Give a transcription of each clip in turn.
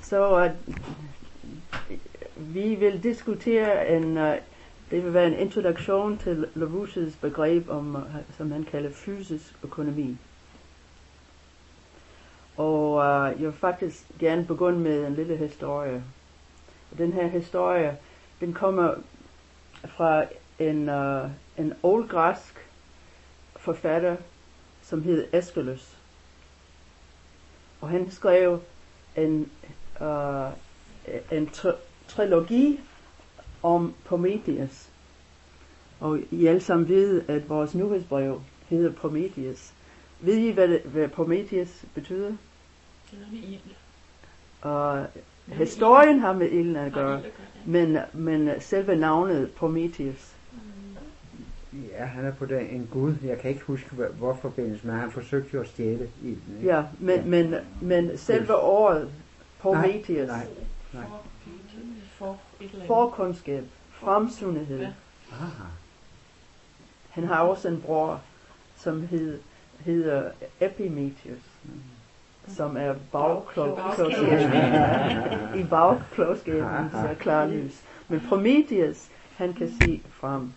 Så vi vil diskutere det vil være en introduktion til Larouches begreb om, som han kalder fysisk økonomi. Og jeg vil faktisk gerne begynde med en lille historie. Den her historie, den kommer fra en oldgræsk forfatter, som hed Aeschylus. Og han skrev en trilogi om Prometheus. Og I alle sammen ved, at vores nyhedsbrev hedder Prometheus. Ved I, hvad Prometheus betyder? Det er noget med ild. Og historien har med ilden at gøre, men selve navnet Prometheus. Ja, han er på en gud. Jeg kan ikke huske, hvor forbindelse, men han forsøgte jo at stjæle ilden. Ikke? Ja, men selve året Prometheus. Nej. Forkundskab, fremsynethed. Ja. Han har også en bror, som hedder Epimetheus, som er bagklogskabens i bagklogskabens klarlys. Men Prometheus, han kan se frem.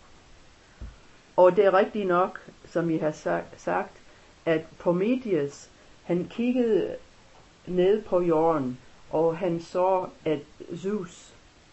Og det er rigtigt nok, som I har sagt, at Prometheus, han kiggede ned på jorden, og han så, at Zeus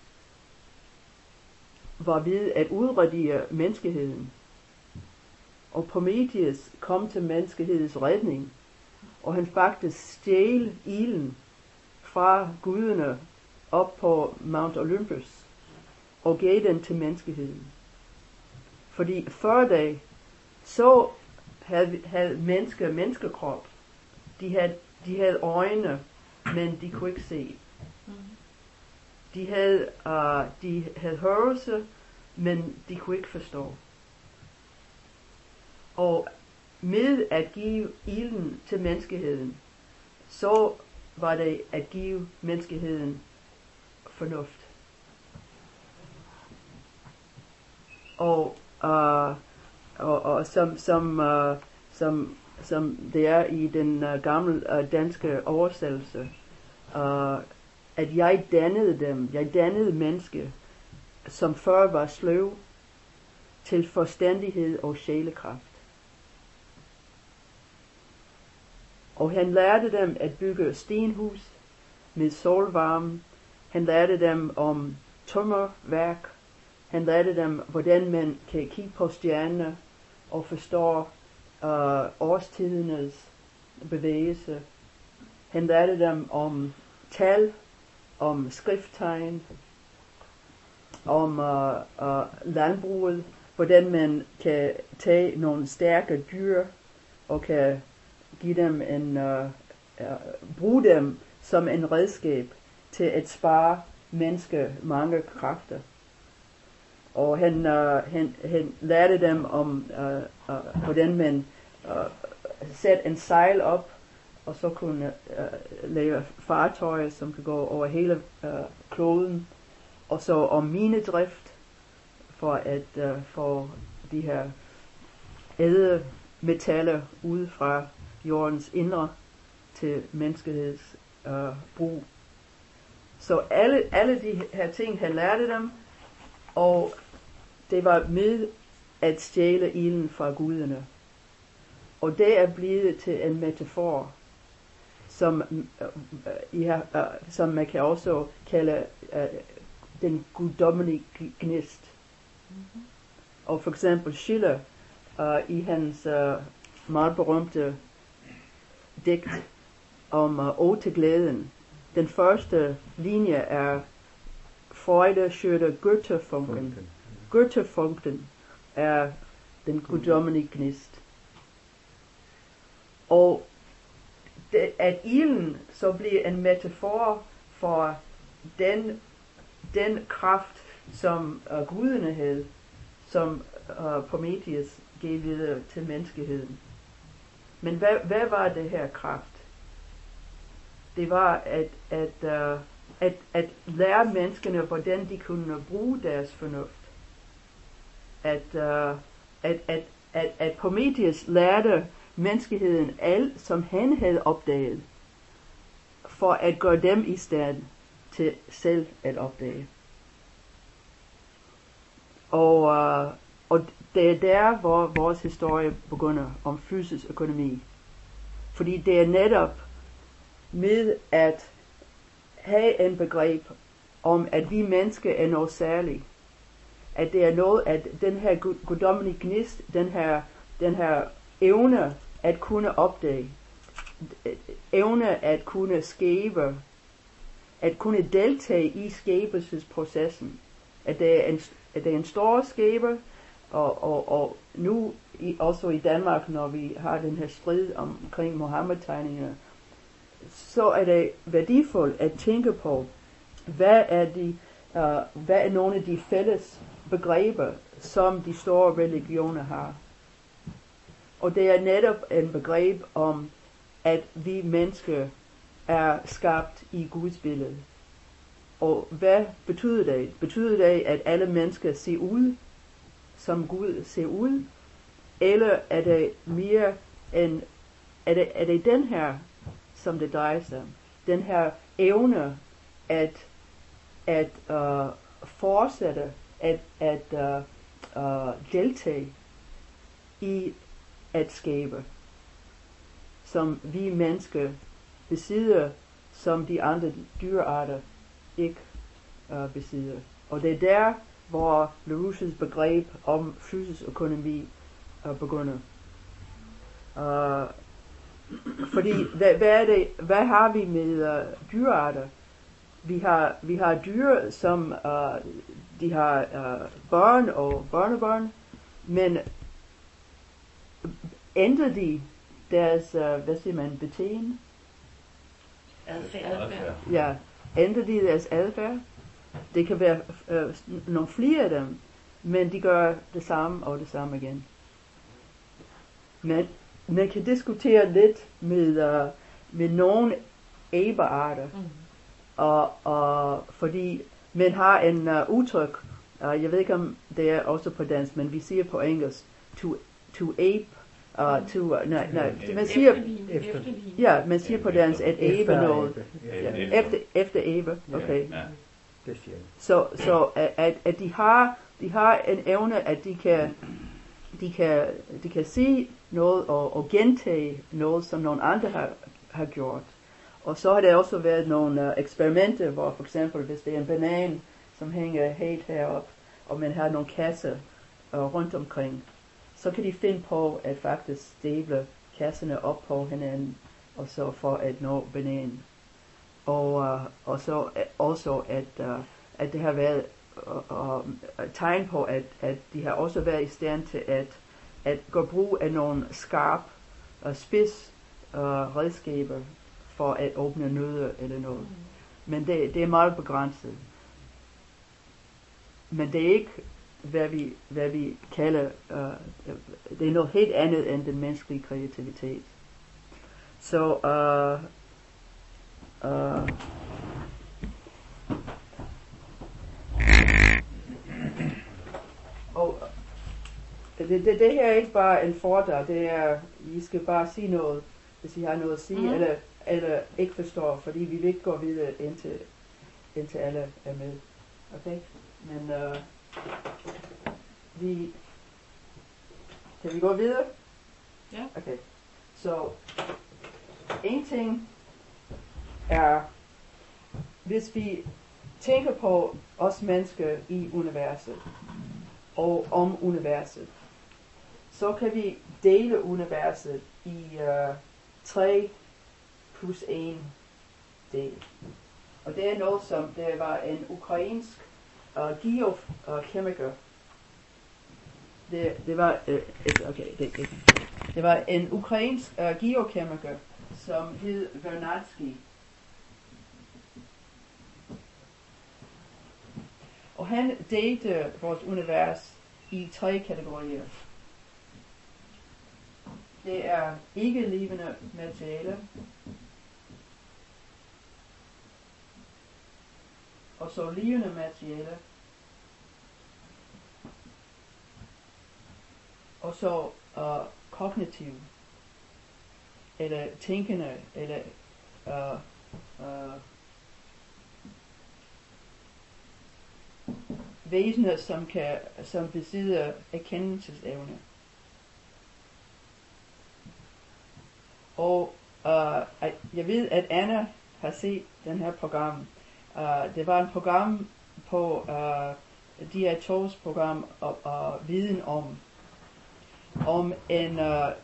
var ved at udradere menneskeheden. Og Prometheus kom til menneskehedens redning, og han faktisk stjal ilden fra guderne op på Mount Olympus, og gav den til menneskeheden. Fordi før dag, så havde menneskekrop, de havde øjne, men de kunne ikke se. De havde hørelse, men de kunne ikke forstå. Og med at give ilden til menneskeheden, så var det at give menneskeheden fornuft. Og som det er i den gamle danske oversættelse, at jeg dannede menneske, som før var sløv, til forstandighed og sjælekraft. Og han lærte dem at bygge stenhus med solvarme. Han lærte dem om tømmerværk. Han lærte dem, hvordan man kan kigge på stjerner og forstå årstidernes bevægelse. Han lærte dem om tal, om skrifttegn, om landbruget, hvordan man kan tage nogle stærke dyr og kan give dem bruge dem som en redskab til at spare mennesker mange kræfter. Og han lærte dem om, hvordan man satte en sejl op, og så kunne lave fartøjer, som kan gå over hele kloden, og så om minedrift, for at få de her ædelmetaller ud fra jordens indre til menneskeheds brug. Så alle de her ting, han lærte dem, og det var med at stjæle ilden fra guderne. Og det er blevet til en metafor, som man kan også kalde den guddommelige gnist. Og for eksempel Schiller i hans meget berømte digt om Ode til glæden. Den første linje er Freude schürte Götterfunken. Götterfunken er den guddommelige gnist. Og at ilden så bliver en metafor for den kraft, som guderne havde, som Prometheus gav videre til menneskeheden. Men hvad var det her kraft? Det var at lære menneskene, hvordan de kunne bruge deres fornuft. At Prometheus lærte menneskeheden alt, som han havde opdaget, for at gøre dem i stand til selv at opdage. Og det er der, hvor vores historie begynder om fysisk økonomi. Fordi det er netop med at have en begreb om, at vi mennesker er noget særligt. At det er noget, at den her guddommelige gnist, den her evne at kunne opdage, evne at kunne skabe, at kunne deltage i skabelsesprocessen, at det er en stor skaber, og nu også i Danmark, når vi har den her strid omkring Mohammed-tegningerne, så er det værdifuldt at tænke på, hvad er nogle af de fælles begreber, som de store religioner har. Og det er netop en begreb om, at vi mennesker er skabt i Guds billede. Og hvad betyder det? Betyder det, at alle mennesker ser ud, som Gud ser ud? Eller er det mere er det den her, som det drejer sig om? Den her evne at fortsætte, at deltage i at skabe, som vi mennesker besidder, som de andre dyrearter ikke besidder. Og det er der, hvor LaRouches begreb om fysisk økonomi begynder. Fordi hvad har vi med dyrearter? Vi har dyr, som de har børn og børnebørn, men ændrer de deres, hvad siger man, beteende? Adfærd. Ja, ændrer de deres adfærd? Det kan være nogle flere af dem, men de gør det samme og det samme igen. Men man kan diskutere lidt med nogle abearter, og fordi man har en udtryk, jeg ved ikke om det er også på dansk, men vi siger på engelsk, to ape, man siger, ja, man siger på dansk, at abe noget, efter abe, okay. Så at de har en evne, at de kan se noget og gentage noget, som nogle andre har gjort. Og så har der også været nogle eksperimenter, hvor for eksempel, hvis det er en banan, som hænger helt herop, og man har nogle kasser rundt omkring, så kan de finde på at faktisk stable kasserne op på hinanden, og så for at nå bananen. Og så også at det har været tegn på, at de har også været i stand til at gøre brug af nogle skarp spids redskaber for at åbne nødder eller noget. Men det er meget begrænset. Men det er ikke, hvad vi kalder, det er noget helt andet end den menneskelige kreativitet. Så, og det her er ikke bare en foredrag, det er, I skal bare sige noget, hvis I har noget at sige, eller ikke forstår, fordi vi vil ikke gå videre indtil alle er med. Okay? Men kan vi gå videre? Ja. Okay. Så en ting er, hvis vi tænker på os mennesker i universet og om universet, så kan vi dele universet i 3 plus 1 del. Og det er noget, som der var en ukrainsk geokemiker. Det var en ukrainsk geokemiker, som hed Vernadsky. Og han delte vores univers i 3 kategorier. Det er ikke levende materiale, og så levende materiale, og så kognitiv, eller tænkende, eller væsener, som besidder erkendelsesevne. Og jeg ved, at Anna har set den her program. Det var et program på DR2's program og viden om en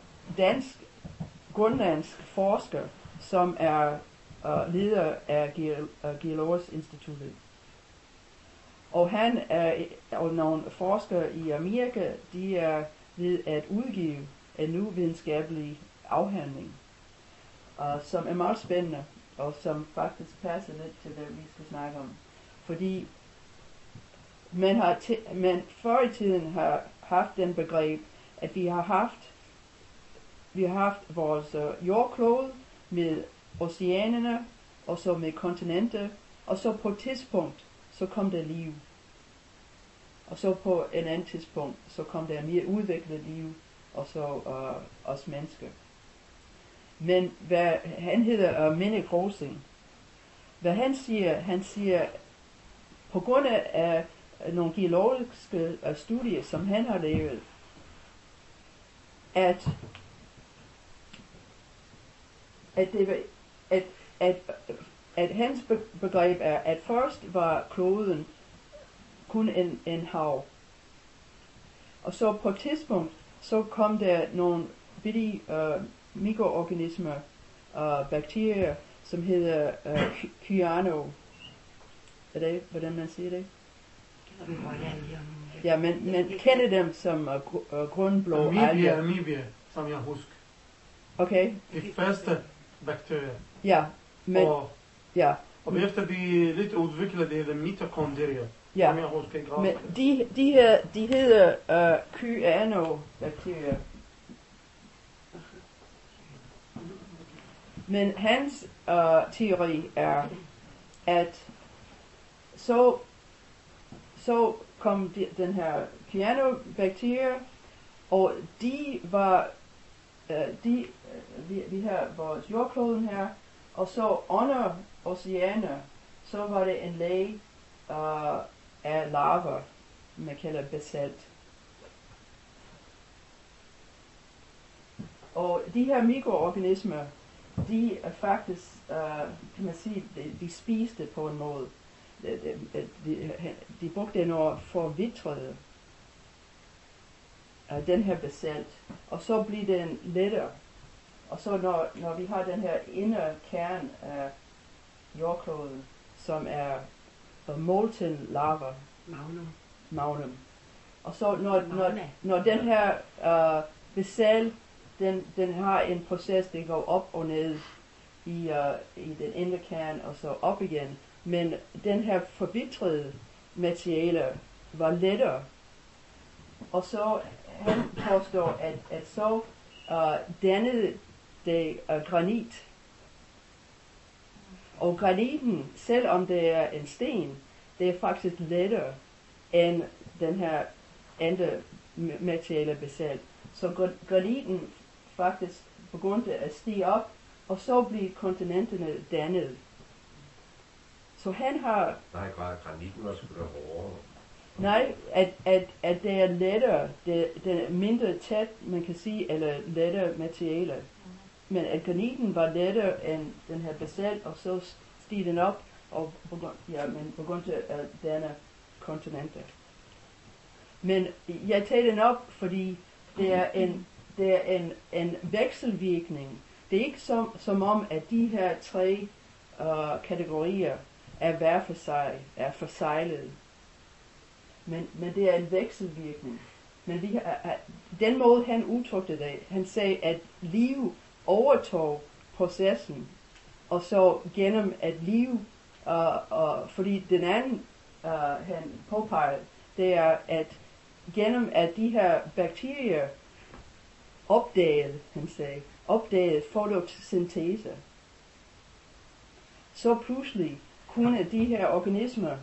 grønlandsk forsker, som er leder af Geologisk Instituttet. Og han og nogle forskere i Amerika, de er ved at udgive en ny videnskabelig afhandling, som er meget spændende, og som faktisk passer lidt til det, vi skal snakke om. Fordi man før i tiden har haft den begreb, at vi har haft vores jordklode med oceanerne, og så med kontinenter, og så på et tidspunkt, så kom der liv. Og så på en anden tidspunkt, så kom der mere udviklet liv, og så os mennesker. Men hvad han hedder Minne Grosing, hvad han siger, på grund af nogle geologiske studier, som han har lavet, at hans begreb er, at først var kloden kun en hav. Og så på et tidspunkt, så kom der nogle bitte mikroorganismer, bakterier, som hedder kyano. Er det, hvordan man siger det? Ja, men kender dem som grønblå alger. Amibia, som jeg husker. Okay. De første bakterier. Ja, men og efter de lidt udviklede, det hedder mitokondrier. Ja, som jeg husker ikke men de hedder cyanobakterier. Men hans teori er, at så kom den her cyanobakterier, og de var vi har vores jordkloden her, og så under oceaner, så var det en lag af lava, man kalder basalt. Og de her mikroorganismer, de er faktisk, kan man sige, de spiste på en måde. De brugte noget forvitrede den her basalt, og så bliver den lettere. Og så når vi har den her indre kerne af jordkloden, som er molten lava, magnum. Og så når den her basalt, den har en proces, der går op og ned i den indre kerne, og så op igen. Men den her forvitrede materiale var lettere. Og så han påstår, at så dannede det granit. Og graniten, selvom det er en sten, det er faktisk lettere end den her andre materiale basalt. Så graniten faktisk begyndte at stige op, og så blev kontinenterne dannet. Så han har... Nej, graniten var sgu da hårdere. Nej, at det er lettere, det er mindre tæt, man kan sige, eller lettere materialer. Men at graniten var lettere end den her basalt, og så steg den op, og begyndte at danne kontinenter. Men jeg tager den op, fordi det er en vekselvirkning. Det er ikke som om, at de her tre kategorier er hver for sig, er forsejlet. Men det er en vekselvirkning. Men den måde han udtrykte det, han sagde, at liv overtog processen, og så gennem at liv, fordi den anden, han påpeger, det er, at gennem at de her bakterier opdagede fotosyntese, så pludselig kunne de her organismer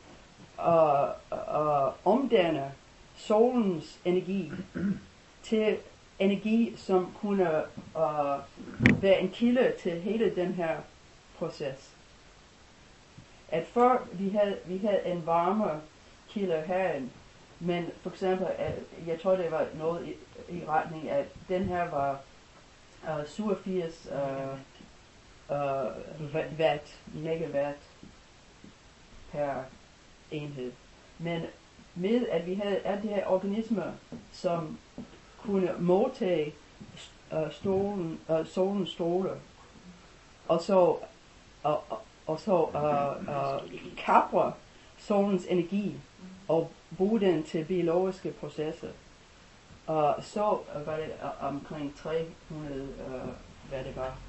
omdanne solens energi til energi, som kunne være en kilde til hele den her proces. At før vi havde en varme kilder herinde. Men for eksempel, jeg tror det var noget i retning af, den her var 87 megawatt per enhed. Men med at vi havde alle de her organismer, som kunne modtage solens stråler, og så kapre solens energi og bruge den til biologiske processer. Og så var det omkring 300, hvad det var.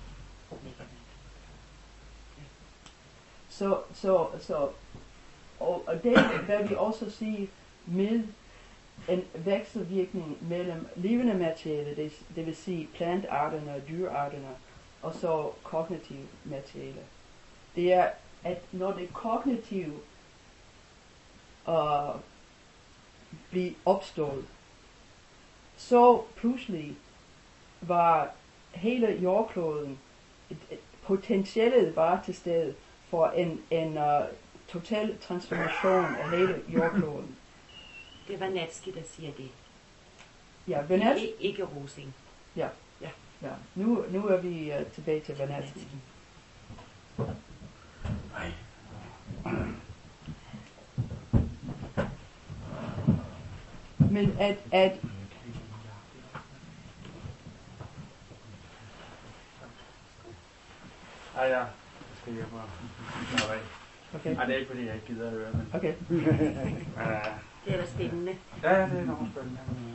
Og det vil vi også sige med en vekselvirkning mellem levende materiale, det vil sige plantarterne og dyrearterne, og så kognitive materiale. Det er, at når det kognitive bliver opstået, så pludselig var hele jordkloden, potentialet var til stede for en total transformation af hele jordkloden. Det var Vernadsky, der siger det. Ja, Vernadsky. Ikke Rosing. Ja. Nu er vi tilbage til Vernadsky. Men at jeg skal hjælpe mig. okay. Ej, det er ikke fordi, jeg ikke gider at høre, men... Okay. Det er da spændende. Ja, det er nok spændende.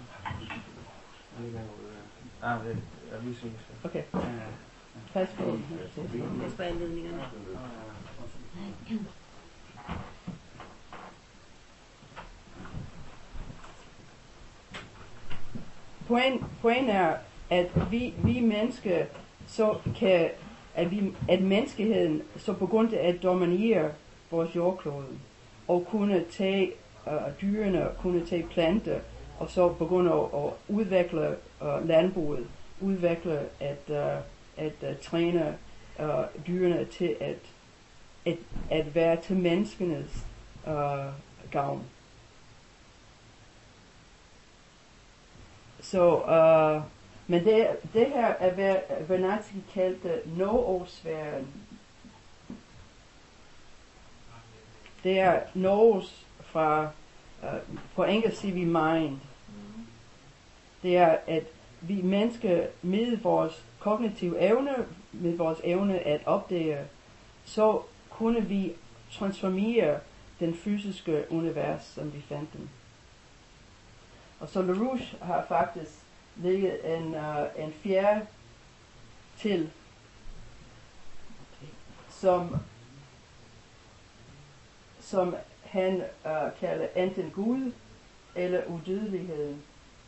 Ja, vi ses. Okay. Pas på. Pas på anledningerne. Pointen er, at vi mennesker så kan, at menneskeheden så begyndte at dominere vores jordklode og kunne tage dyrene, kunne tage planter og så begynde at udvikle landbruget, udvikle at træne dyrene til at være til menneskenes gavn. Så, men det her er hvad Vernadsky kaldte noosfæren. Det er noos fra, på engelsk siger vi mind. Det er, at vi mennesker med vores kognitive evne, med vores evne at opdage, så kunne vi transformere den fysiske univers, som vi fandt den. Og så LaRouche har faktisk lægget en fjerde til, som han kalder enten Gud eller udødeligheden.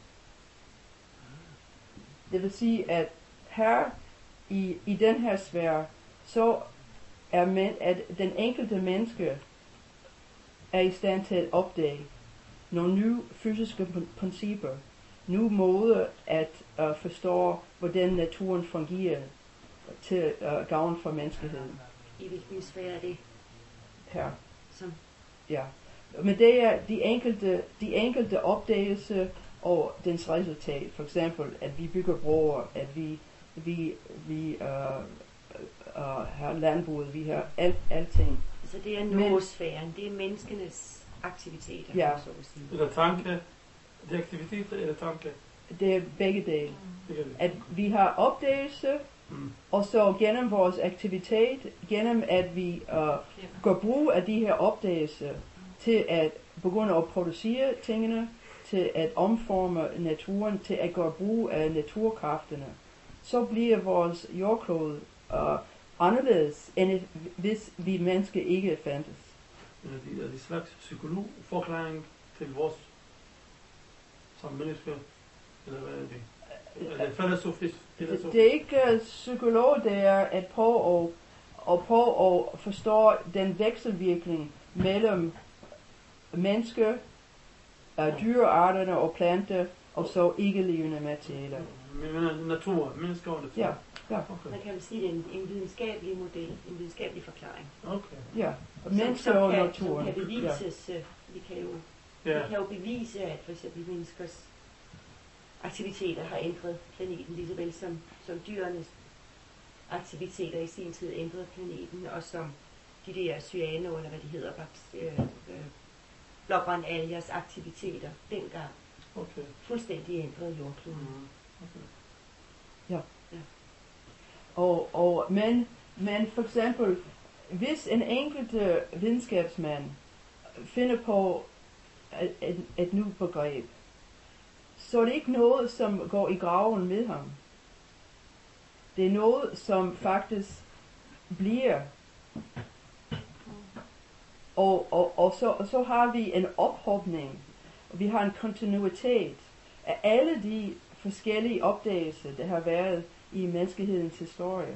Det vil sige, at her i den her sfære, så er at den enkelte menneske er i stand til at opdage nogle nye fysiske principper, nye måder at forstå, hvordan naturen fungerer til gavn for menneskeheden. I hvilken sfære er det? Her. Som? Ja. Men det er de enkelte opdagelser og dens resultat. For eksempel, at vi bygger broer, at vi har landbruget, vi har alting. Så det er noosfæren, det er menneskenes aktiviteter, ja. Så at sige. Eller tanke, det er aktiviteter eller tanke? Det er begge dele. At vi har opdagelse, og så gennem vores aktivitet, gennem at vi gør brug af de her opdagelser til at begynde at producere tingene, til at omforme naturen, til at gøre brug af naturkræfterne, så bliver vores jordklode anderledes, end hvis vi mennesker ikke fandtes. Er det slags psykologforklaring til vores som mennesker? Eller hvad er det? Er det filosofisk? Det er ikke psykolog, det er at prøve at forstå den vekselvirkning mellem mennesker, dyrearterne og planter, og så ikke-levende materialer. Natur, mennesker og natur? Ja. Okay. Man kan vel sige, det er en videnskabelig model, en videnskabelig forklaring. Okay. Ja, mennesker og naturen. Som kan bevises vi kan jo, Ja, vi kan jo bevise, at for eksempel menneskers aktiviteter har ændret planeten, lige så vel som dyrenes aktiviteter i sin tid ændrede planeten, og som de der cyanoer, eller hvad de hedder, blågrønalgers aktiviteter dengang okay. fuldstændig ændrede jordkloden. Okay. Men for eksempel, hvis en enkelt videnskabsmand finder på et nyt begreb, så er det ikke noget, som går i graven med ham. Det er noget, som faktisk bliver. Og så har vi en ophobning, og vi har en kontinuitet af alle de forskellige opdagelser, der har været i menneskehedens historie.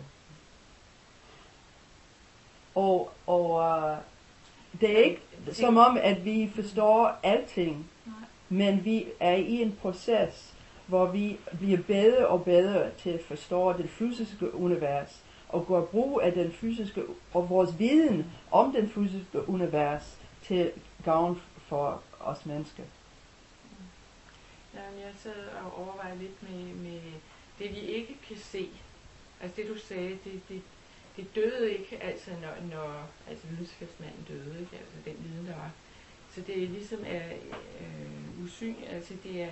Og det er ikke som om, at vi forstår alting, men vi er i en proces, hvor vi bliver bedre og bedre til at forstå det fysiske univers, og gøre brug af den fysiske, og vores viden om den fysiske univers til gavn for os mennesker. Jamen, jeg sad og overvejede lidt med det, vi ikke kan se. Altså det, du sagde, det døde ikke, altså når altså videnskabsmanden døde, ikke? Altså den viden, der var. Så det ligesom er usynligt, altså det er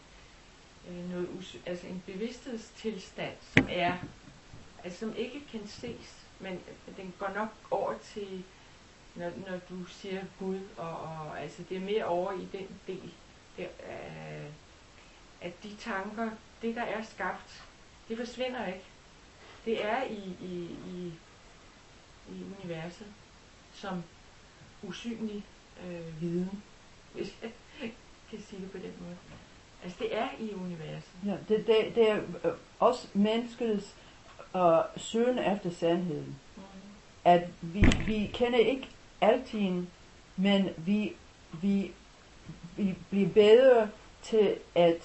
altså en bevidsthedstilstand, som er, altså som ikke kan ses, men den går nok over til, når du siger Gud, og altså det er mere over i den del, der, at de tanker, det der er skabt, det forsvinder ikke. Det er i universet som usynlig viden, hvis jeg kan sige det på den måde. Altså det er i universet. Ja, det er også menneskets søgen efter sandheden. At vi kender ikke alting, men vi bliver bedre til at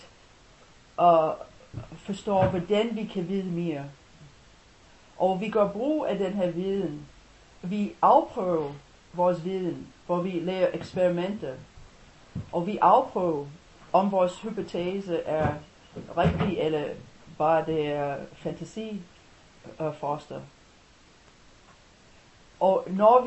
forstå, hvordan vi kan vide mere. Og vi gør brug af den her viden. Vi afprøver vores viden, hvor vi laver eksperimenter. Og vi afprøver, om vores hypotese er rigtig, eller bare det er fantasi foster. Og når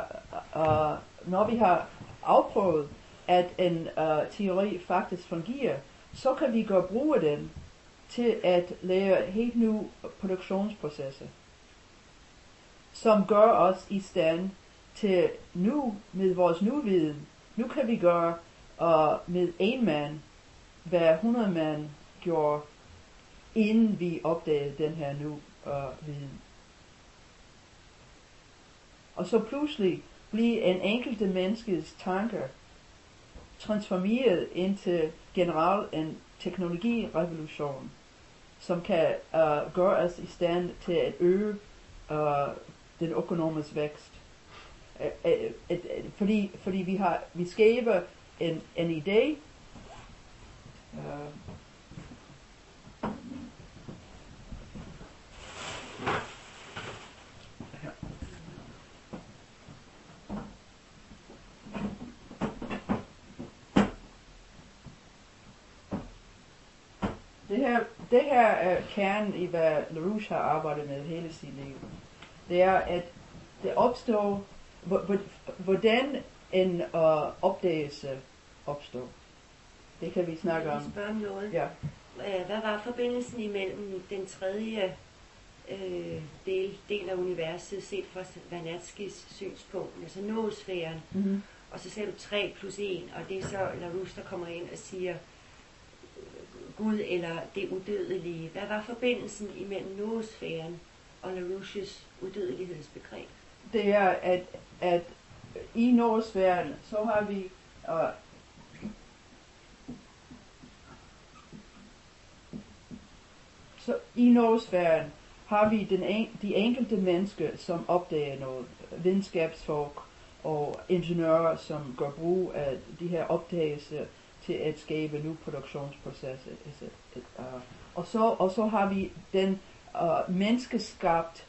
vi har afprøvet, at en teori faktisk fungerer, så kan vi gøre brug af den til at lave helt nye produktionsprocesser, som gør os i stand til nu, med vores nuviden, nu kan vi gøre med en mand, hvad 100 mand gjorde, inden vi opdagede den her nu viden. Og så pludselig bliver en enkelte menneskes tanker transformeret into en teknologirevolution, som kan gøre os i stand til at øge den økonomiske vækst. Fordi vi skaber en idé, det her er kernen i, hvad LaRouche har arbejdet med hele sit liv. Det er, at det opstår, hvordan en opdagelse opstår. Det kan vi snakke om. Jeg spørge om noget. Ja. Hvad var forbindelsen imellem den tredje del af universet, set fra Vanatskis synspunkt, altså noosfæren, og så ser du 3 + 1, og det er så LaRouche, der kommer ind og siger Gud eller det udødelige. Hvad var forbindelsen imellem noosfæren og LaRouches udødelighedsbegreb? Det er, at i noosfæren, så har vi så i noosfæren har vi de enkelte mennesker, som opdager noget, videnskabsfolk og ingeniører, som gør brug af de her opdagelser til at skabe nye produktionsprocesser. Og så har vi den menneskeskabt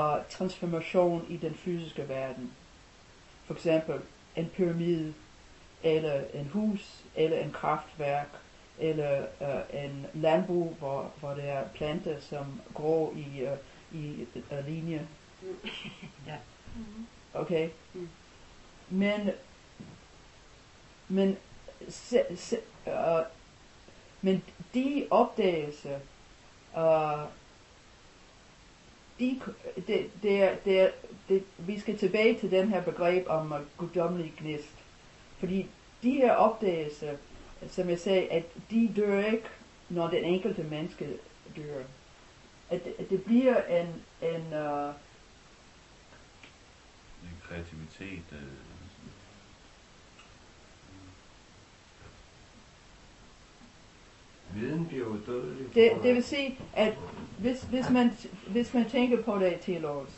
transformation i den fysiske verden. For eksempel en pyramide, eller en hus, eller en kraftværk, eller en landbrug, hvor der er planter, som gror i linje. Ja. Okay? Mm. Men de opdagelser, vi skal tilbage til den her begreb om guddommelig gnist. Fordi de her opdagelser, som jeg sagde, at de dør ikke, når den enkelte menneske dør. At det bliver en kreativitet. Viden bliver udødelig. Det vil sige, at hvis man tænker på det teologisk,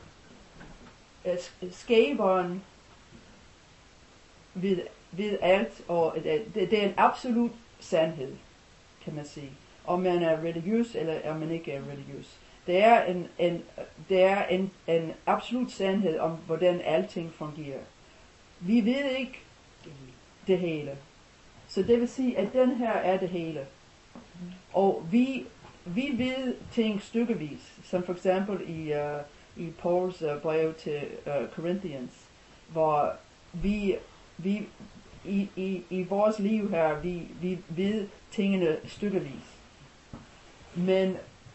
skaberen ved alt, og det er en absolut sandhed, kan man sige. Om man er religiøs, eller om man ikke er religiøs. Det er en absolut sandhed om, hvordan alting fungerer. Vi ved ikke det hele. Så det vil sige, at den her er det hele. Og vi ved ting stykkevis, som for eksempel i Pauls brev til Corinthians, hvor vi i vores liv her, vi ved tingene stykkevis. Men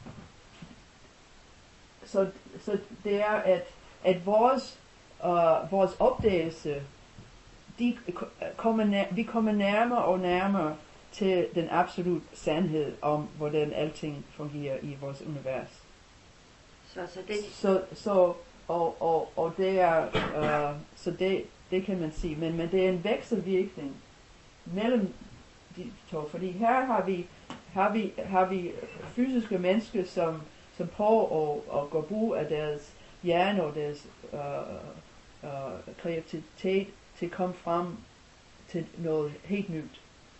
så det er, at vores opdagelse, vi kommer nærmere og nærmere til den absolut sandhed om, hvordan alting fungerer i vores univers. Og det er, så det kan man sige, men det er en vekselvirkning mellem de to, fordi her har vi fysiske mennesker, som prøver at gå brug af deres hjerne og deres kreativitet til at komme frem til noget helt nyt.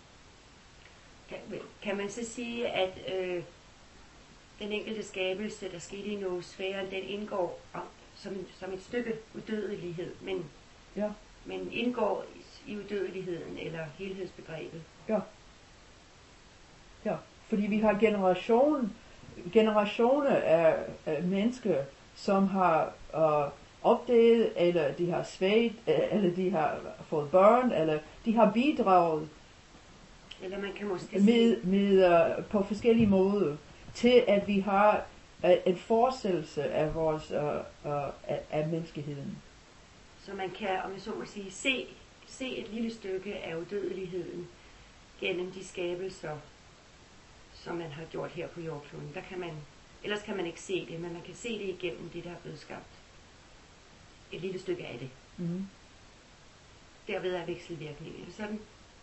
Kan man så sige, at den enkelte skabelse, der skete i noosfæren, den indgår som et stykke udødelighed, men indgår i udødeligheden eller helhedsbegrebet? Ja, fordi vi har generationer af mennesker, som har opdaget, eller de har svægt, eller de har fået børn, eller de har bidraget eller man kan måske med på forskellige måder til, at vi har en forestillelse af vores af menneskeheden. Så man kan, om jeg så må sige, se et lille stykke af udødeligheden gennem de skabelser, som man har gjort her på jordkloden. Ellers kan man ikke se det, men man kan se det igennem det, der er blevet skabt. Et lille stykke af det. Mm-hmm. Derved er vekselvirkningen. Er det sådan?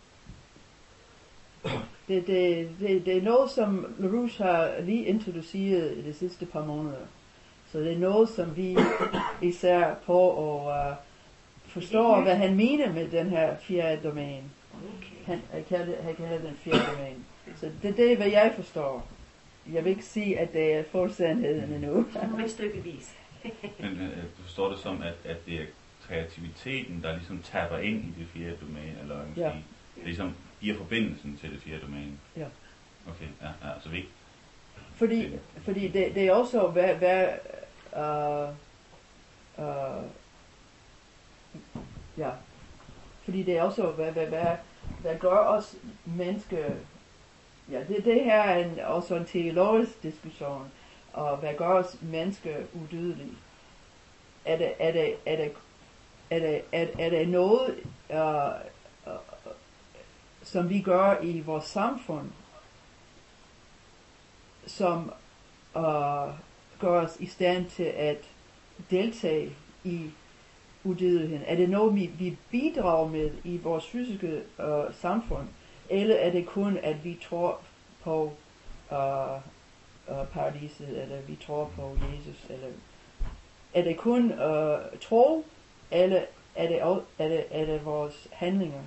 Det er noget, som LaRouche har lige introduceret i de sidste par måneder. Så det er noget, som vi især på at forstå, hvad han mener med den her fjerde domæne. Okay. Han kalder den fjerde domæne. Så det er, hvad jeg forstår. Jeg vil ikke sige, at det er fuldsandheden endnu. Men stykkevis. Men du forstår det som, at det er kreativiteten, der ligesom tapper ind i det fjerde domæne, eller hvad man ja. sige, giver forbindelsen til det fjerde domæne. Ja. Okay, ja, så vi. Fordi det er også fordi det er også hvad gør os mennesker. Ja, det her er også en teologisk diskussion, og hvad gør os mennesker udødelige? Er det noget som vi gør i vores samfund, som gør os i stand til at deltage i udødeligheden? Er det noget, vi bidrager med i vores fysiske samfund, eller er det kun, at vi tror på paradiset, eller vi tror på Jesus, eller er det kun tro, eller er det vores handlinger?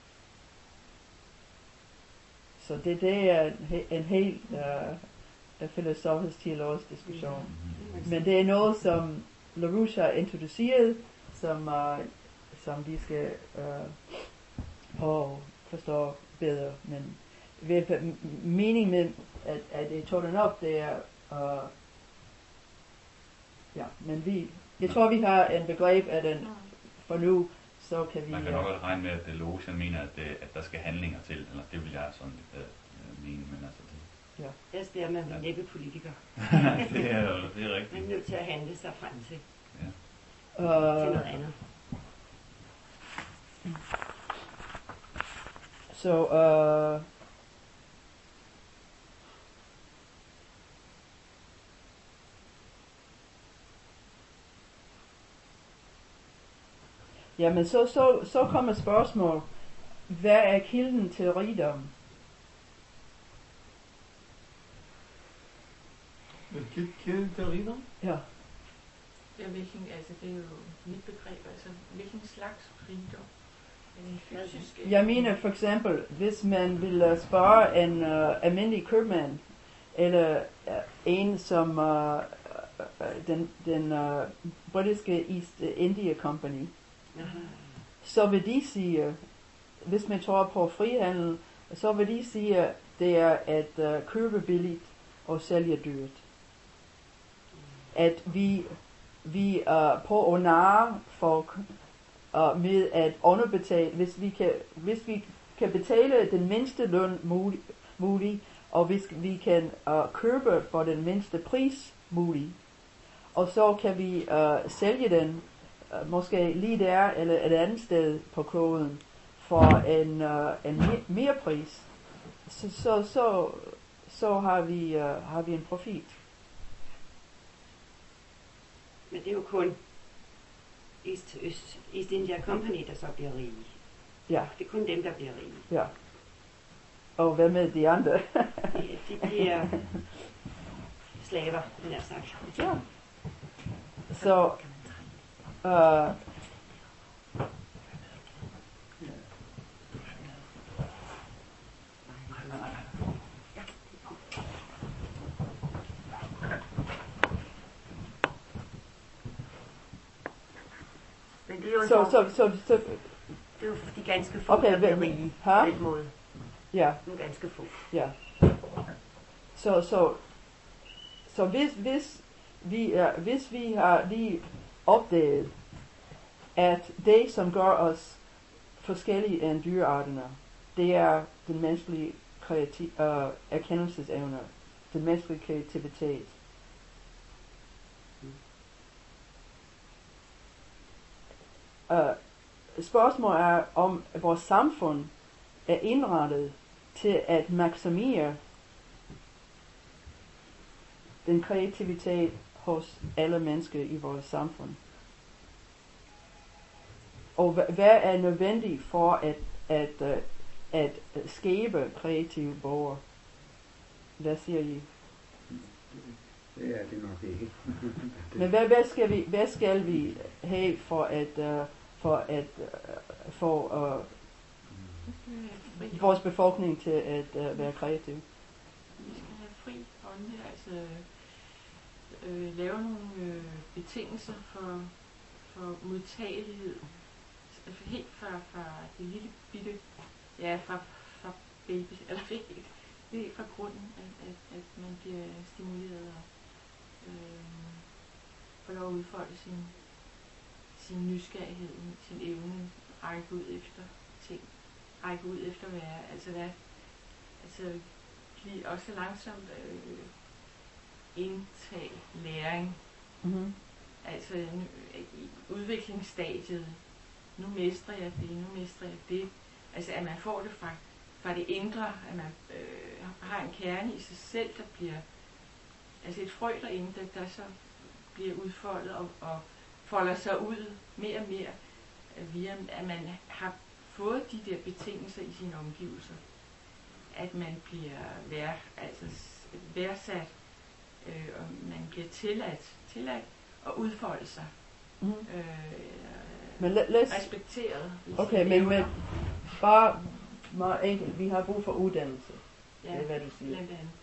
Så det er en helt filosofisk teologisk diskussion. Men det er noget, som LaRouche har introduceret, som vi skal og forstår bedre. Men meningen med, at jeg tog den op, det er, ja, men jeg tror, vi har en begreb af den for nu, så kan vi... Man kan nok godt regne med, at Logen mener, at der skal handlinger til, eller det vil jeg sådan mene, men altså det... Ja. Ellers bliver man vel næppe politiker. det er rigtigt. Man er nødt til at handle sig frem til, Ja. til noget andet. Så, jamen så kommer spørgsmål. Hvad er kilden til rigdom? Kilden til rigdom? Ja. Ja, det er jo mit begreb, altså hvilken slags rigdom? En fysisk... Jeg mener for eksempel, hvis man vil spørge en almindelig købmand, eller en som den britiske East India Company, så vil de sige, hvis man tror på frihandel, så vil de sige, det er at købe billigt og sælge dyrt. At vi på at narre folk med at underbetale, hvis vi kan betale den mindste løn mulig, og hvis vi kan købe for den mindste pris mulig, og så kan vi sælge den måske lige der eller et andet sted på kloden for en mere pris, så har vi en profit. Men det er jo kun East India Company, der så bliver rige. Ja. Det er kun dem, der bliver rige. Ja. Og hvad med de andre? de bliver slaver, den er sagt. Ja. Så Men det er jo så det er jo de ganske få, okay, der bliver rige på den måde. Ja. Nogle ganske få. Ja. Så hvis vi har lige opdaget, at det som gør os forskellige end dyrearterne, det er den menneskelige erkendelsesevne, den menneskelige kreativitet. Spørgsmålet er, om vores samfund er indrettet til at maksimere den kreativitet hos alle mennesker i vores samfund. Og hvad er nødvendigt for at skabe kreative borgere? Hvad siger I? Ja, det er nok ikke. Men hvad skal vi have for at få vores befolkning til at være kreativ? Vi skal have fri hånd, altså lave nogle betingelser for modtagelighed. Altså helt fra det lille bitte, ja, fra baby, eller helt fra grunden, at man bliver stimuleret og får lov at udfolde sin nysgerrighed, sin evne, række ud efter ting, række ud efter blive også langsomt indtage læring. Mm-hmm. Altså i udviklingsstadiet, nu mestrer jeg det, nu mestrer jeg det. Altså at man får det fra det indre, at man har en kerne i sig selv, der bliver, altså et frø derinde, der så bliver udfoldet og folder sig ud mere og mere, via at man har fået de der betingelser i sine omgivelser. At man bliver værdsat, og man bliver tilladt at udfolde sig. Mm-hmm. Men respekteret. Okay, men bare meget enkelt, vi har brug for uddannelse. Ja, det er hvad du siger. Blandt andet.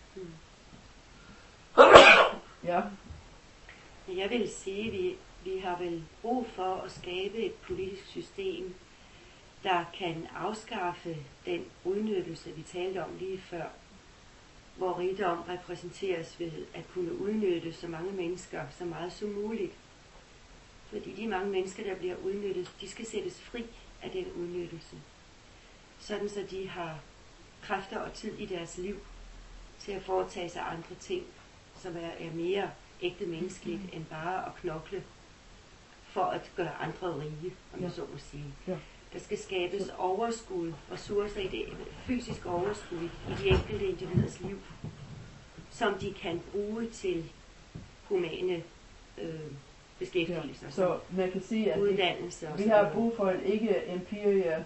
Ja. Jeg vil sige, vi har vel brug for at skabe et politisk system, der kan afskaffe den udnyttelse, vi talte om lige før, hvor rigdom repræsenteres ved at kunne udnytte så mange mennesker så meget som muligt. Fordi de mange mennesker, der bliver udnyttet, de skal sættes fri af den udnyttelse. Sådan så de har kræfter og tid i deres liv til at foretage sig andre ting, som er mere ægte menneskeligt end bare at knokle for at gøre andre rige, om jeg så må sige. Ja. Der skal skabes overskud, ressourcer i det fysiske overskud i de enkelte individers liv, som de kan bruge til humane beskæftigelser. Ja. Så man kan sige, at uddannelse vi har brug for en ikke-imperie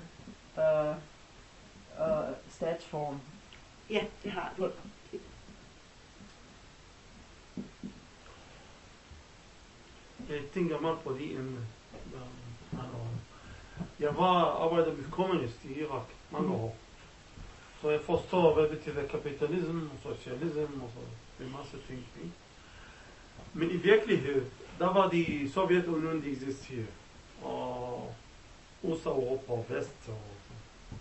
statsform. Ja, det har vi. Jeg tænker meget på det emne. Jeg arbejdede med kommunist i Irak mange år. Så jeg forstår, hvad betyder kapitalism og socialism og så en masse ting. Men i virkeligheden, der var de Sovjetunionen, der eksisterede. Og Østeuropa og Vest og så.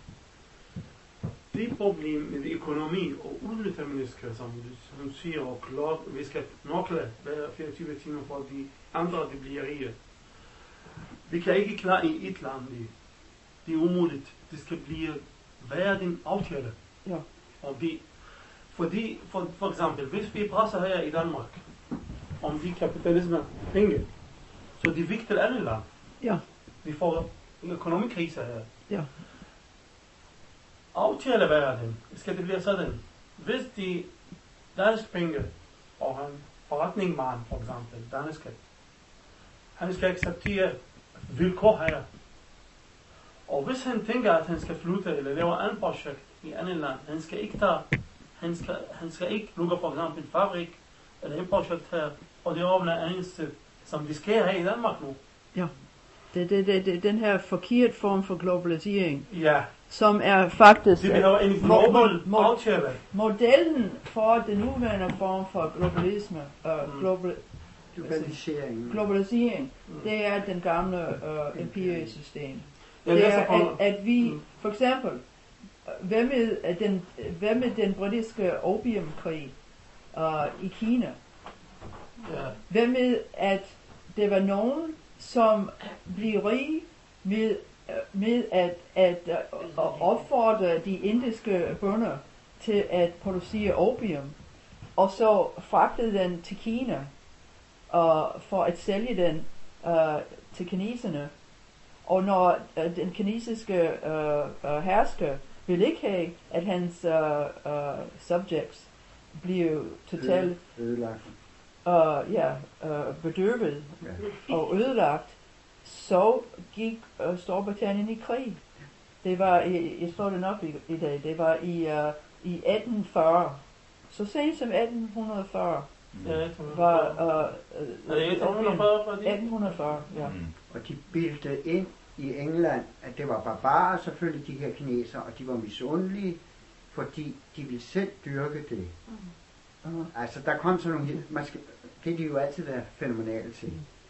Det problem med økonomi og udnytte mennesker, som du siger, og klart, vi skal knokle hver 24 timer for de andre, de bliver rige. Vi kan ikke klare i et land det. Det er umuligt. Det skal blive verden aftale. Ja. Og det, fordi, for eksempel, hvis vi presser her i Danmark, om de kapitalisme penge, så det er vigtigt alle land. Ja. Vi får en økonomikrise her. Ja. Aftale verden, skal det blive sådan. Hvis de danske penge, og en forretningsmand for eksempel, danske, han skal acceptere vilkår her. Og hvis han tænker, at han skal flytte eller lave andet projekt i andet land, han skal ikke lukke for eksempel en fabrik eller en projekt her, og det åbner andet sted, som de sker her i Danmark nu. Ja. Det den her forkert form for globalisering, ja, som er faktisk det er en global aftale. Modellen for den nuværende form for globalisme, globalisering, det er den gamle imperiesystem. Det er, at vi, for eksempel, hvad med den britiske opiumkrig i Kina? Ja. Hvad med, at det var nogen, som blev rige med at opfordre de indiske bønder til at producere opium, og så fragtede den til Kina for at sælge den til kineserne. Og når den kinesiske hersker ville ikke have, at hans subjects blev totalt bedøvet og ødelagt, så gik Storbritannien i krig. Det var, jeg står det nok i dag, det var i 1840. Så sent som 1840 var 1840, ja. Og de bildte ind i England, at det var barbarer selvfølgelig, de her kinesere, og de var misundelige, fordi de ville selv dyrke det. Altså der kom sådan nogle, det er de jo altid været fænomenale til.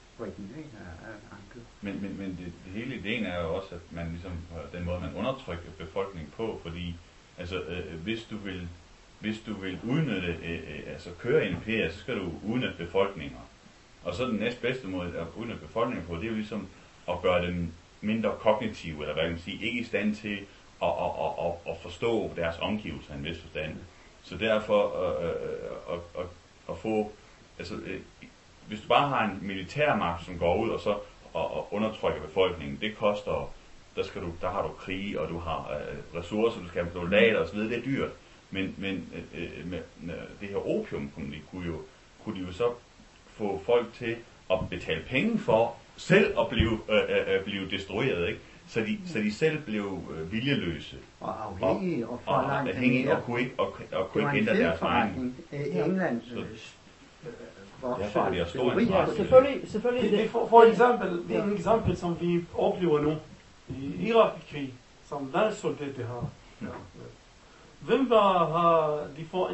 Men det hele ideen er jo også, at man ligesom den måde man undertrykker befolkningen på, fordi altså hvis du vil udnytte altså køre en imperium, så skal du udnytte befolkninger. Og så den næstbedste måde at udnytte befolkningen på, det er jo ligesom at gøre dem mindre kognitive, eller hvad kan man sige, ikke i stand til at forstå deres omgivelser i en vis forstand. Så derfor at få, altså hvis du bare har en militærmagt, som går ud og så og undertrykker befolkningen, det koster, der har du krige, og du har ressourcer, du skal have soldater og så videre, det er dyrt. Men med det her opium kunne de jo så få folk til at betale penge for selv at blive destrueret, ikke? Så de selv blev viljeløse og afhængige og afhængige og kunne ikke ændre deres egen. England selvfølgelig. For eksempel, det er en eksempel, som vi oplever nu i Irak-krig, som landssoldater har. Ja. Hvem har de får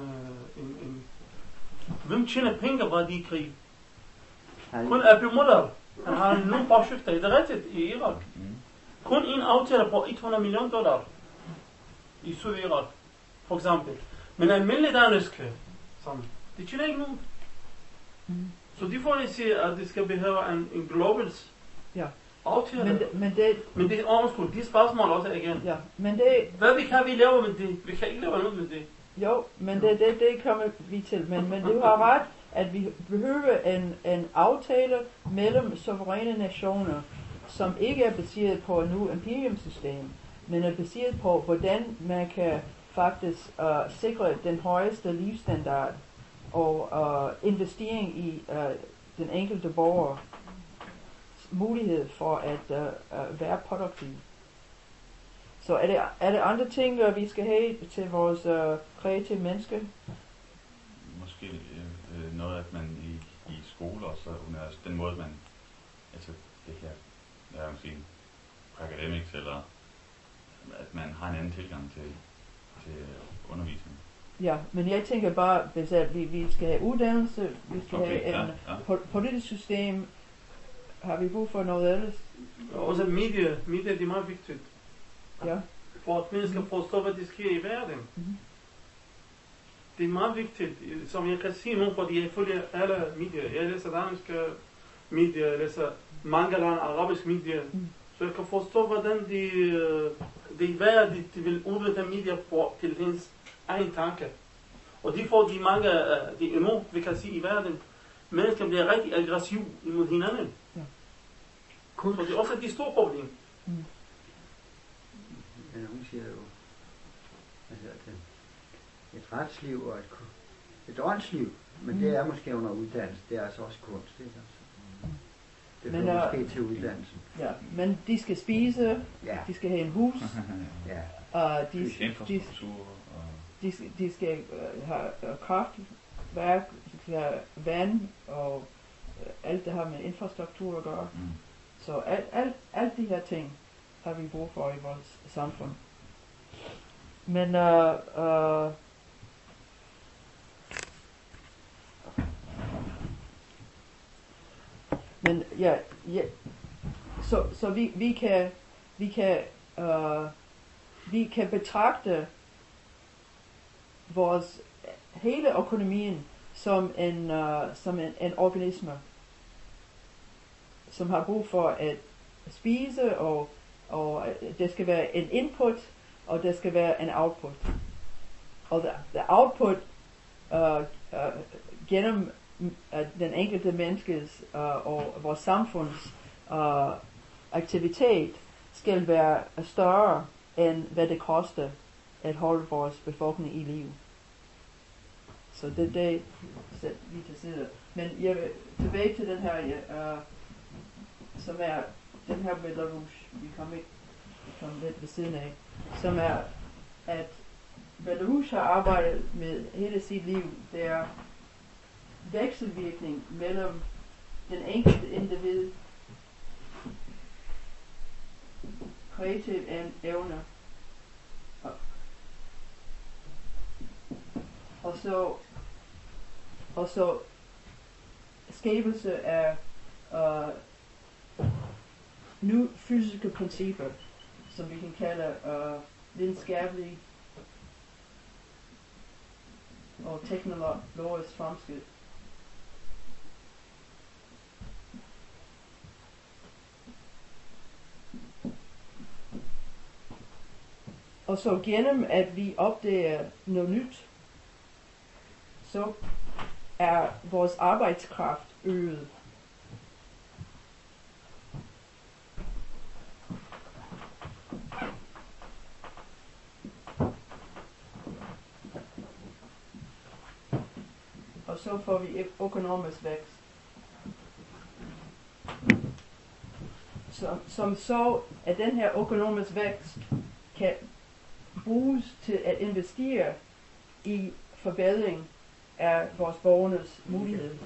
hvem tjener penge på de krig? Kun Abu Mudar. Han har nogle projekter, det er rigtigt, i Irak. kun en aftale på $100 million i Sydirak, for eksempel. Men almindelige danske, det tjener ikke nogen. Så de får lige sige, at det skal behøve en global aftale. Men det er overskud. De spørgsmål også igen. Ja, men det... Hvad kan vi lave med det? Vi kan ikke lave noget med det. Jo, men det kommer vi til. Men du har ret, at vi behøver en aftale mellem suveræne nationer, som ikke er baseret på et nu imperiumsystem, men er baseret på, hvordan man kan faktisk sikre den højeste livsstandard og investering i den enkelte borger mulighed for at være produktiv. Så er det andre ting, vi skal have til vores kreative mennesker? Måske noget, at man i skoler og så den måde, man, altså det her, jeg vil sige, academics, eller at man har en anden tilgang til undervisning. Ja, men jeg tænker bare, hvis vi skal have uddannelse, vi skal have en politisk system, har vi brug for noget andet? Også media det er meget vigtigt. Ja. For at mennesker forstår, hvad der sker i verden. Det er meget vigtigt, som jeg kan sige nu, fordi jeg følger alle medier. Jeg læser danske medier, jeg læser mange lande arabiske medier, så jeg kan forstå, hvordan de vil udvikle medier til hendes egen tanke. Og de får de mange, vi kan sige i verden, mennesker bliver rigtig aggressive imod hinanden. Ja. Så det er også et stort problem. Ja, hun siger jo, altså, et retsliv og et åndsliv, men det er måske under uddannelse, det er altså også kunst, ikke? Altså. Det er måske til uddannelsen. Ja, men de skal spise, de skal have en hus, og de skal have kraftværk, de skal have vand og alt det har med infrastruktur at gøre. Så alt de her ting har vi brug for i vores samfund. Men men ja, så vi kan betragte vores hele økonomien som en organisme, som har brug for at spise, og der skal være en input, og der skal være en output. Og the output gennem den enkelte menneskes og vores samfunds aktivitet skal være større end hvad det koster at holde vores befolkning i liv. Så det vi til side. Men jeg vil tilbage til den her, som er den her med LaRouche, vi kom lidt ved siden af, som er, at hvad LaRouche har arbejdet med hele sit liv, det er vekselvirkning mellem den enkelte individ, kreative evner, og så skabelse af nye fysiske principper, som vi kan kalde videnskabelige og teknologisk fremskridt. Og så gennem at vi opdager noget nyt, så er vores arbejdskraft øget. Og så får vi økonomisk vækst. Som så, at den her økonomisk vækst kan bruges til at investere i forbedring af vores borgernes mulighed.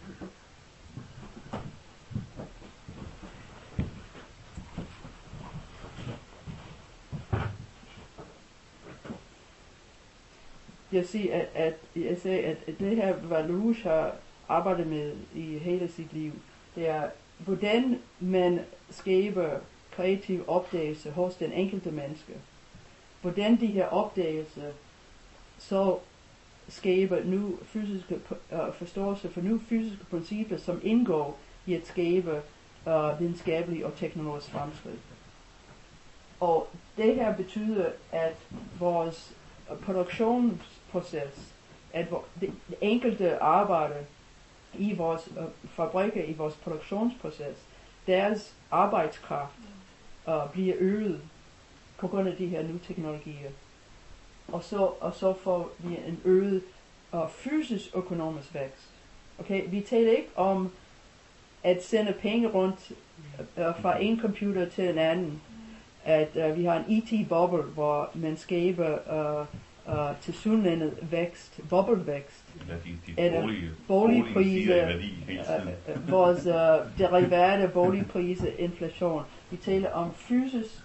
Jeg siger, at det her, hvad LaRouche har arbejdet med i hele sit liv, det er, hvordan man skaber kreative opdagelse hos den enkelte menneske. Hvordan de her opdagelser så skaber nu fysiske forståelse for nu fysiske principper, som indgår i at skabe videnskabelig og teknologisk fremskridt. Og det her betyder, at vores produktionsproces, at det enkelte arbejde i vores fabrikker, i vores produktionsproces, deres arbejdskraft bliver øget på grund af de her nye teknologier. Og så får vi en øget fysisk økonomisk vækst. Okay, vi taler ikke om at sende penge rundt fra en computer til en anden. At vi har en IT-boble, hvor man skaber tilsyneladende vækst, boblevækst. Eller boligpriser, vores derivate boligpriser, inflation. Vi taler om fysisk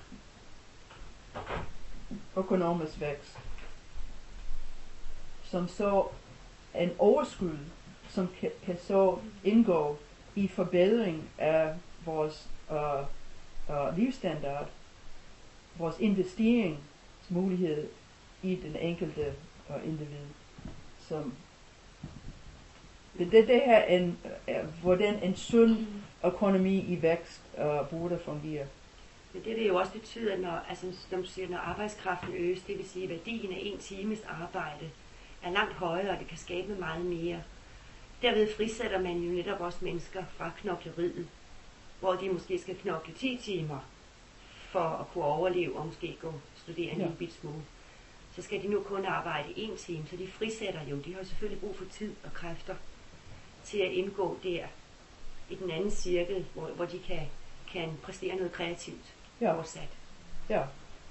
økonomisk vækst, som så en overskud, som kan så indgå i forbedring af vores livsstandard, vores investeringsmulighed i den enkelte individ. Som det her hvordan en sund økonomi i vækst burde fungere. Men det jo også betyder, når arbejdskraften øges, det vil sige, at værdien af en times arbejde er langt højere, og det kan skabe meget mere. Derved frisætter man jo netop også mennesker fra knokleriet, hvor de måske skal knokle 10 timer for at kunne overleve og måske gå studere en lille bit smule. Så skal de nu kun arbejde 1 time, så de frisætter jo. De har selvfølgelig brug for tid og kræfter til at indgå der i den anden cirkel, hvor de kan præstere noget kreativt. Fortsat. Ja.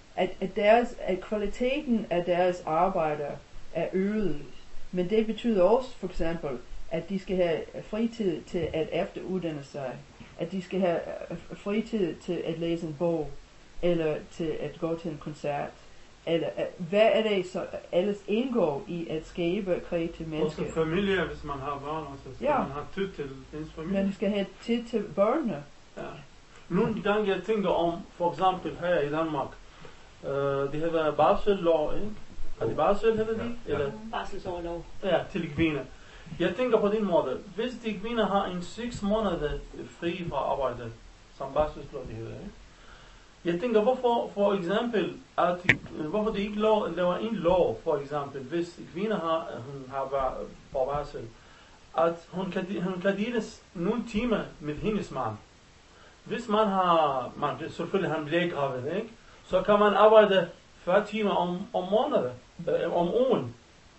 At kvaliteten af deres arbejde er øget, men det betyder også for eksempel, at de skal have fritid til at efteruddanne sig, at de skal have fritid til at læse en bog, eller til at gå til en koncert, eller hvad er det så ellers indgår i at skabe kreative mennesker? Også familie, hvis man har børn, så skal man have tid til ens familie. Man skal have tid til børnene. Ja. Nogle gange jeg tænker om, for eksempel her i Danmark, det har været barselår, ikke? Er det barsel, hedder det? Ja. Eller? Barselsorlov. Ja, til kvinder. Jeg tænker på den måde, hvis de kvinder har en 6 måneder fri fra arbejde, som barselslov det hedder, ikke? Jeg tænker, hvorfor for eksempel, hvorfor det ikke laver en lov, for eksempel, hvis kvinder hun har været på barsel, at hun kan deles nogle timer med hendes mand. Hvis man selvfølgelig han bliver gravid, ikke? Så kan man arbejde 40 timer om måneden, om ugen.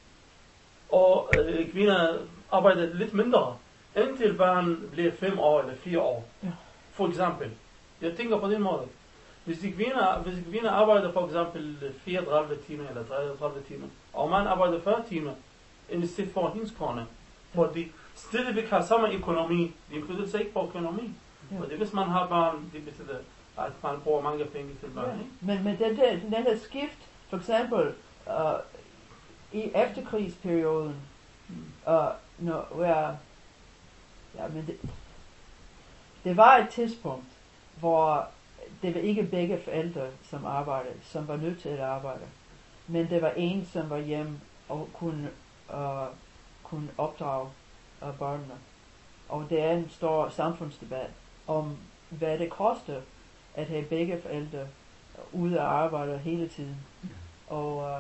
Og kvinder arbejder lidt mindre, indtil barn bliver 5 år eller 4 år. Ja. For eksempel. Jeg tænker på den måde. Hvis kvinder arbejder for eksempel 34 timer eller 33 timer, og man arbejder 40 timer, i stedet for hendes kone, fordi stadigvæk har samme økonomi, det betyder sig ikke på økonomi. Ja. Fordi hvis man har børn, det betyder, at man bruger mange penge til børn. Ja. Men den der skift, for eksempel i efterkrigsperioden, det var et tidspunkt, hvor det var ikke begge forældre, som arbejdede, som var nødt til at arbejde. Men det var en, som var hjemme og kunne opdrage børnene. Og det er en stor samfundsdebat om, hvad det koster at have begge forældre ude at arbejde hele tiden. Og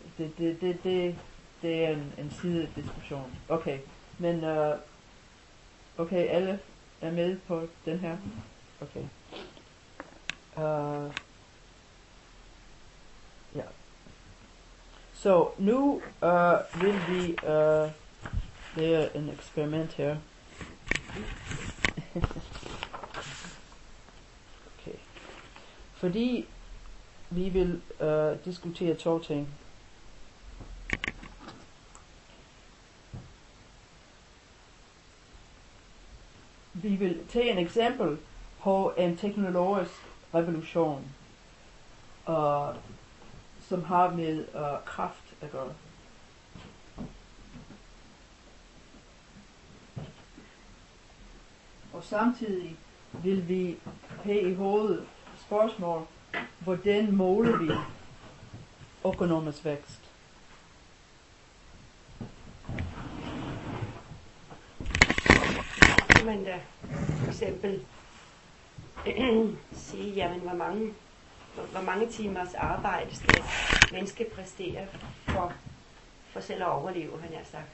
det er en sidediskussion. Okay, men okay, alle er med på den her? Okay. Ja. Så nu vil vi lave en eksperiment her. Okay. Fordi vi vil diskutere 2 ting. Vi vil tage en eksempel på en teknologisk revolution, som har med kraft at gøre. Og samtidig vil vi have i hovedet spørgsmål, hvordan måler vi økonomisk vækst? Kan man da for eksempel sige, jamen hvor mange timers arbejde skal mennesket præstere for selv at overleve, han har sagt.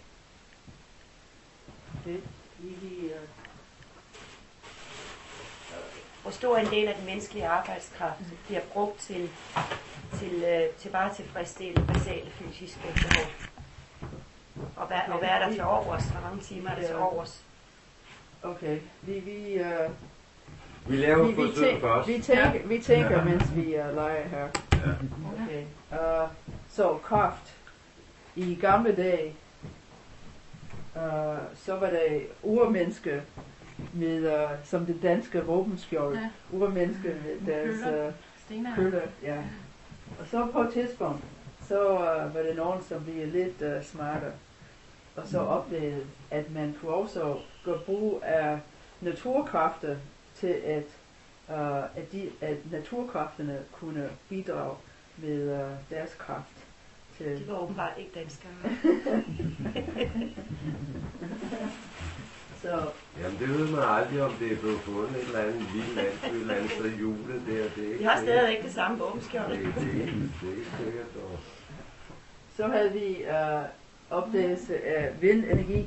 Hvor stor en del af den menneskelige arbejdskraft bliver brugt til bare at tilfredsstille basale fysiske behov? Og hvad er der til overs? Hvor mange timer er der til overs? Okay, Vi laver forsøg først. vi tænker mens vi leger her. Okay. Så kraft. I gamle dage, så var det urmenneske med, som det danske våbenskjold. Ja. Urmenneske med deres køller. Ja. Og så på et tidspunkt, så var det nogen, som blev lidt smartere. Og så oplevede, at man kunne også gøre brug af naturkræfter til at naturkræfterne kunne bidrage med deres kraft. De var åbenbart ikke danskere. Så. Jamen det ved man aldrig, om det er blevet fundet et eller andet lille landsby, et eller andet sted julet der. Vi har stadig ikke det samme våbenskjold. Det er ikke sikkert. Så havde vi opdagelse af vindenergi.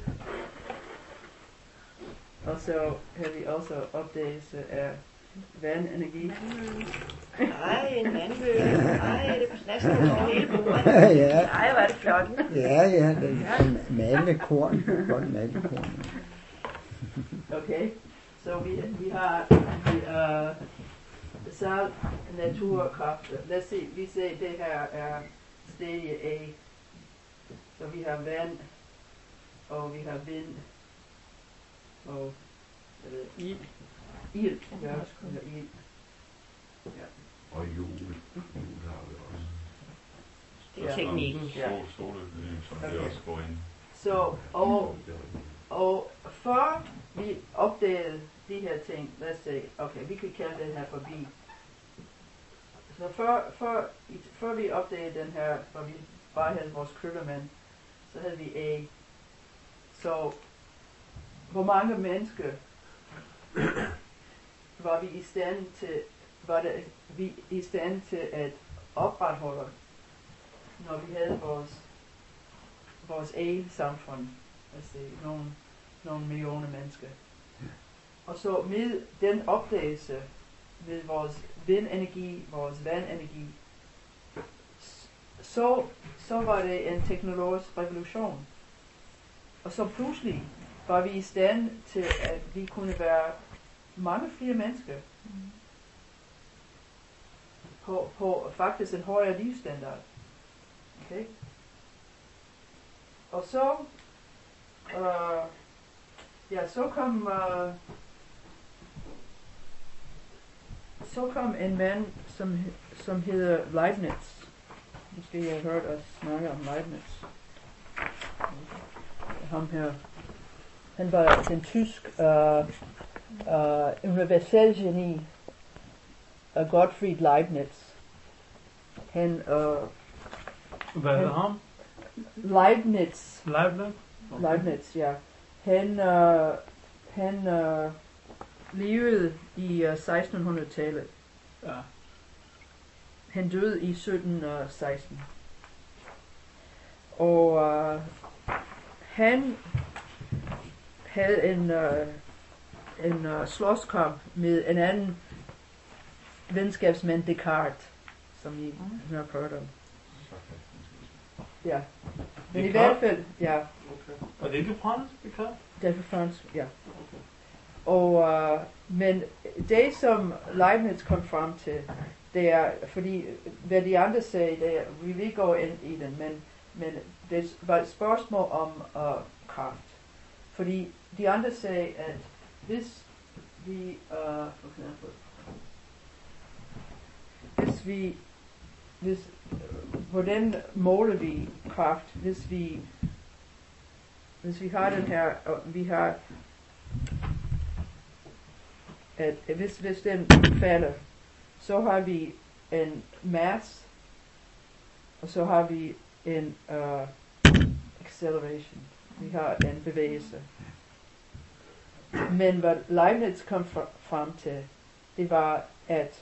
Og så havde vi også opdagelse af vandenergi. Nej, en vandbøge. Nej, det er plastik over hele bordet. Ja. Nej, hvor er det flot. Ja, malekorn. Godt malekorn. Okay, så vi har salt, naturkræfter. Lad os se, vi ser, det her er stadie A. Så vi har vand, og vi har vind, og ild. Ild, ja, vi har ild. Ja. Og jul har vi også. Det er teknikken. Solenergi, som vi også går ind. Så, og før vi opdagede de her ting, lad os sige, okay, vi kan kalde den her forbi. Så før vi opdagede den her, hvor vi bare havde vores køllermand, så havde vi A. Så hvor mange mennesker var vi i stand til at opretholde, når vi havde vores A-samfund, altså nogle millioner mennesker. Og så med den opdagelse med vores vindenergi, vores vandenergi, så var det en teknologisk revolution. Og så pludselig var vi i stand til, at vi kunne være mange flere mennesker på faktisk en højere livsstandard. Okay? Og så så kom en mand, som hedder Leibniz. Måske I har hørt os snakke om Leibniz. Ham her. Han var den tysk universel geni af Gottfried Leibniz. Hvad hedder ham? Leibniz. Leibniz? Okay. Leibniz, ja. Han levede i 1600-tallet. Ja. Han døde i 1716. Og han havde en slåskamp med en anden venskabsmand, Descartes, som I har hørt om. Ja. Men i hvert fald, ja. Okay. Og det er ikke fransk, Descartes? Det er fransk, ja. Og, men det som Leibniz kom frem til, det er, fordi hvad de andre sagde, det er, vi vil gå ind i den, men det var et spørgsmål om kraft. Fordi de andre sagde, at hvis vi, for eksempel, hvordan måler vi kraft, hvis vi har den her, vi har, at hvis den falder, Så har vi en mass, og så har vi en acceleration. Vi har en bevægelse. Men hvad Leibniz kom frem til, det var, at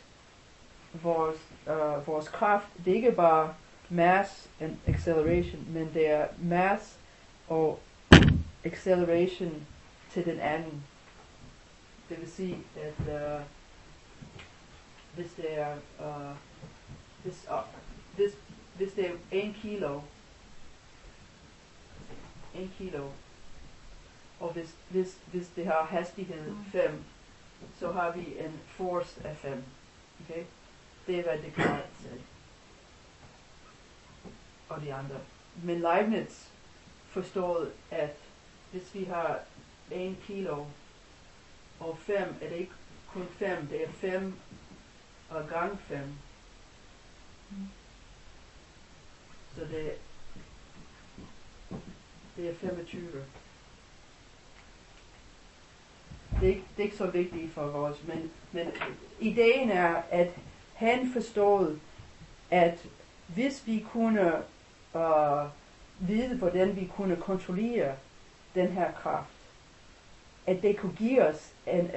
vores kraft, det er ikke bare mass and acceleration, men det er mass og acceleration til den anden. Det vil sige, at hvis det er hvis det er 1 kilo, og hvis det har hastighed 5, så har vi en force af 5. Okay? Det er hvad det kan til. Og de andre. Men Leibniz forstod, at hvis vi har 1 kilo og 5, er det ikke kun 5, det er 5 og gang 5. Så det er 25. Det er ikke så vigtigt for os, men ideen er, at han forstod, at hvis vi kunne vide, hvordan vi kunne kontrollere den her kraft, at det kunne give os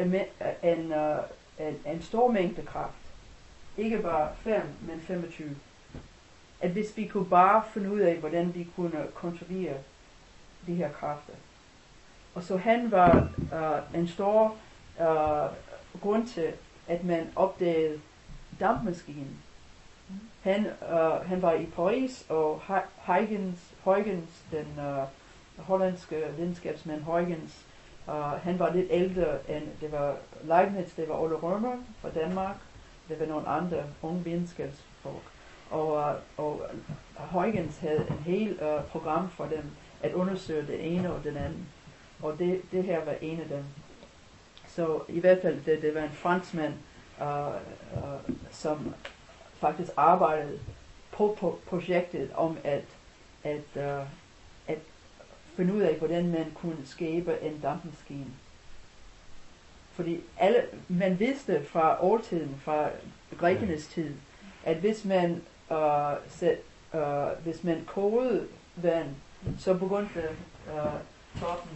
en stor mængde kraft. Ikke bare 5, men 25. At hvis vi kunne bare finde ud af, hvordan vi kunne kontrollere de her kræfter. Og så han var en stor grund til, at man opdagede dampmaskinen. Han var i Paris, og Huygens, den hollandske videnskabsmand Huygens, han var lidt ældre end det var Leibniz, det var Ole Rømer fra Danmark, det var nogle andre unge videnskabsfolk. Og Huygens havde en hel program for dem at undersøge det ene og den anden. Og det her var en af dem. Så i hvert fald, det var en franskmand, som faktisk arbejdede på projektet om at finde ud af, hvordan man kunne skabe en dampmaskine. Fordi man vidste fra oldtiden, fra grækernes tid, at hvis man kogede vand, så begyndte toppen,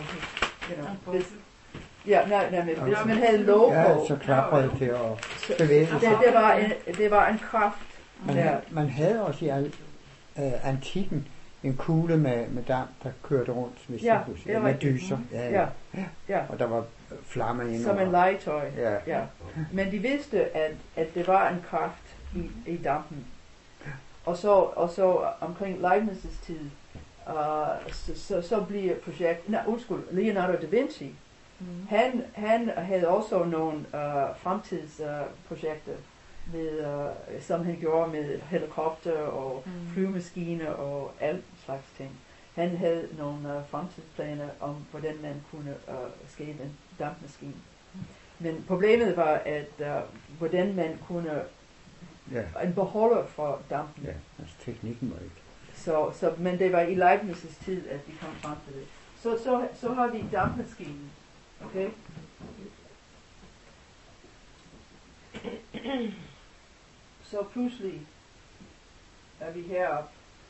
hvis man havde låg på. Ja, så klaprede det og bevægede sig. Det var en kraft. Man havde også i antikken en kugle med damp, der kørte rundt, hvis jeg husker. Med dyser. Ja. Og der var flammer indover. Som en legetøj. Ja. Men de vidste, at det var en kraft i dampen. Og så omkring Leibniz' tid, så bliver Leonardo da Vinci. Han havde også nogle fremtidsprojekter, som han gjorde med helikopter og flyvemaskiner og alt slags ting. Han havde nogle fremtidsplaner om, hvordan man kunne skabe en dampmaskine. Men problemet var, at hvordan man kunne en beholder for dampen. Ja, altså teknikken var ikke. Men det var i Leibniz' tid, at vi kom frem til det. Så har vi dampmaskinen. Okay? Så pludselig er vi heroppe.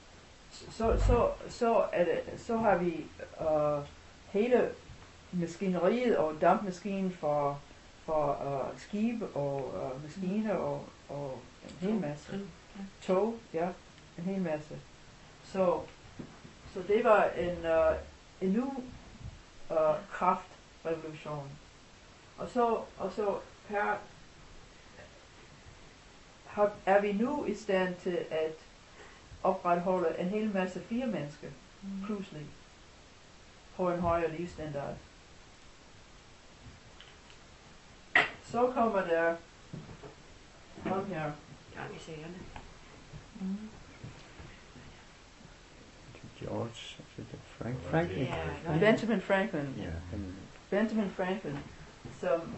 Så har vi hele maskineriet og dampmaskinen for skibe og maskiner og en hel masse. Tog, ja, en hel masse. Så det var en ny kraftrevolution. Og så her er vi nu i stand til at opretholde en hel masse fire mennesker pludselig på en højere livsstandard. Så kommer der ham her. Gang i sagerne. George, Franklin. Yeah, Benjamin Franklin. Ja, Benjamin Franklin, som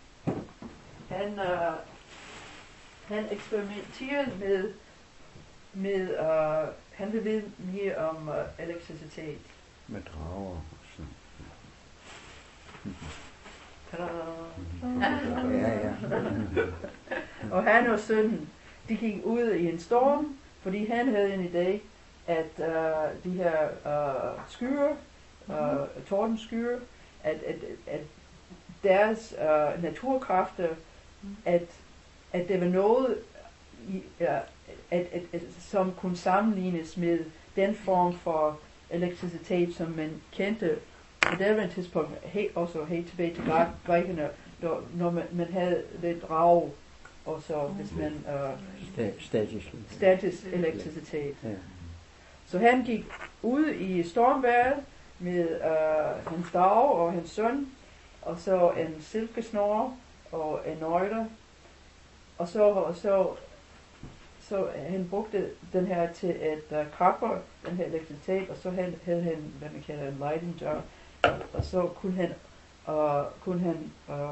han eksperimenterede med han vil vide mere om elektricitet. med drager og sådan. Ta-da! Ja. Og han og sønnen, de gik ud i en storm, fordi han havde en idé, at de her skyer, tordenskyer, at deres naturkræfter, at det var noget, som kunne sammenlignes med den form for elektricitet, som man kendte på det tidspunkt, også helt tilbage til grækerne, når man havde lidt rav, og så hvis man statisk elektricitet. Ja. Så han gik ud i stormvejret med hans dag og hans søn, og så en silkesnor og en nøgle, og så han brugte den her til at kappe den her elektricitet, og så havde han, hvad man kalder en lighting jar, og så kunne han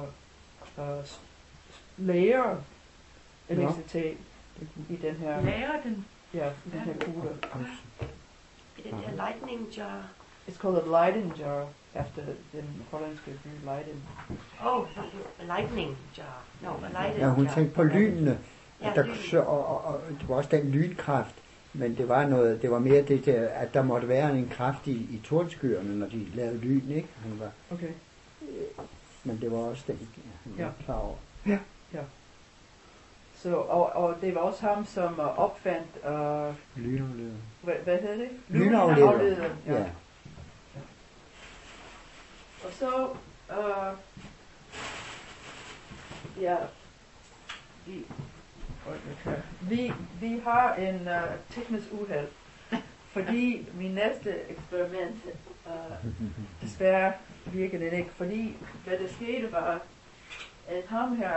lære elektricitet i den her. Lære den? Ja, i den her kugle. I den her lightning jar. It's called a lighting jar after den hollandske by Leiden. Oh, lightning jar. No, a lighting Ja, hun jar. tænkte på lynene. Ja, Der, lyn. og det var også den lynkraft, men det var mere det der, at der måtte være en kraft i tordskyerne, når de lavede lyn, ikke? Han var, Okay. men det var også den, han var klar over. Så, og det var også ham, som opfandt, Lynafleder. hvad hedder det? Lynafleder. Ja. Og så, vi har en teknisk uheld, fordi min næste eksperiment desværre virkede det ikke, fordi hvad der skete var, at ham her,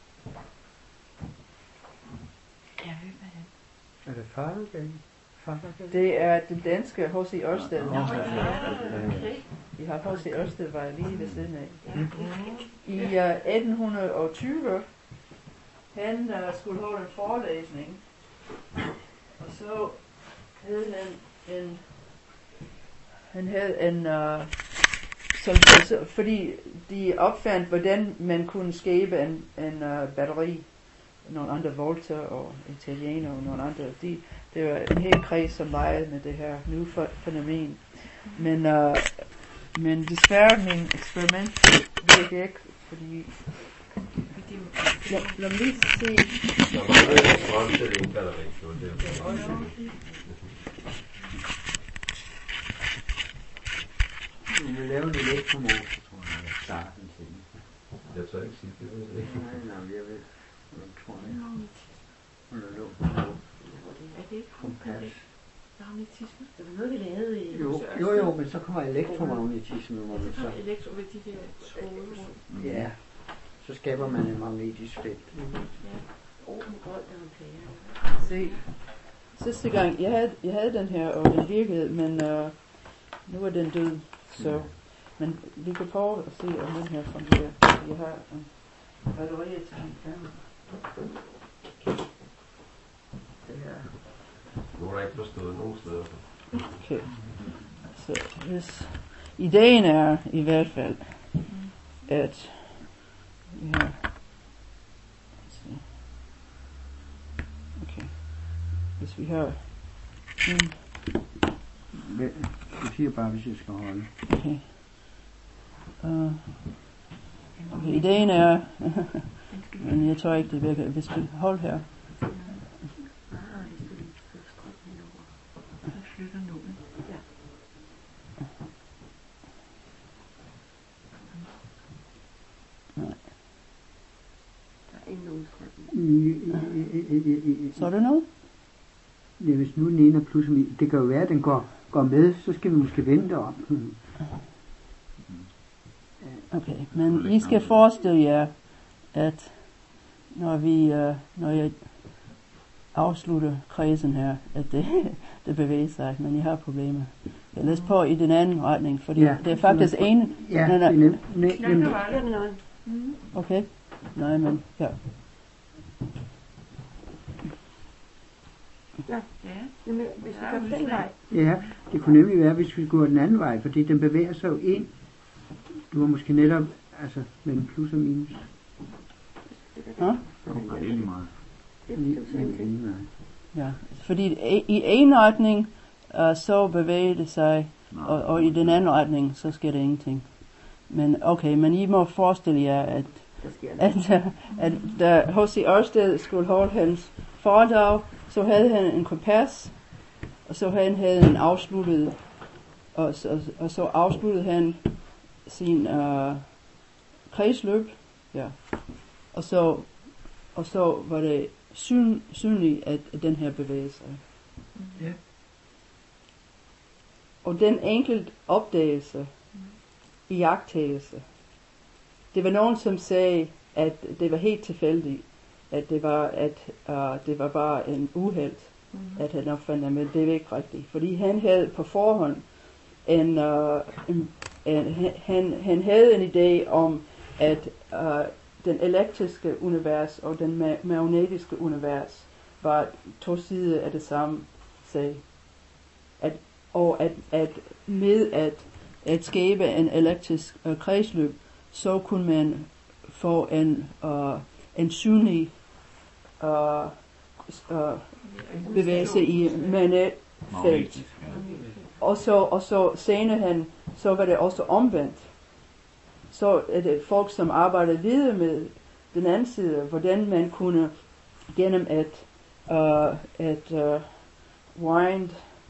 Er det Farvelgade? det er den danske H.C. Ørsted. Okay. Vi har H.C. Ørsted var lige ved siden af. I 1820, han skulle holde en forelæsning, og så havde han havde en fordi de opfandt, hvordan man kunne skabe en batteri, nogle andre Volta og Italiener og nogle andre. Det var en hel kreds, som legede med det her nye fænomen. Men desværre min eksperiment virkede ikke, fordi lad mig lige se. Der var en strømstilling-batteri, så det Vi vil lave en elektromotor, tror jeg, starten til den. Jeg tør ikke sige det, ved jeg ikke. Nej, jeg ved. Jeg tror ikke. Hun er lukket. Er det ikke Kompas. magnetisme? Det var noget, vi lavede i... Jo, men så kommer elektromagnetisme, hvor man så... Elektro ved de der tråde rundt. Ja, så skaber man en magnetisk felt. Se, sidste gang, jeg havde den her, og den virkede, men nu er den død. Så, men vi kan prøve at se, om den her fungerer. Jeg har en batteri til den her. Det her. Nu har jeg ikke forstået nogen steder. Okay. Så hvis ideen er i hvert fald, at ja. Okay. Hvis vi har Du siger bare, hvis jeg skal holde. okay. Okay, ideen er, men jeg tror ikke det virker. Hvis du hold her. Så er det noget? Ja, hvis nu den ene er plus, det kan jo være, at den går med, så skal vi måske vente om. Okay, men I skal forestille jer, at når jeg afslutter kredsen her, at det bevæger sig, men jeg har problemer. Jeg læser på i den anden retning, fordi det er faktisk en... Ja, det er nemt. Okay, nej, men ja. Jamen, hvis vi går den vej. Ja, det kunne nemlig være, hvis vi går den anden vej, fordi den bevæger sig jo ind. Du var måske netop, altså, mellem plus og minus. Ja? Det er helt meget. Ja, fordi i en retning, så bevæger det sig, og i den anden retning, så sker der ingenting. Men okay, men I må forestille jer, at da H.C. Ørsted skulle holde hans foredrag, så havde han en kompas, og så havde han en afsluttet, og så afsluttede han sin kredsløb, ja. Og så var det synligt, at den her bevægede sig. Ja. Og den enkelt opdagelse, iagttagelse, det var nogen, som sagde, at det var helt tilfældigt, at det var bare en uheld, at han opfandt det, men det er ikke rigtigt. Fordi han havde på forhånd han havde en idé om, at den elektriske univers og den magnetiske univers var to sider af det samme sag. At med at skabe en elektrisk kredsløb, så kunne man få en synlig bevægelse i magnetfelt. Og så senere så var det også omvendt. Så er det folk, som arbejder videre med den anden side, hvordan man kunne gennem at wind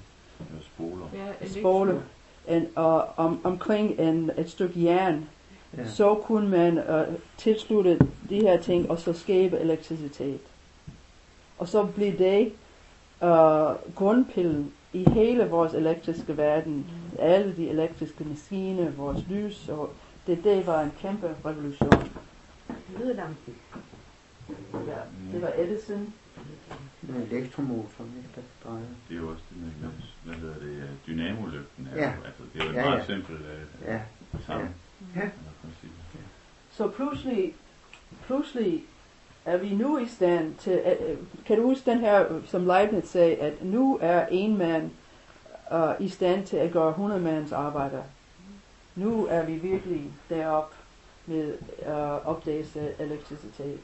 spole omkring et stykke jern, så kunne man tilslutte de her ting og så skabe elektricitet. Og så blev det grundpillen i hele vores elektriske verden, alle de elektriske maskiner, vores lys, og det var en kæmpe revolution. Lydlampen. Ja, det var Edison. Med elektromotoren, der drejer. Det er jo også det med, hvad hedder det, dynamolygten. Ja. Altså, det er jo et meget simpelt sammen. Ja. Så pludselig er vi nu i stand til, kan du huske den her, som Leibniz sagde, at nu er en mand i stand til at gøre 100 mands arbejde. Nu er vi virkelig deroppe med opdagelse af elektricitet.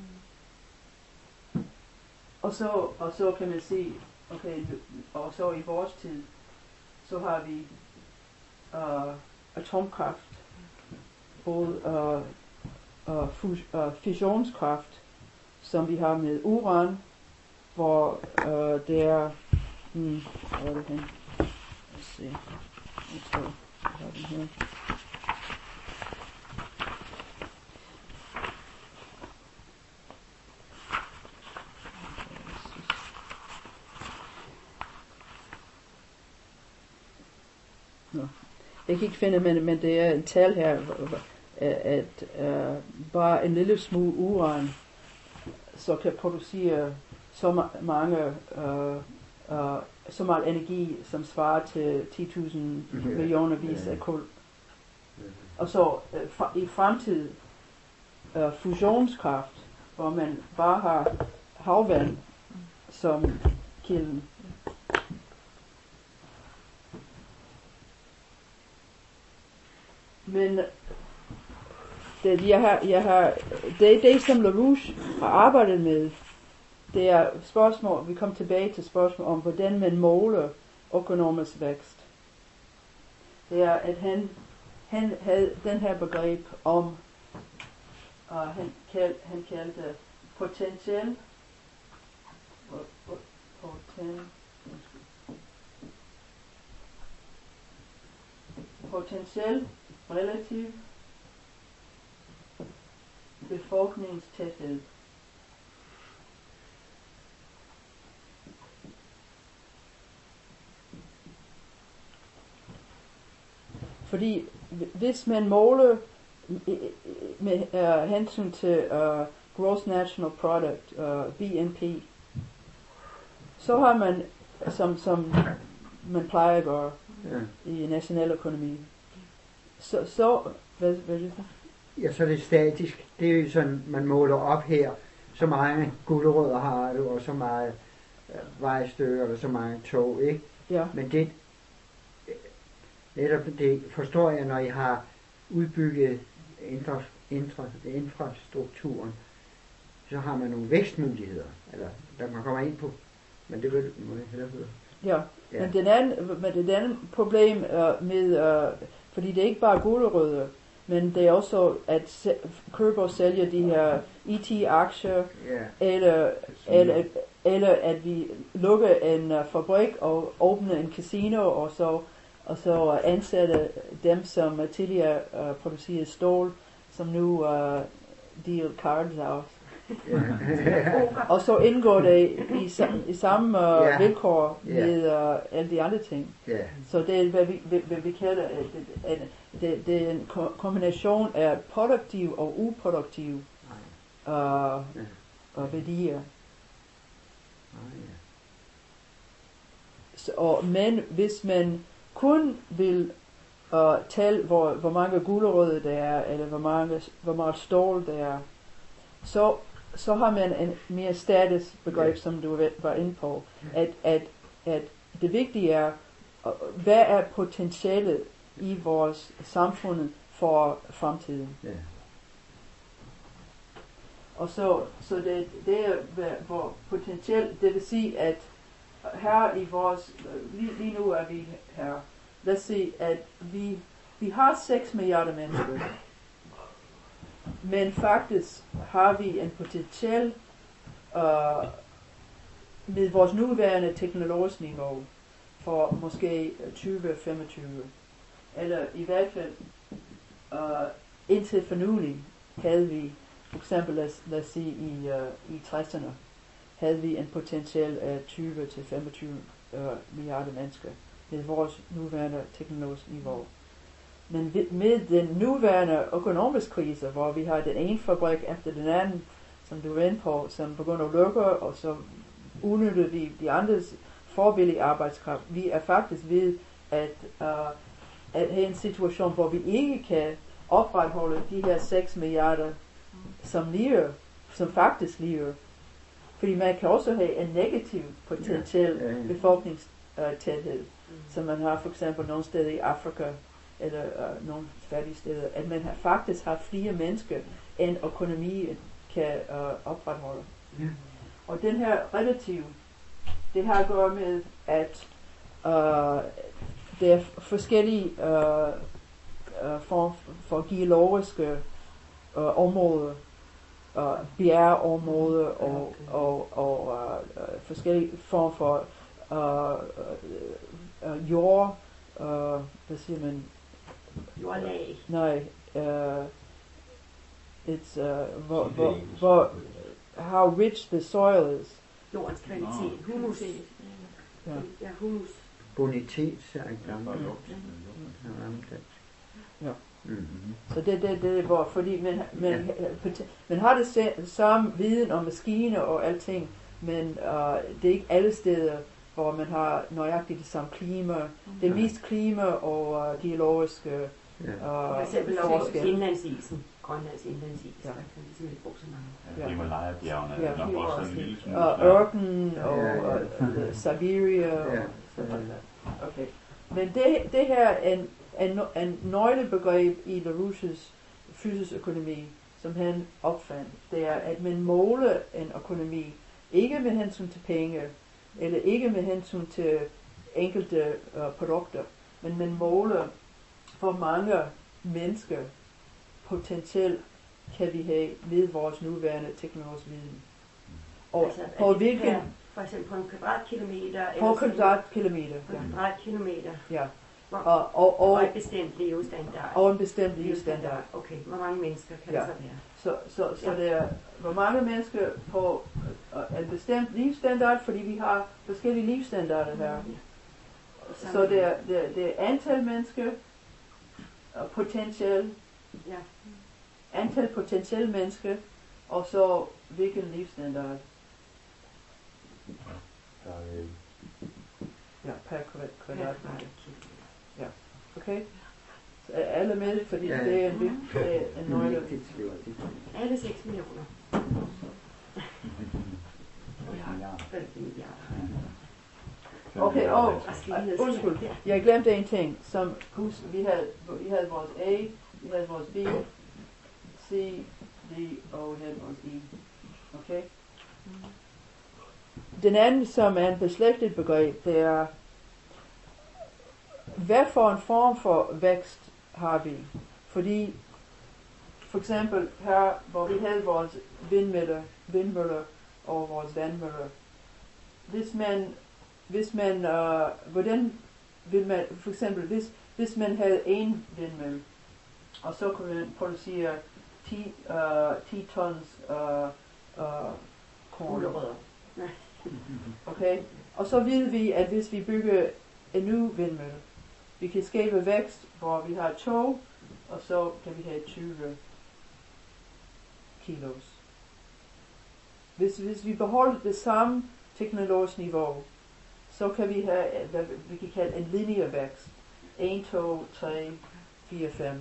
Og så kan man sige, okay, og så i vores tid, så har vi atomkraft, både fusionskraft, som vi har med uran, hvor det er, hvor er det hen? Lad os se, jeg tror, jeg har den her. Jeg kan ikke finde, men det er en tal her, at bare en lille smule uran, så kan producere så meget energi, som svarer til 10.000 millioner vis af kul. Og så i fremtiden fusionskraft, hvor man bare har havvand som kilden. Men det som LaRouche har arbejdet med, det er spørgsmål, vi kommer tilbage til spørgsmål om, hvordan man måler økonomisk vækst. Det er, at han havde den her begreb om, han kaldte potentiel relativ befolkningstæthed. Fordi hvis man måler med hensyn til Gross National Product, BNP, så har man, som man plejer at gøre i nationaløkonomi, så hvad er det? Ja, så er det statisk. Det er jo sådan, man måler op her, så mange gulerødder har du, og så meget vejstykker, eller så mange tog, ikke? Ja. Men det, netop det forstår jeg, når I har udbygget infrastrukturen, så har man nogle vækstmuligheder, eller der man kommer ind på, men det må jeg hellere høre. Ja, Ja. men det andet problem med, fordi det er ikke bare gulerødder, men det er også at købe og sælge de her IT-aktier, Ja. eller at vi lukker en fabrik og åbner en casino, og så ansætte dem, som tidligere producerede stål, som nu deal cards out. Og så indgår det i samme vilkår med alle de andre ting. Ja. Så det er, hvad vi kalder, det er en kombination af produktiv og uproduktiv værdier. Men hvis man kun vil tælle, hvor mange gulerødder der er, eller hvor meget stål der er, så har man en mere status begreb, som du var inde på, at det vigtige er, hvad er potentialet i vores samfund for fremtiden. Ja. Og så det er, hvor potentielt, det vil sige, at her i vores, lige nu er vi her, lad os sige, at vi har 6 milliarder mennesker, men faktisk har vi en potentiel med vores nuværende teknologisk niveau for måske 20-25, eller i hvert fald indtil for nylig havde vi, for eksempel lad os sige i 60'erne, havde vi en potentiel af 20-25 milliarder mennesker med vores nuværende teknologisk niveau. Men med den nuværende økonomiske krise, hvor vi har den ene fabrik efter den anden, som du var inde på, som begynder at lukke, og så udnytter de andres forbillige arbejdskraft. Vi er faktisk ved at have en situation, hvor vi ikke kan opretholde de her 6 milliarder, som faktisk lever. Fordi man kan også have en negativ potentiel befolkningstæthed, som man har for eksempel nogle steder i Afrika, eller nogle fattige steder, at man faktisk har flere mennesker, end økonomien kan opretholde. Ja. Og den her relativ, det har at gøre med, at der er forskellige former for geologiske områder, bjergeområder og forskellige former for jord, hvad siger man? Jordlag. Nej, it's how rich the soil is. Jordens kvalitet. Humus. Ja, humus. Bonitet, er en gammel Ja. Så det er hvor, fordi man har det samme viden om maskiner og alting, men det er ikke alle steder, hvor man har nøjagtigt det samme klima. Det er mest klima og geologiske for eksempel over indlandsisen, Grønlands indlandsis, der kan ligesom ikke bruge så mange. Himalaya-bjergene er nok også en lille smule. Og ørken og Siberia og sådan noget. Okay. Men det her er en nøglebegreb i LaRouches fysisk-økonomi, som han opfandt. Det er, at man måler en økonomi, ikke med hensyn til penge, eller ikke med hensyn til enkelte produkter, men man måler, hvor mange mennesker potentielt kan vi have ved vores nuværende teknologisk viden. Og Altså, på hvilken... For eksempel på en kvadratkilometer. På kvadratkilometer. På en kvadratkilometer. Ja. Og en bestemt levestandard. Og en bestemt levestandard. Okay, hvor mange mennesker kan det så være? Så det er, hvor mange mennesker på en bestemt levestandard, fordi vi har forskellige levestandarder her. Så det er antal mennesker, potentielle, antal potentielle mennesker, og så hvilken levestandard. Ja, per kvadratmeter. Ja, okay. Så er alle med, fordi det er en nøgle. Alle 6 millioner. Okay, og undskyld, jeg glemte en ting, som husk, vi havde vores A, vi havde vores B, C, D og vi havde vores E. Okay. Den anden, som er en beslægtet begreb, det er, hvad for en form for vækst har vi? Fordi, for eksempel her, hvor vi havde vores vindmøller og vores vandmøller, hvordan vil man, for eksempel, hvis man havde en vindmølle, og så kunne man producere 10 tons korn. Okay? Og så ved vi, at hvis vi bygger en ny vindmølle, vi kan skabe vækst, hvor vi har 2, og så kan vi have 20 kilos. Hvis vi beholder det samme teknologiske niveau, så kan vi have, hvad vi kan kalde en linear vækst. 1, 2, 3, 4, 5.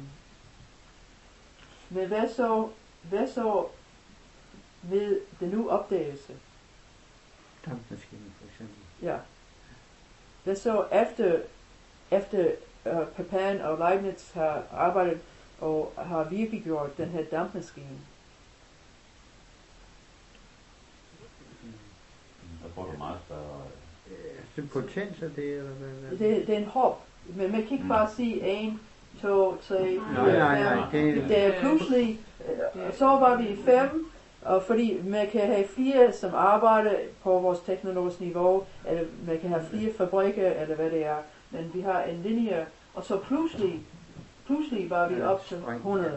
Men hvad så med den nye opdagelse? Dampmaskinen for eksempel. Ja. Hvad så efter Papan og Leibniz har arbejdet og har virkeliggjort den her dampmaskine? Der får du meget større... Det potens af det, eller hvad? Det er en hop. Men man kan ikke bare sige 1, 2, 3, 4, 5. Nej, Det er pludselig, så var vi 5, og fordi man kan have flere, som arbejder på vores teknologiske niveau, eller man kan have flere fabrikker, eller hvad det er, men vi har en linje, og så pludselig var vi op til 100.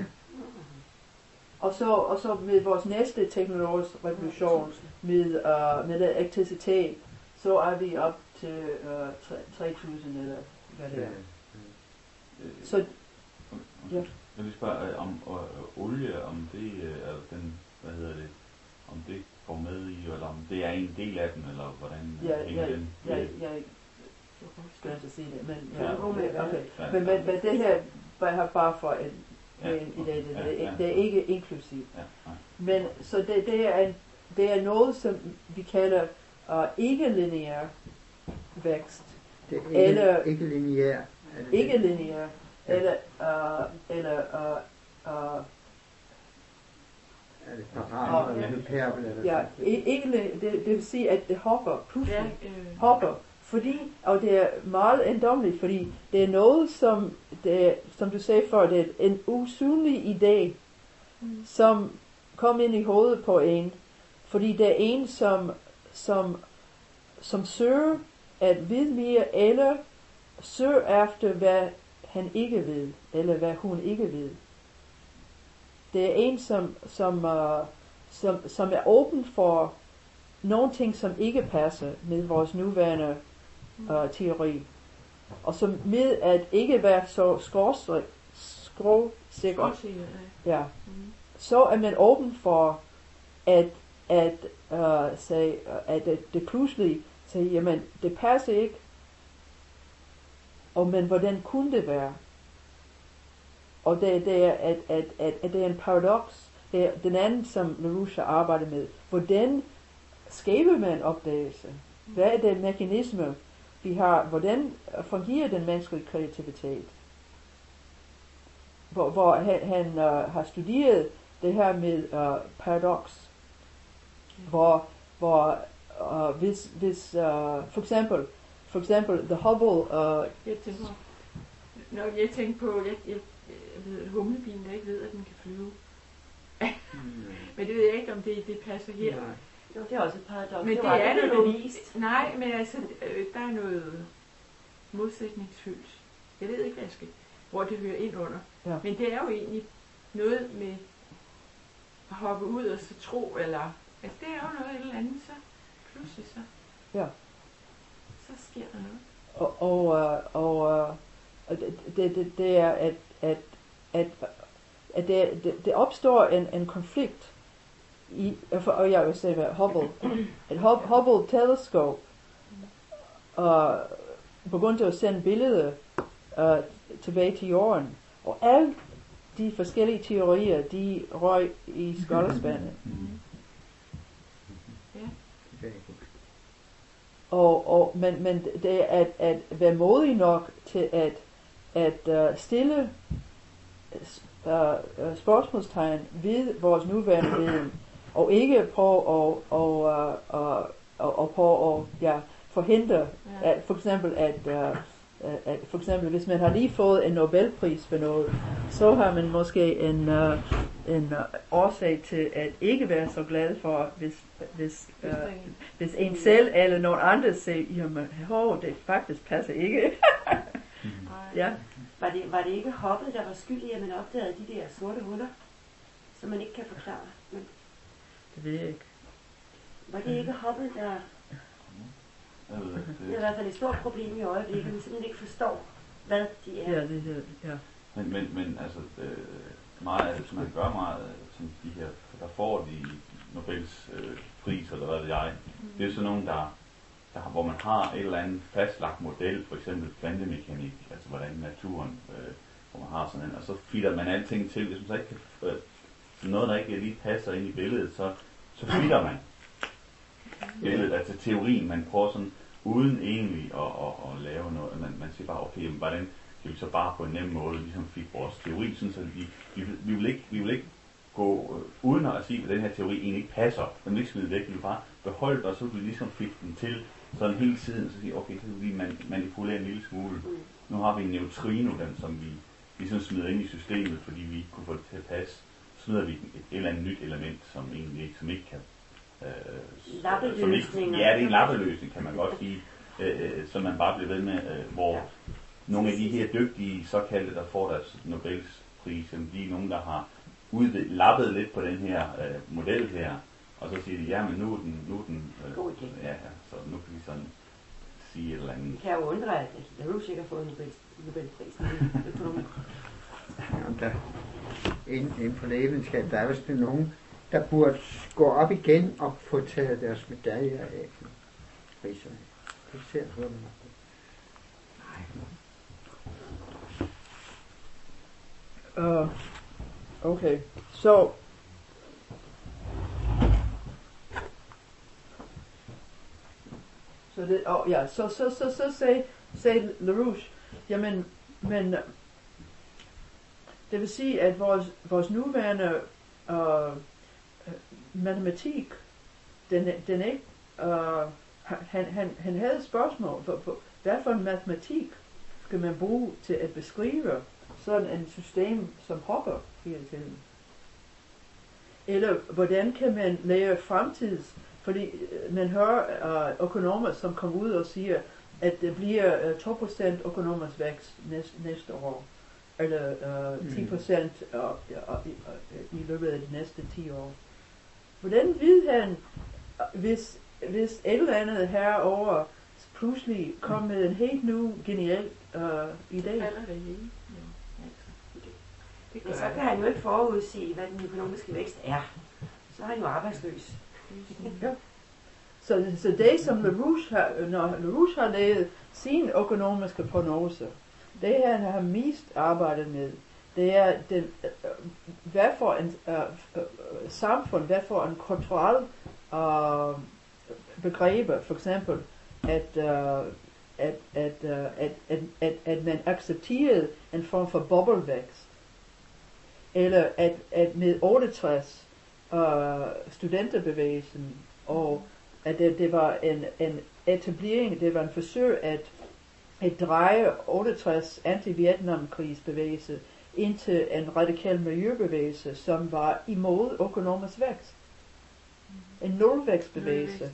Og så med vores næste teknologiske revolution, med elektricitet, så er vi op til 3000 eller hvad det er. Så ja. Jeg vil spørge om olie, om det er den, om det går med i, eller om det er en del af den, eller hvordan hænger den? Jeg skal ikke sige det, men okay. Men det her var bare for en idé, det er ikke inklusivt. Men så det er noget, som vi kalder ikke-lineær vækst. Det er ikke lineær. Ikke lineær. Eller er det parat eller hyperbel eller ja, ikke det vil sige, at det hopper pludselig. Hopper. Fordi, og det er meget ejendommeligt, fordi det er noget, som du sagde før, det er en usynlig idé, som kom ind i hovedet på en, fordi det er en, som søger at vide mere, eller søger efter, hvad han ikke ved, eller hvad hun ikke ved. Det er en, som er åben for nogle ting, som ikke passer med vores nuværende teori. Og som med at ikke være så skråsikker, ja, så er man åben for at det pludselig siger, jamen, det passer ikke, men hvordan kunne det være? Og det er en paradoks. Det er den anden, som LaRouche arbejder med. Hvordan skaber man opdagelse? Hvad er det mekanisme, vi har? Hvordan fungerer den menneskelige kreativitet? Hvor han har studeret det her med paradoks. Hvor hvis for eksempel the Hubble jeg tænker på jeg ved humlebien, der ikke ved, at den kan flyve. Men det ved jeg ikke, om det passer her. Jo, det er også et paradoks. Men det er det jo bevist. Nej, men altså, der er noget modsætningsfyldt. Jeg ved ikke, hvor det hører ind under. Ja. Men det er jo egentlig noget med at hoppe ud og så tro, eller altså det er jo noget eller andet, så pludselig så. Ja. Så sker der noget. Og det er at det opstår en konflikt i, og jeg vil sige hvad Hubble, et Hubble teleskop begyndte at sende billeder tilbage til jorden, og alle de forskellige teorier, de røg i skraldespanden. Men det er at være modig nok til at stille spørgsmålstegn ved vores nuværende viden. og ikke prøve at forhindre, at for eksempel hvis man har lige fået en Nobelpris for noget, så har man måske en årsag til at ikke være så glad for, hvis en selv eller nogen andre siger, jamen, det faktisk passer ikke. Ja. Var det ikke hoppet, der var skyld i, at man opdagede de der sorte huller, som man ikke kan forklare? Men det ved jeg ikke. var det ikke hoppet, der... Det er i hvert fald et stort problem i øjeblikket, at man simpelthen ikke forstår, hvad de er. Ja. Men altså, meget af det, som man gør meget, som de her, der får de Nobels pris, eller hvad ved jeg, det er sådan nogle, hvor man har et eller andet fastlagt model, for eksempel kvantemekanik, altså hvordan naturen, hvor man har sådan en, og så fitter man alting til, hvis man så ikke kan, noget der ikke lige passer ind i billedet, så fitter man billedet, altså teorien, man prøver sådan, uden egentlig at lave noget, man siger bare, okay, jamen, hvordan kan vi så bare på en nem måde ligesom fik vores teori, sådan, så vi vil ikke gå uden at sige, at den her teori egentlig ikke passer, den vil ikke smide væk, vi vil bare beholde det, og så vil vi ligesom fik den til sådan hele tiden, så sige, okay, så vil vi manipulere en lille smule. Nu har vi en neutrino, som vi ligesom smider ind i systemet, fordi vi ikke kunne få det til at passe. Så smider vi et eller andet nyt element, som ikke kan lappeløsninger. Ja, det er en lappeløsning, kan man godt sige, som man bare bliver ved med, hvor nogle af de her dygtige såkaldte, der får deres Nobelpris, de er nogen, der har lappet lidt på den her model her, og så siger de, ja, men nu er den god idé. Ja, så nu kan vi sådan sige et eller andet. Det kan jo undre, at Larouche ikke har fået Nobelprisen i økonomi. Inden for lægevidenskab, der er vist nogen, der burde gå op igen og få taget deres medaljer af. Priserne. Det ser hører man op. Okay, så sagde Larouche, jamen, men det vil sige, at vores nuværende matematik, den ikke, han havde et spørgsmål, hvad for en matematik skal man bruge til at beskrive sådan en system, som hopper hele tiden? Eller hvordan kan man lære fremtids, fordi man hører økonomer, som kommer ud og siger, at det bliver 2% økonomisk vækst næste år, eller 10% i løbet af de næste 10 år. Hvordan ved han, hvis et eller andet herovre pludselig kom med en helt ny, genial idé? Men så kan han jo ikke forudsige, hvad den økonomiske vækst er. Så er han jo arbejdsløs. Ja. Så det som når Larouche har lavet sine økonomiske prognoser, det han har mest arbejdet med, det er hvad for en samfund, hvad for en kulturel begreber, for eksempel at man accepterede en form for boblevækst, eller at med 68 studenterbevægelsen, og at det var en etablering, det var en forsøg at dreje 68 anti-Vietnamkrigsbevægelse ind til en radikal miljøbevægelse, som var imod økonomisk vækst. En nulvækstbevægelse.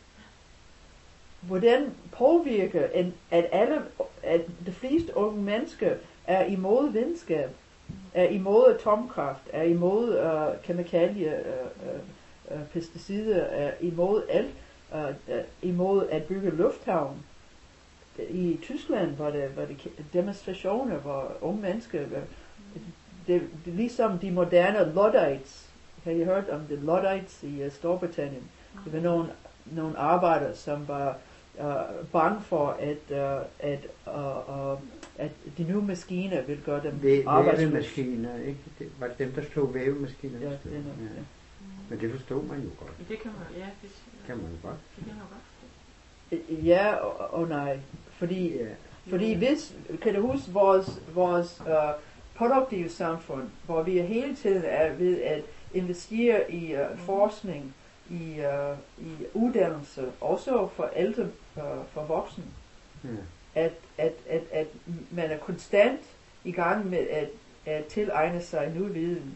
Hvordan påvirker at de fleste unge mennesker er imod videnskab, er imod atomkraft, er imod kemikalier, pesticider, er imod alt, imod at bygge lufthavn. I Tyskland var det demonstrationer, hvor unge mennesker, det ligesom de moderne Luddites. Har I hørt om de Luddites i Storbritannien? Det var nogle arbejdere, som var bange for, at de nye maskiner vil gøre dem arbejdsløse. Vævemaskiner, ikke? Var det dem, der slog vævemaskiner? Ja, Men det forstod man jo godt. Det kan man, ja. Det kan man jo godt. Det kan man godt. Ja og nej. Fordi hvis, kan du huske vores produktive samfund, hvor vi hele tiden er ved at investere i forskning, i uddannelse, også for ældre, for voksne. At man er konstant i gang med at tilegne sig ny viden.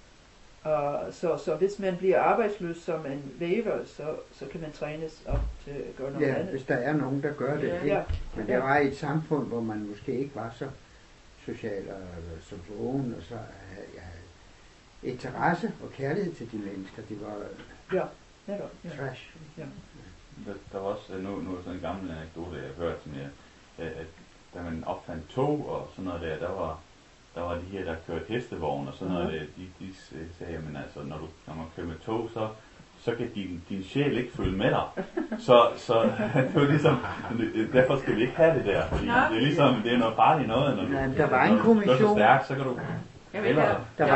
Så hvis man bliver arbejdsløs som en væver, så kan man trænes op til at gøre noget andet. Hvis der er nogen, der gør det. Ja. Men det var i et samfund, hvor man måske ikke var så social og så vågen, og så havde interesse og kærlighed til de mennesker. Det var trash. Ja. Der var også, nu er sådan en gammel anekdote, jeg har hørt, at da man opfandt tog og sådan noget der var de her, der kørte hestevogn og sådan noget, de sagde, jamen altså, når man kører med tog, så kan din sjæl ikke følge med dig. Så det var ligesom, derfor skal vi ikke have det der, fordi det er ligesom, det er noget farligt noget, når du der var en kommission. er så stærk, så kan du... Der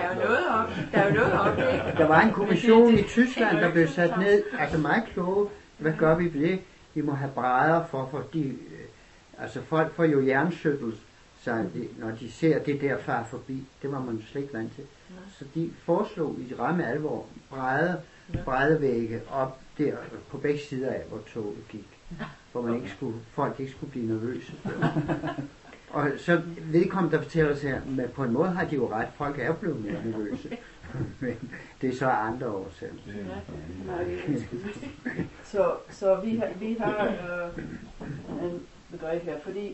var en kommission i Tyskland, der blev sat ned, altså meget kloge, hvad gør vi ved det? Vi må have brædder fordi altså folk får jo hjernesøttel, så når de ser det der far forbi, det var man slet ikke vant til. Så de foreslog i ramme alvor bræddevægge op der på begge sider af, hvor toget gik, hvor folk ikke skulle blive nervøse. Og så vedkommende, der fortæller sig, at på en måde har de jo ret, folk er jo blevet mere nervøse, men det er så andre årsager. Så vi har en begreb her, fordi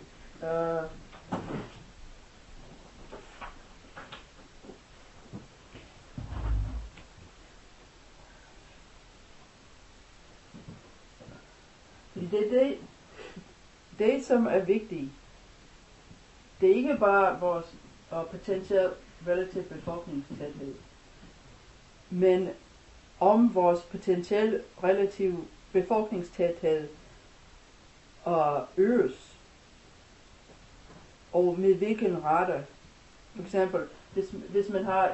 det som er vigtigt, det er ikke bare vores potentielle relative befolkningstæthed, men om vores potentielle relative befolkningstæthed øges, og med hvilken rate. For eksempel, hvis man har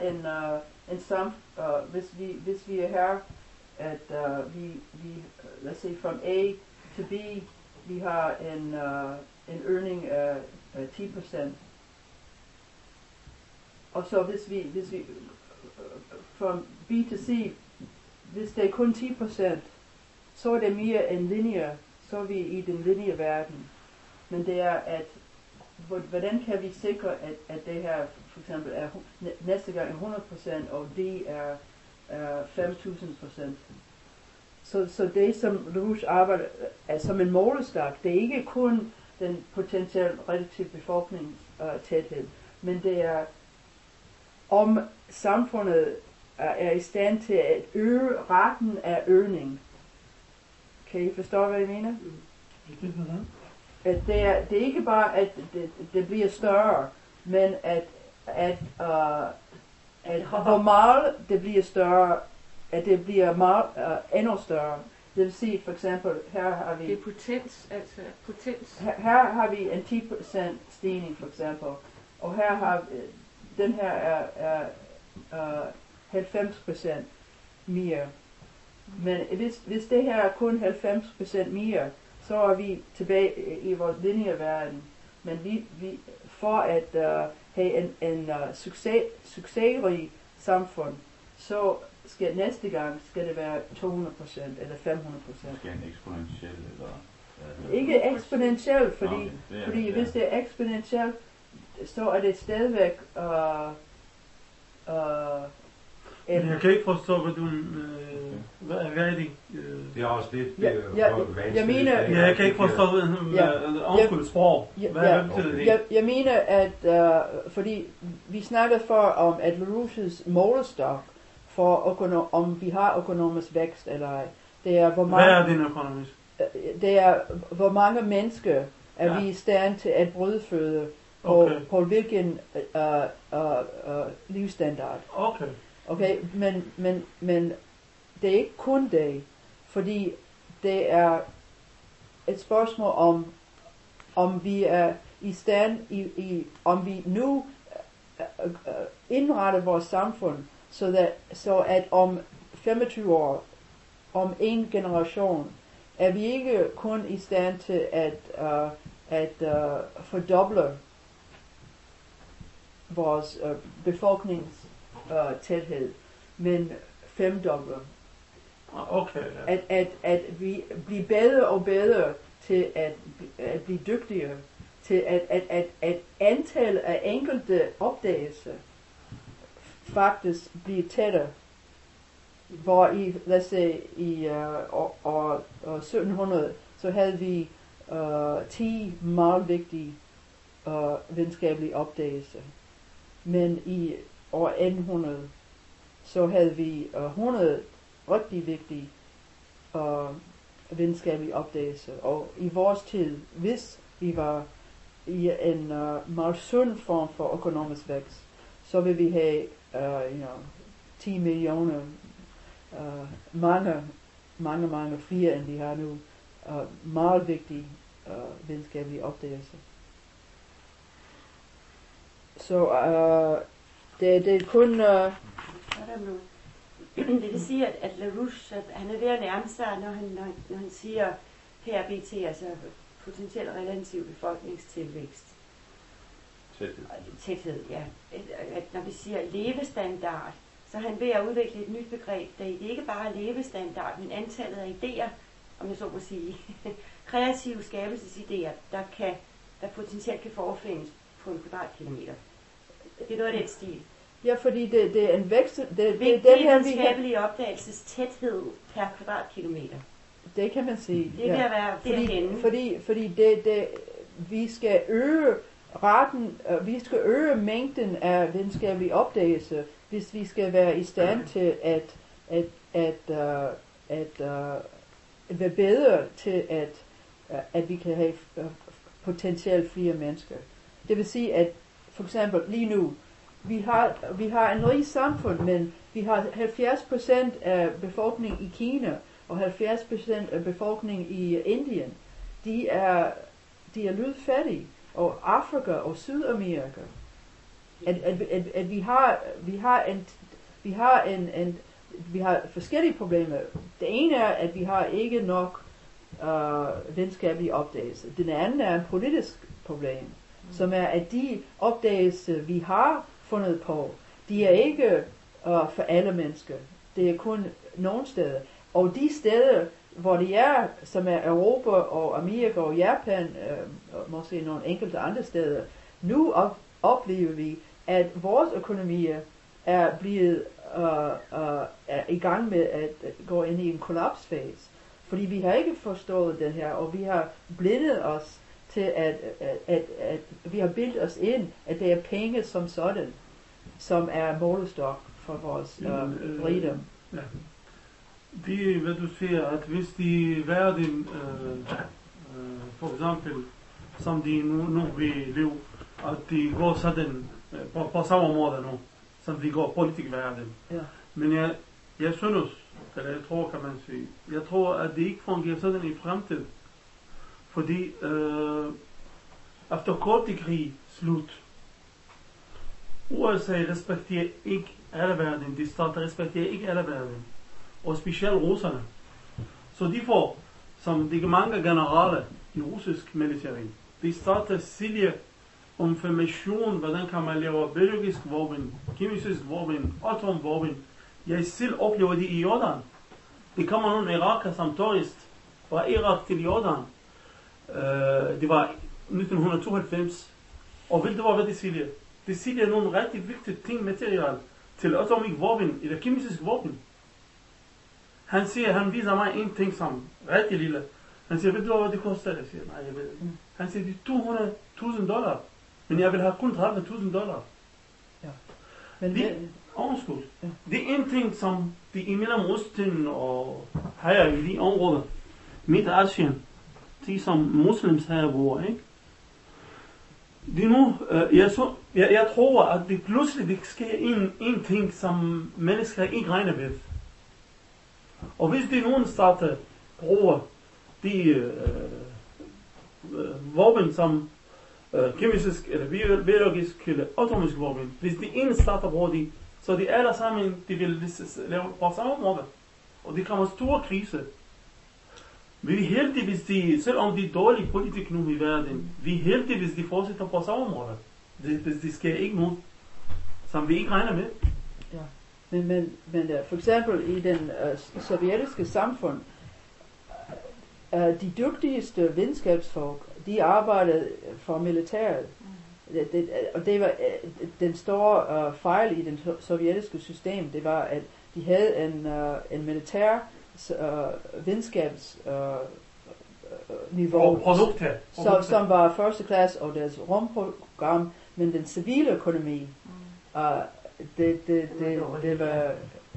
hvis vi er her, at vi lad os sige, from A to B, vi har en øgning af 10%. Og så hvis vi from B to C, hvis det er kun 10%, så er det mere en linje, så er vi i den linje verden. Men det er at hvordan kan vi sikre at det her for eksempel er næste gang 100% og det er 5.000%. Så det som LaRouche arbejder er som en målestok. Det er ikke kun den potentielle relative befolkningstæthed, men det er om samfundet er i stand til at øge raten af øgning. Kan I forstå, hvad jeg mener? At det er ikke bare at det bliver større, men at hvor meget det bliver større, at det bliver meget endnu større. Det vil sige for eksempel, her har vi... Det er potens, altså potens. Her har vi en 10% stigning for eksempel, og her har den her er 90% mere. Men hvis det her er kun 90% mere, så er vi tilbage i vores linjeverden. Men vi for at have en succesrig samfund, så skal næste gang skal det være 200% eller 500%. Måske en eksponentiel eller... Ikke eksponentielt, fordi hvis det er eksponentielt, så er det stadigvæk Men jeg kan ikke forstå, hvad du... hvad er det? Det er også lidt vanskeligt. Jeg kan ikke forstå, hvad sprog. Hvad betyder det? Jeg mener, at fordi vi snakkede før om, at LaRouches målestok for om vi har økonomisk vækst eller ej, det er hvor mange... Hvad er din økonomisk? Det er hvor mange mennesker er vi i stand til at brødføde på hvilken livsstandard. Okay, men det er ikke kun det, fordi det er et spørgsmål om vi er i stand om vi nu indretter vores samfund, så at om 25 år, om en generation, er vi ikke kun i stand til at fordoble vores befolkningstæthed, men femdoble. Okay. Ja. At vi bliver bedre og bedre til at blive dygtigere, til at antallet af enkelte opdagelser faktisk bliver tættere. Hvor i, lad os sige, i år 1700, så havde vi 10 meget vigtige videnskabelige opdagelser. Men i år 1800, så havde vi 100 rigtig vigtige videnskabelige opdagelser. Og i vores tid, hvis vi var i en meget sund form for økonomisk vækst, så vil vi have 10 millioner, mange flere end vi har nu, meget vigtige videnskabelige opdagelser. Så det er kun... Det vil sige, at LaRouche, at han er ved at nærme sig, når han siger PRBT, altså potentiel relativ befolkningstilvækst. Tæthed, ja. At når vi siger levestandard, så er han ved at udvikle et nyt begreb, der ikke bare er levestandard, men antallet af idéer, om jeg så må sige, kreative skabelsesidéer, der potentielt kan forefindes på en kvadratkilometer. Det er noget af den stil. Ja, fordi det er en vækst. Det er den her videnskabelige opdagelses tæthed per kvadratkilometer. Det kan man sige. Det er ved at være derhenne. Fordi vi skal øge vi skal øge mængden af videnskabelige opdagelser, hvis vi skal være i stand til at være bedre til at vi kan have potentielt flere mennesker. Det vil sige, at for eksempel lige nu, vi har en rig samfund, men vi har 70% af befolkningen i Kina og 70% af befolkningen i Indien. De er lydfattige, og Afrika og Sydamerika. At vi har forskellige problemer. Det ene er, at vi har ikke nok videnskabelige opdagelser. Den anden er en politisk problem, som er, at de opdagelser, vi har fundet på, de er ikke for alle mennesker. Det er kun nogle steder. Og de steder, hvor de er, som er Europa og Amerika og Japan, og måske nogle enkelte andre steder, nu oplever vi, at vores økonomier er blevet er i gang med at gå ind i en kollapsfase. Fordi vi har ikke forstået det her, og vi har blindet os til, at vi har bildt os ind, at det er penge som sådan, som er målestok for vores rigdom. Ja. Det, hvad du siger, at hvis de verden, for eksempel, som de nu vil leve, at de går sådan på samme måde nu, som de går politikverden. Ja. Men jeg synes, eller jeg tror, kan man sige, jeg tror, at det ikke fungerer sådan i fremtiden. Fordi efter Koldkrig slut, USA respekterer ikke alle verden, de stater respekterer ikke alle verden, og specielt russerne. Så de får, som de mange generaler i russisk militær, de starter sælge information, hvordan kan man lave biologisk våben, kemisk våben, atomvåben. Jeg selv oplever det i Jordan. Det kommer nogle iraker som turist fra Irak til Jordan. Det var 1992. Og ved du hvad de sælger? De sælger nogle rigtig vigtige ting, materiale til atomisk våben eller kemisk våben. Han viser mig en ting som rigtig lille. Han siger, ved du hvad det koster? Jeg siger, nej, jeg ved ikke. Han siger, det er $200,000. Men jeg vil have kun $30,000. Ja. Men det er en ting, som de i Mellemøsten og her i de områder, Midt-Asien, de som muslims her bor, ikke? Det nu, jeg tror, at det pludselig sker en ting, som mennesker ikke regner med. Og hvis de nogen starter bruger de våben som kemisk eller biologisk eller atomisk våben, hvis de ene starter bruger de, så de alle sammen, de vil lave på samme måde. Og det kommer store krise. Vi er heldige, hvis de, selvom de er dårlige politik nu i verden, vi er heldige, hvis de fortsætter på samme måde. Hvis det sker ikke noget, som vi ikke regner med. Ja. Men for eksempel i den sovjetiske samfund, de dygtigste videnskabsfolk, de arbejdede for militæret. Og det var den store fejl i det sovjetiske system, det var, at de havde en militær videnskabsniveau, som var første klasse og deres rumprogram, men den civile økonomi, det var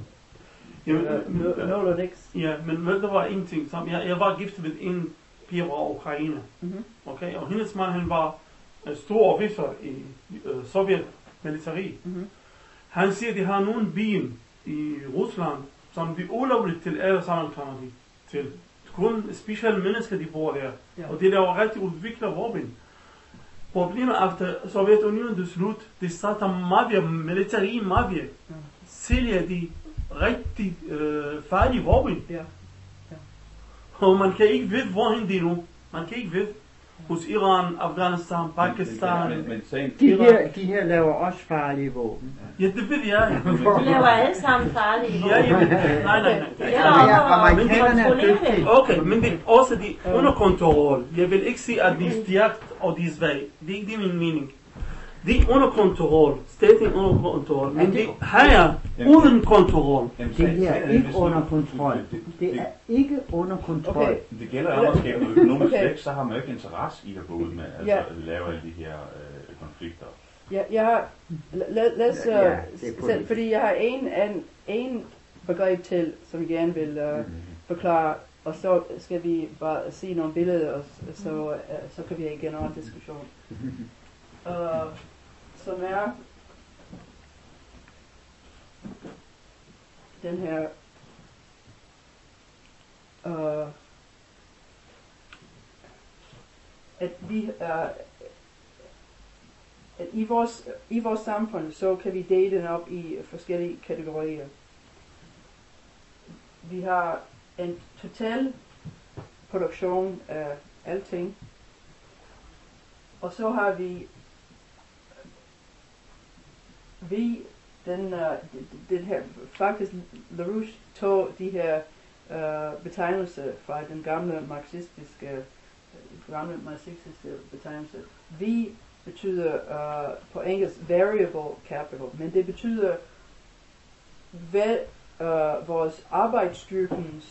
nul og niks. Ja, men der var en ting, som jeg var gift med en pige fra Ukraine, okay, og hendes mand, han var en stor officer i Sovjet militæri. Han siger, at de har nogle ben i Rusland, som de ulovligt til alle sammen kommer de til. Kun specielle mennesker, de bor der. Ja. Og de laver rigtig udviklet våben. Problemet efter Sovjetunionen slut, det starter mafia, militæri mafia, sælger de rigtig farlige våben. Ja. Ja. Og man kan ikke vide, hvorhen de nu. Man kan ikke vide. Hos Iran, Afghanistan, Pakistan. De her laver også farlige våben. Ja, det ved jeg. De laver alle sammen farlige våben. Ja, nej. Amerikanerne er dygtige. Okay, men det er også de under kontrol. Jeg vil ikke sige, at de er stærkt og de er svage. Det er ikke min mening. De er under kontrol. Staten under kontrol. Men de her uden kontrol. Det er ikke under kontrol. Det er ikke under kontrol. Okay. Det gælder om at skabe noget økonomisk vækst, så har man jo ikke interesse i at gå ud med at lave alle de her konflikter. Ja, jeg har fordi jeg har en begreb til, som jeg gerne vil forklare, og så skal vi bare se nogle billeder, og så kan vi have en generel diskussion. Som er den her at vi at i vores samfund, så kan vi dele den op i forskellige kategorier. Vi har en total produktion af alting, og så har vi den her, faktisk LaRouche tog de her betegnelser fra den gamle marxistiske betegnelse. Vi betyder på engelsk variable capital, men det betyder hvad vores arbejdsstyrkens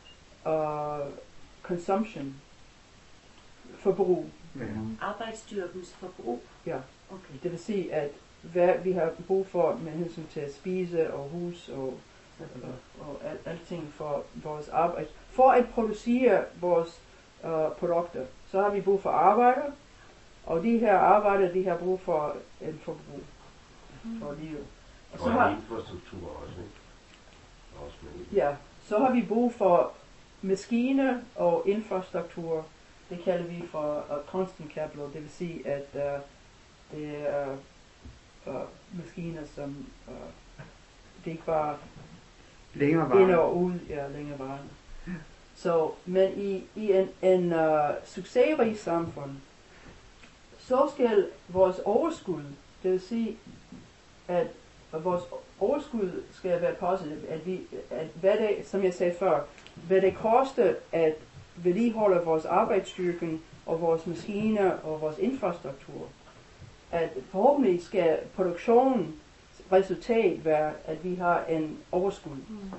consumption, forbrug. Arbejdsstyrkens forbrug? Ja. Okay. Det vil sige, at hvad vi har brug for med hensyn til at spise og hus og alting for vores arbejde. For at producere vores produkter, så har vi brug for arbejder, og de her arbejder, de har brug for en forbrug for livet. Og så har infrastruktur også, ikke? Ja, så har vi brug for maskiner og infrastruktur. Det kalder vi for constant capital, det vil sige, at det er maskiner, som det ikke bare ind og ud, længere varende. Så, men i en succesrig samfund, så skal vores overskud, det vil sige, at vores overskud skal være positivt, at hvad det, som jeg sagde før, hvad det koster at vedligeholde vores arbejdsstyrken og vores maskiner og vores infrastruktur, at forhåbentlig skal produktionens resultat være, at vi har en overskud.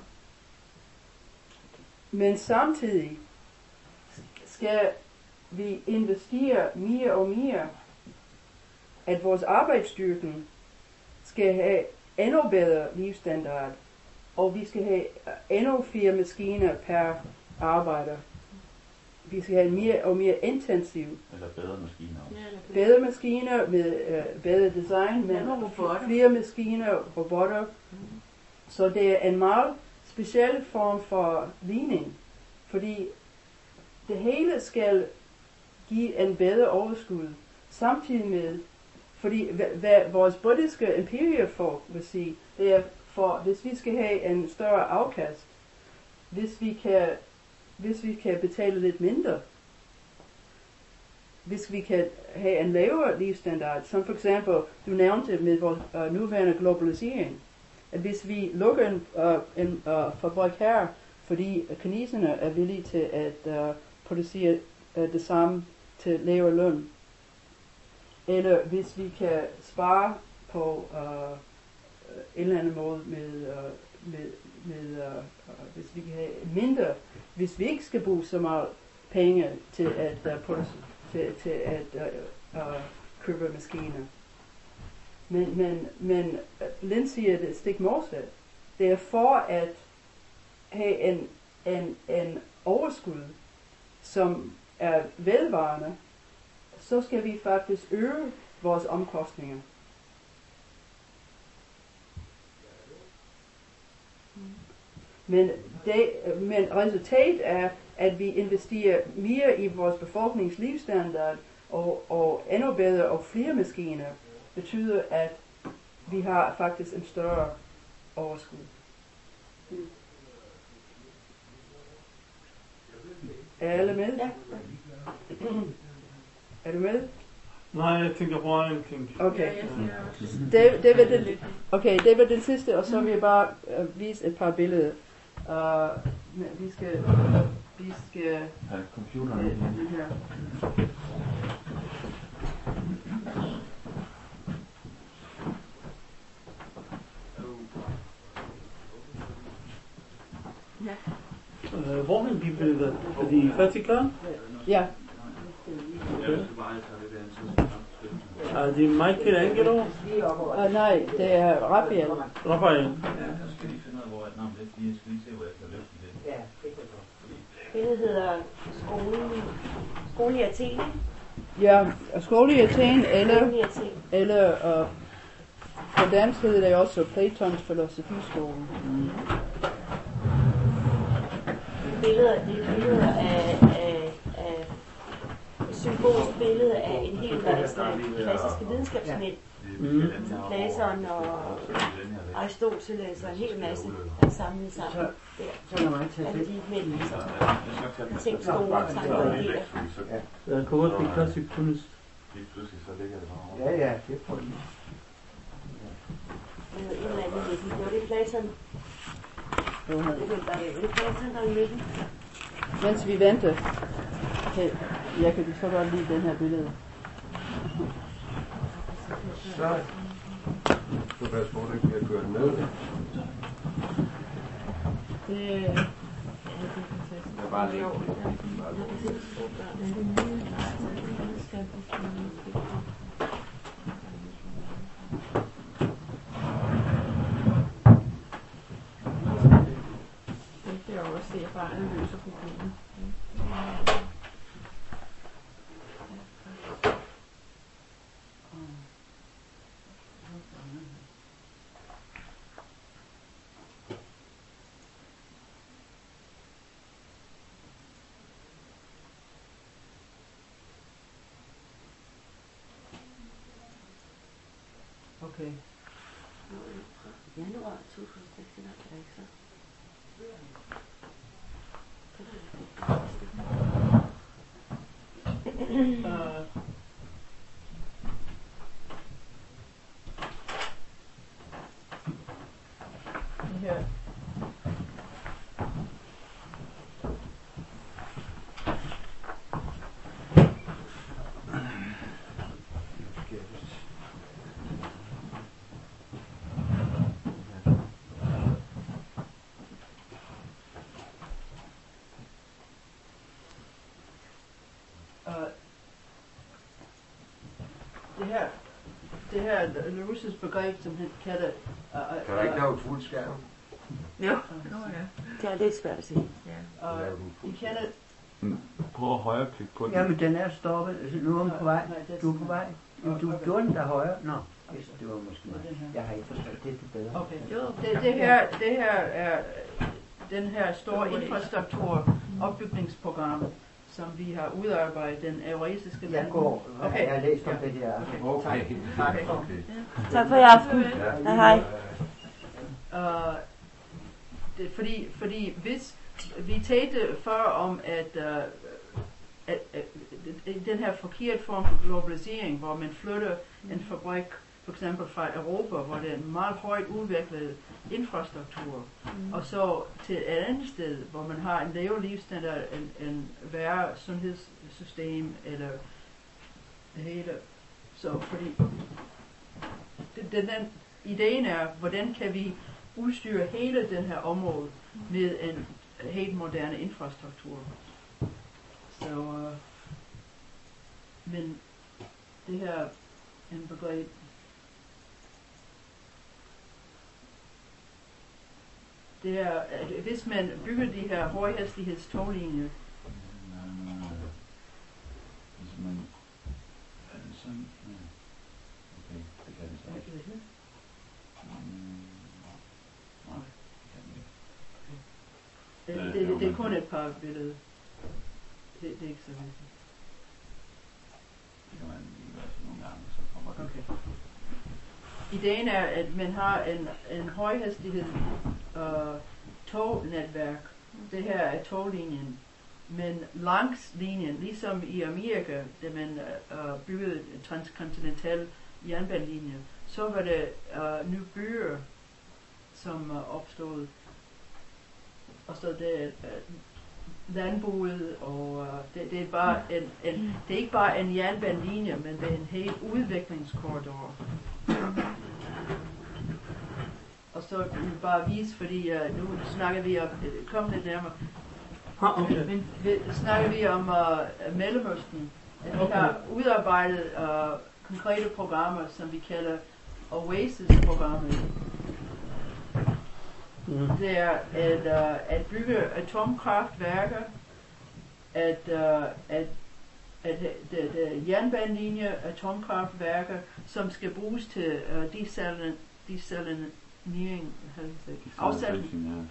Men samtidig skal vi investere mere og mere, at vores arbejdsstyrken skal have endnu bedre livsstandard, og vi skal have endnu flere maskiner per arbejder. Vi skal have mere og mere intensiv. Eller bedre maskiner også. Bedre maskiner med bedre design, men flere maskiner, robotter. Så det er en meget speciel form for ligning, fordi det hele skal give en bedre overskud, samtidig med, fordi hvad vores britiske imperiefolk vil sige, det er for, hvis vi skal have en større afkast, hvis vi kan betale lidt mindre, hvis vi kan have en lavere livsstandard, som for eksempel du nævnte med vores nuværende globalisering, at hvis vi lukker en fabrik her, fordi kineserne er villige til at producere det samme til lavere løn, eller hvis vi kan spare på en eller anden måde hvis vi kan have mindre, hvis vi ikke skal bruge så meget penge til at købe maskiner. Men Lind siger det stik modsat. Det er for at have en overskud, som er velvarende, så skal vi faktisk øge vores omkostninger. Men resultatet er, at vi investerer mere i vores befolknings livsstandard og endnu bedre og flere maskiner, betyder, at vi har faktisk en større overskud. Er alle med? Ja. Er du med? Nej, jeg tænker på en ting. Okay. Ja, Det var den sidste, og så vil jeg bare vise et par billeder. Vi skal have computeren den her. Hvor er de billeder? Er de færdigklare? Ja. Er det Michelangelo? Nej, det er Raphael. Raphael. Jeg skal lige finde ud af, hvor jeg skal lige se, hvor jeg kan løfte det. Billedet hedder skole i Athen. Ja, skole i Athen, Skole i Athen. eller på dansk hedder det også Platons filosofiskole. Det er billeder af et symbolsk billede af en hel masse klassiske videnskabsmænd. Platon og Aristoteles og en hel masse er samlet sammen der. Alle de mænd, som har tænkt store tanker og idéer. Jeg kan godt lide klassisk kunst. Lige pludselig så ligger det bare over. Ja, det er på den. En eller anden midten. Det var det Platon. Det er Platon, der er i midten. Mens vi venter, jeg kan så godt lide den her billede. Så du passe på, at du ikke kan køre den ned. Det er bare lidt. Det er jo også se, at barnet løser problemet. Okay. Januar 2016 er det ikke så? Her. Det her er Larouches begreb, som han kalder... Kan du ikke lave et fuld skærm? Jo. Det er lidt svært at se. I kender... Prøv at højreklikke på den. Jamen, den er stoppet. Altså, nu er den på vej. Du er på vej. Du gjorde den der højre. Nå, det var måske mig. Jeg har ikke forstået. Det er det bedre. Okay. Det her er den her store infrastruktur opbygningsprogram, som vi har udarbejdet, den eurasiske land. Okay. Jeg har læst om det her. Okay. Tak for i aften. Hej. Fordi hvis vi talte før om, at den her forkert form for globalisering, hvor man flytter en fabrik for eksempel fra Europa, hvor det er en meget højt udviklet infrastruktur, og så til et andet sted, hvor man har en lavere livsstandard, en værre sundhedssystem, eller det hele. Så fordi den ideen er, hvordan kan vi udstyre hele den her område med en helt moderne infrastruktur. Så, men det her en begreb, det er, at hvis man bygger de her højhastighedstoglinjer, Hvis man... Er det sådan? Ja. Okay, det kan det så ikke. Nej, det kan det ikke. det er kun et par billeder. Det er ikke så vigtigt. Det kan man lige gøre sådan nogle gange, så kommer det. Okay. Ideen er, at man har en højhastighed tognetværk. Det her er toglinjen. Men langs linjen, ligesom i Amerika, da man byggede transkontinental jernbanelinje, så var det nye byer, som opstod. Og så det landbruget, og det er bare det er ikke bare en jernbanelinje, men det er en helt udviklingskorridor. Og så vil jeg bare vise, fordi nu snakker vi om, kom lidt nærmere, Okay. men snakker vi om Mellemøsten. Vi har udarbejdet konkrete programmer, som vi kalder Oasis-programmer. Det er at bygge atomkraftværker, at jernbanelinje atomkraftværker, som skal bruges til desalinering, afsaltning.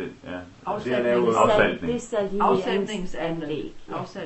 Afsaltningsanlæg.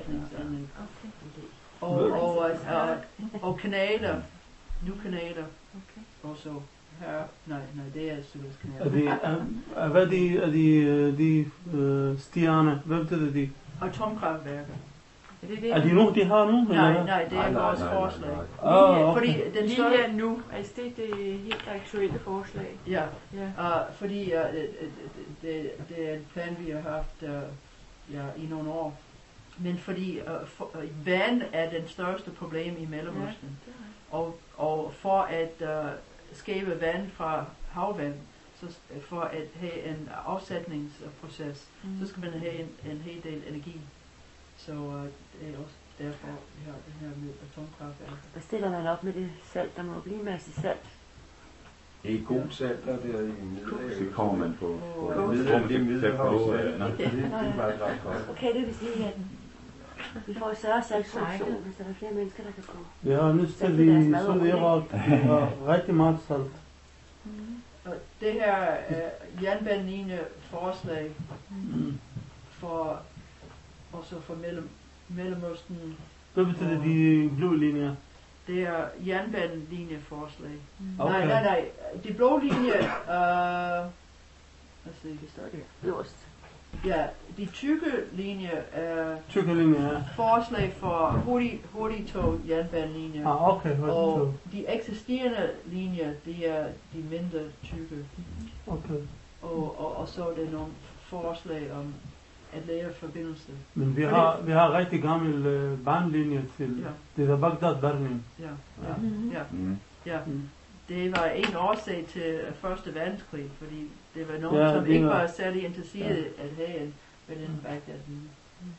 Og kanaler, nu kanaler. Og så her, nej, det er Suezkanalen. Hvad er de stierne? Hvad betyder de? Atomkraftværker. Er de nu, de har nu? Nej, det er vores forslag. Fordi den lige her nu, altså det er helt aktuelle forslag. Ja, fordi det er en plan, vi har haft i nogle år. Men fordi vand er den største problem i Mellemøsten. Og for at skabe vand fra havvand, så for at have en afsætningsproces, så skal man have en hel del energi. Så det er også derfor, vi har det her med atomkraftværk. Hvad stiller man op med det salt? Der må blive en masse salt. Det er god salt, der er i Middelhavet. Så kommer man på Middelhavet. Det er Middelhavet. Det er faktisk ret godt. Okay, det vil sige, at vi får større saltproduktion, hvis der er flere mennesker, der kan få. Vi har lyst til at studere rigtig meget salt. Og det her er jernbanelinje forslag for også for Mellemøsten. Hvad betyder de blå linjer? Det er jernbanelinjeforslag. Okay. Nej. De blå linje, lad os se, det står der. Øverst. Ja, de tykke linje er forslag for hurtigtog jernbanelinjer. Okay, og de eksisterende linjer, det er de mindre tykke. Okay. Og så er der nogle forslag om at lære forbindelse. Men vi har rigtig gammel banelinje til det er Bagdad-Berlin. Ja. Det var en årsag til første verdenskrig, fordi det var nogen, som ikke var særlig interesseret at have en Bagdad-linje.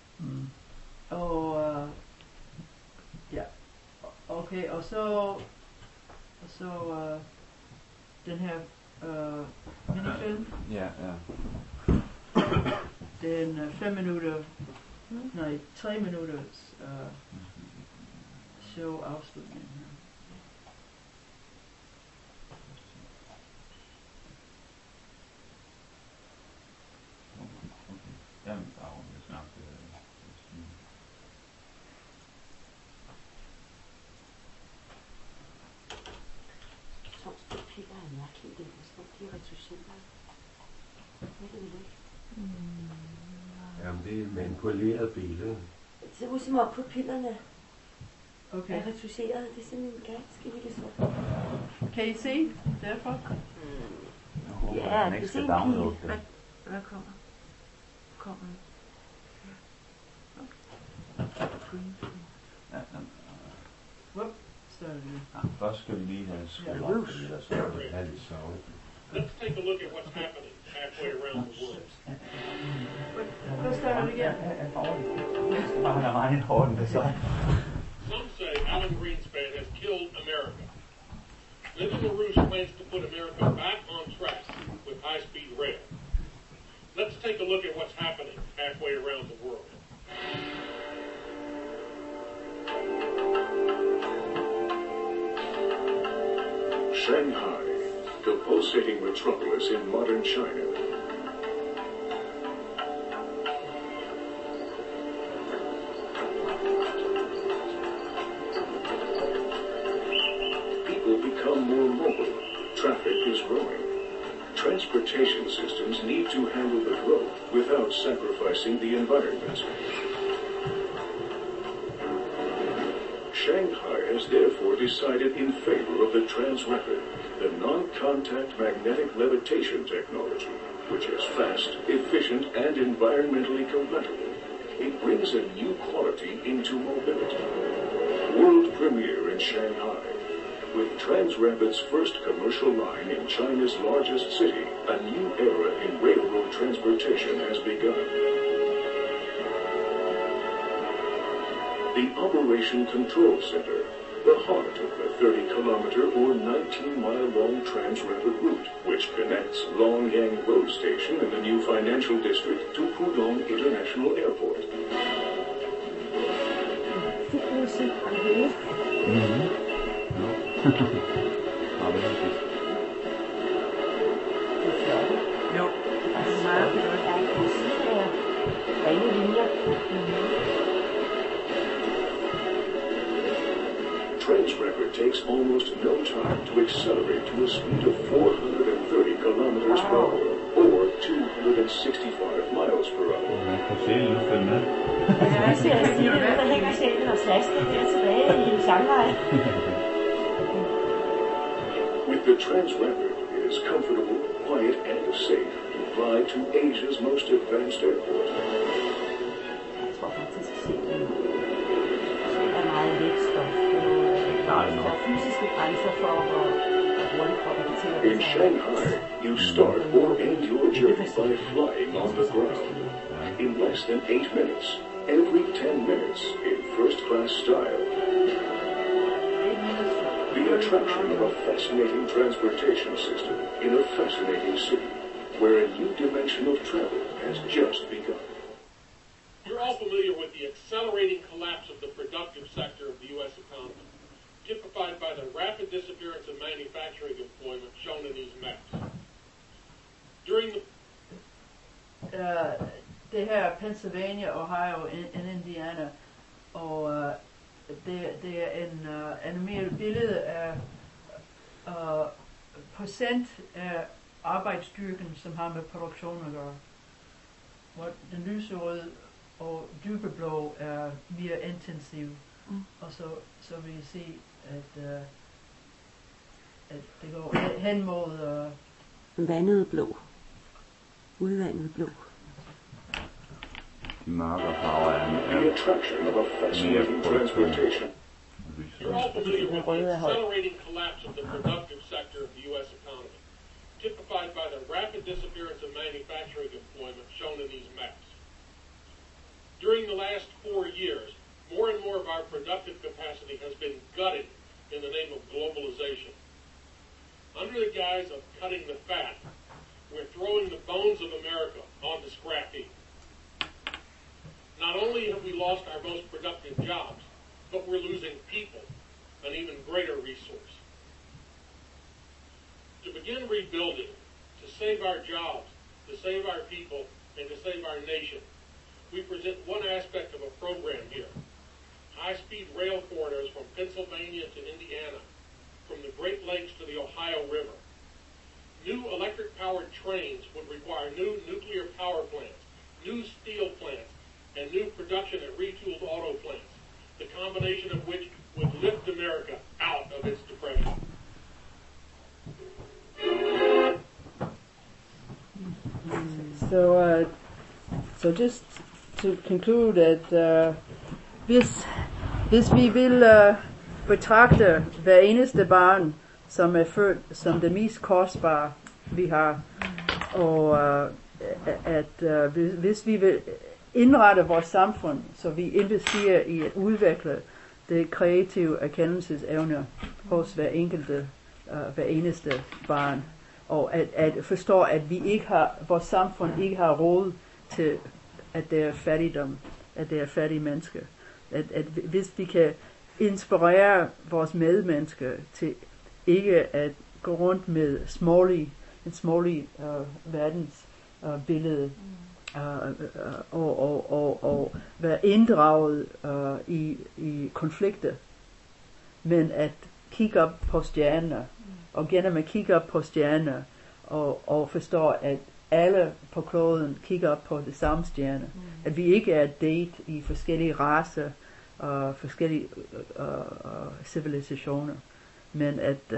Og okay, og så den her minifilm. Ja. Det er en 3 minutters show afslutning. Jamen, Piller er mærkeligt, det er de retusjerer. Hvad er det ikke? Jamen, det er manipuleret billede. Det ser ud som om på pillerne er retuscheret. Det er simpelthen ganske lille sort. Kan I se derfra? Jeg håber, Ja, at man det ikke er skal en downloade pil. det. Hvad kommer? Kommer den? Ja, Whoop, så er det lige. først skal vi lige have skruet Ja, op, Bruce. fordi der så er lidt sovet. Let's take a look at what's happening halfway around the world. Hvad starter vi igen? Jeg skal bare have regnet hården det så. Some say Alan Greenspan has killed America. Lyndon LaRouche plans to put America back on track with high-speed rail. Let's take a look at what's happening halfway around the world. Shanghai, the pulsating metropolis in modern China. People become more mobile. Traffic is growing. Transportation systems need to handle the growth without sacrificing the environment. Shanghai has therefore decided in favor of the Transrapid, the non-contact magnetic levitation technology, which is fast, efficient, and environmentally compatible. It brings a new quality into mobility. World premiere in Shanghai. With Transrapid's first commercial line in China's largest city, a new era in railroad transportation has begun. The Operation Control Center, the heart of the 30-kilometer or 19-mile-long Transrapid route, which connects Longyang Road Station in the new financial district to Pudong International Airport. Jo. Altså meget. Der er en musik af rene linjer. Transrapid takes almost no time to accelerate to a speed of 430 kilometers per hour, or 265 miles per hour. Man kan se nu følge med. Altså, man ser sige, der hænger sjælen og slasken der tilbage i Shanghai. With the Transrapid, it is comfortable, quiet, and safe to fly to Asia's most advanced airport. Jeg tror faktisk, sjælen er meget vækststof. Der er fysiske grænser for, hvor hurtigt kroppen kan tillade In Shanghai, you start or end your journey by flying on the ground. In less than 8 minutes, every 10 minutes, in first-class style. The attraction of a fascinating transportation system in a fascinating city, where a new dimension of travel has just begun. You're all familiar with the accelerating collapse of the productive sector of the U.S. economy, typified by the rapid disappearance of manufacturing employment shown in these maps. During the Det her er Pennsylvania, Ohio og Indiana, og det er en animeret billede af procent af arbejdsstyrken, som har med produktion at gøre. Hvor den lyserøde og dybeblå er mere intensiv, og så vil I se, at det går hen mod Vandet blå. Udvandet blå. De mørke farver The attraction of a fascinating transportation. You're all familiar with the accelerating collapse of the productive sector of the U.S. economy, typified by the rapid disappearance of manufacturing employment shown in these maps. During the last 4 years, more and more of our productive capacity has been gutted in the name of globalization. Under the guise of cutting the fat, we're throwing the bones of America on the scrap heap. Not only have we lost our most productive jobs, but we're losing people, an even greater resource. To begin rebuilding, to save our jobs, to save our people, and to save our nation, we present one aspect of a program here. High-speed rail corridors from Pennsylvania to Indiana, from the Great Lakes to the Ohio River. New electric-powered trains would require new nuclear power plants, new steel plants, and new production at retooled auto plants, the combination of which would lift America out of its depression. conclude at hvis vi vil betragte hver eneste barn, som er født som det mest kostbare, vi har, og hvis vi vil indrette vores samfund, så vi investerer i at udvikle det kreative erkendelsesevne hos hver eneste barn, og at forstå, at vores samfund ikke har råd til, at det er fattigdom, at det er fattige mennesker. At hvis vi kan inspirere vores medmennesker til ikke at gå rundt med en smålig verdensbillede, og være inddraget i konflikter, men at kigge op på stjerner, og gennem at kigge op på stjerner, og forstå, at alle på kloden kigger op på det samme stjerne. At vi ikke er delt i forskellige racer og forskellige civilisationer, men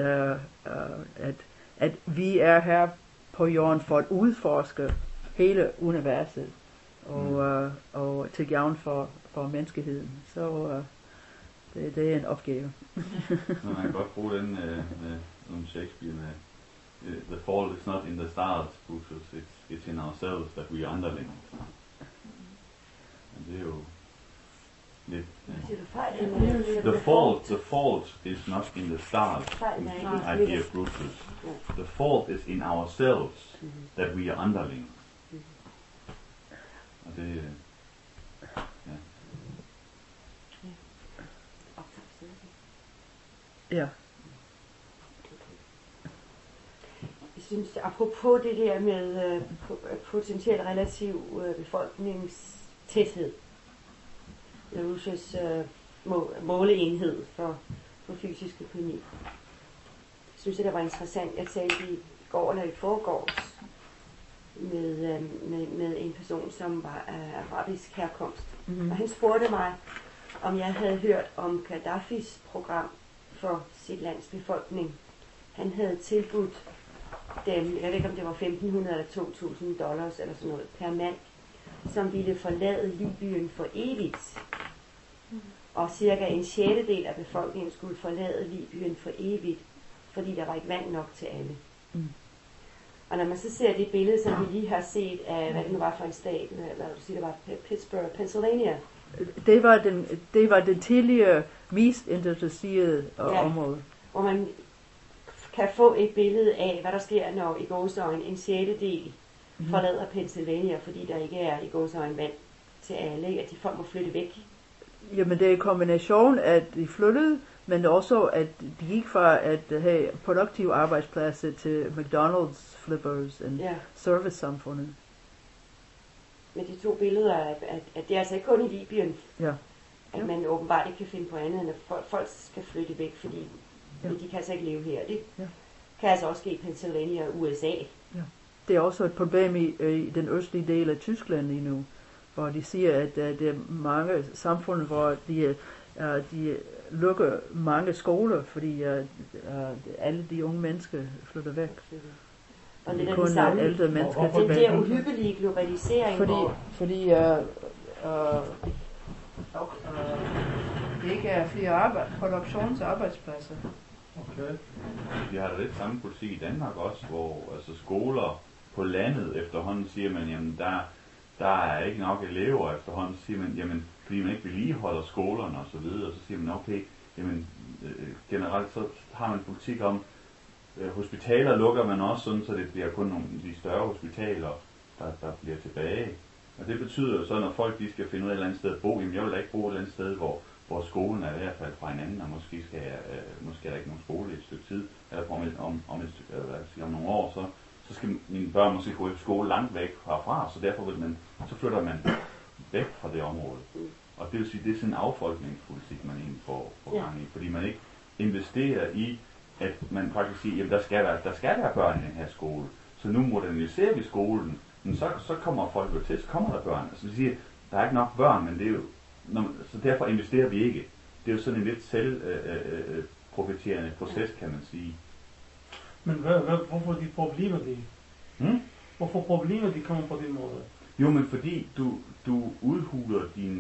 at vi er her på jorden for at udforske hele universet og til gavn for menneskeheden. Så det er en opgave. Man kan godt bruge den med Shakespeare med the fault is not in the stars, Brutus, it's in ourselves that we are underlings. Men det er jo lidt... The fault is not in the stars, idea of Brutus. The fault is in ourselves that we are underlings. Og det... Ja. Jeg synes, apropos det der med potentielt relativ befolkningstæthed, LaRouches måleenhed for fysisk økonomi. Jeg synes, det var interessant. Jeg talte i går eller i forgårs med en person, som var af arabisk herkomst. Mm-hmm. Og han spurgte mig, om jeg havde hørt om Gaddafis program for sit lands befolkning. Han havde tilbudt dem, jeg ved ikke om det var $1,500 eller $2,000 eller sådan noget per mand, som ville forlade Libyen for evigt. Og cirka en sjettedel af befolkningen skulle forlade Libyen for evigt, fordi der var ikke vand nok til alle. Og når man så ser det billede, som vi lige har set af, hvad det nu var for en stat, eller du siger, det var Pittsburgh, Pennsylvania. Det var det tidligere mest industrialiserede område. Hvor man kan få et billede af, hvad der sker, når i gåseøjne en sjettedel forlader Pennsylvania, fordi der ikke er i gåseøjne vand til alle, at de folk må flytte væk. Jamen det er en kombination, at de flyttede, men også at de gik fra at have produktive arbejdspladser til McDonald's, flippers og service-samfundet. Men de to billeder, at det er altså ikke kun i Libyen, at man åbenbart ikke kan finde på andet, end at folk skal flytte væk, fordi de kan altså ikke leve her. Det kan altså også ske i Pennsylvania og USA. Ja. Det er også et problem i den østlige del af Tyskland lige nu, hvor de siger, at der er mange samfund, hvor de lukker mange skoler, fordi alle de unge mennesker flytter væk. Og det er kun ældre mennesker tilbage. Den der uhyggelige globalisering. Fordi det ikke er flere produktionsarbejdspladser. Okay. Vi har da lidt samme politik i Danmark også, hvor altså skoler på landet efterhånden siger man, jamen der er ikke nok elever, efterhånden siger man, jamen fordi man ikke vedligeholder skolerne og så videre, så siger man okay, jamen generelt så har man politik om hospitaler lukker man også sådan, så det bliver kun nogle de større hospitaler, der bliver tilbage. Og det betyder jo så, når folk de skal finde ud af et eller andet sted at bo, jamen jeg vil da ikke bo et eller andet sted, hvor skolen er i hvert fald fra hinanden, og måske er der ikke nogen skole i et stykke tid, eller om nogle år, så skal mine børn måske gå i skole langt væk herfra, så derfor så flytter man væk fra det område. Og det vil sige, det er sådan en affolkningspolitik, man egentlig får gang i, fordi man ikke investerer i, at man faktisk siger, jamen der skal være børn i den her skole, så nu moderniserer vi skolen, men så kommer folk jo til, så kommer der børn. Altså vi siger, der er ikke nok børn, men det er jo, så derfor investerer vi ikke. Det er jo sådan en lidt selvprofiterende proces, kan man sige. Men hvorfor de problemer de? Hvorfor problemer de kommer på den måde? Jo, men fordi du udhuler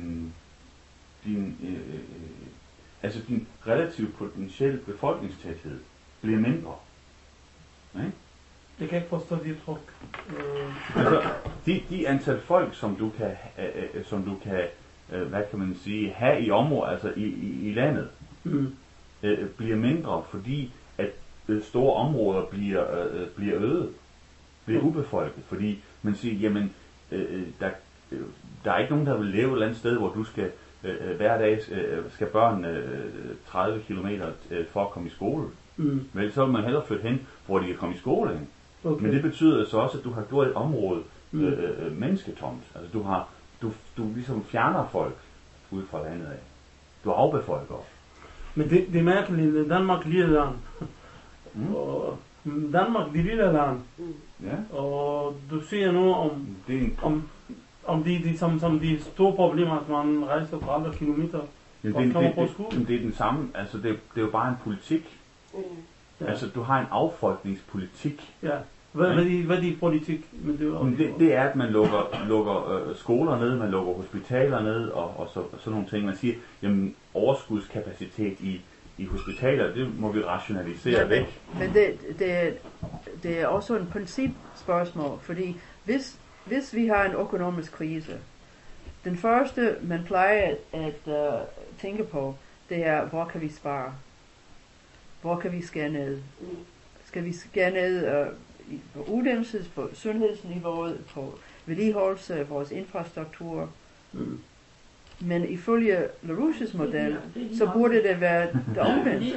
altså din relativt potentielle befolkningstæthed bliver mindre. Nej? Jeg kan ikke forstå dit tryk. Altså, de antal folk, som du kan hvad kan man sige, have i området, altså i landet, bliver mindre, fordi at store områder bliver øde, bliver ubefolket, fordi man siger, jamen, der er ikke nogen, der vil leve et eller andet sted, hvor du skal hver dag skal børn 30 kilometer for at komme i skole. Vel, så vil man hellere flytte hen, hvor de kan komme i skole. Okay. Men det betyder så også, at du har gjort et område mennesketomt. Altså du ligesom fjerner folk ud fra landet af. Du afbefolker. Men det er mærkeligt, Danmark lille land. Og Danmark det lille land. Ja. Og du siger nu om de store problemer, at man rejser 30 kilometer og kommer på skole. Det er den samme, altså det er jo bare en politik. Ja. Altså du har en affolkningspolitik. Ja. Hvad er det politik? Det er, at man lukker skoler ned, man lukker hospitaler ned og sådan nogle ting. Man siger, jamen overskudskapacitet i hospitaler, det må vi rationalisere væk. Men det er også en principspørgsmål, fordi hvis vi har en økonomisk krise, den første man plejer at tænke på, det er, hvor kan vi spare? Hvor kan vi skære ned? Skal vi skære ned på uddannelses, på sundhedsniveauet, på vedligeholdelse af vores infrastruktur? Men ifølge LaRouches model, så burde det være det omvendt.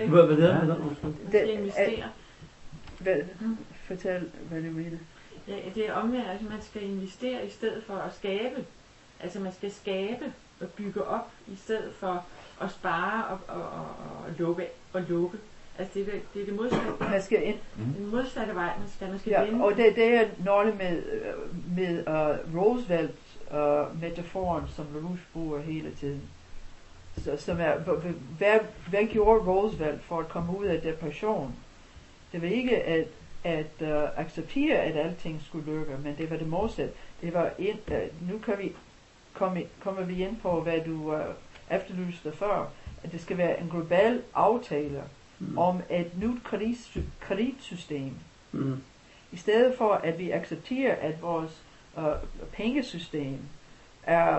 Fortæl, hvad du mener. Ja, det er omvendt, altså man skal investere i stedet for at skabe. Altså man skal skabe og bygge op, i stedet for at spare og lukke. Altså det er det modsatte. Man skal ind. Den modsatte vej, man skal vende. Og det er noget med Roosevelt metaforen, som LaRouche bruger hele tiden. Som er, hvad gjorde Roosevelt for at komme ud af depression? Det var ikke at acceptere, at alting skulle lykke, men det var det modsatte. Det var nu kan vi kommer vi ind på, hvad du efterlyste før, at det skal være en global aftale om et nyt kreditsystem. I stedet for, at vi accepterer, at vores pengesystem er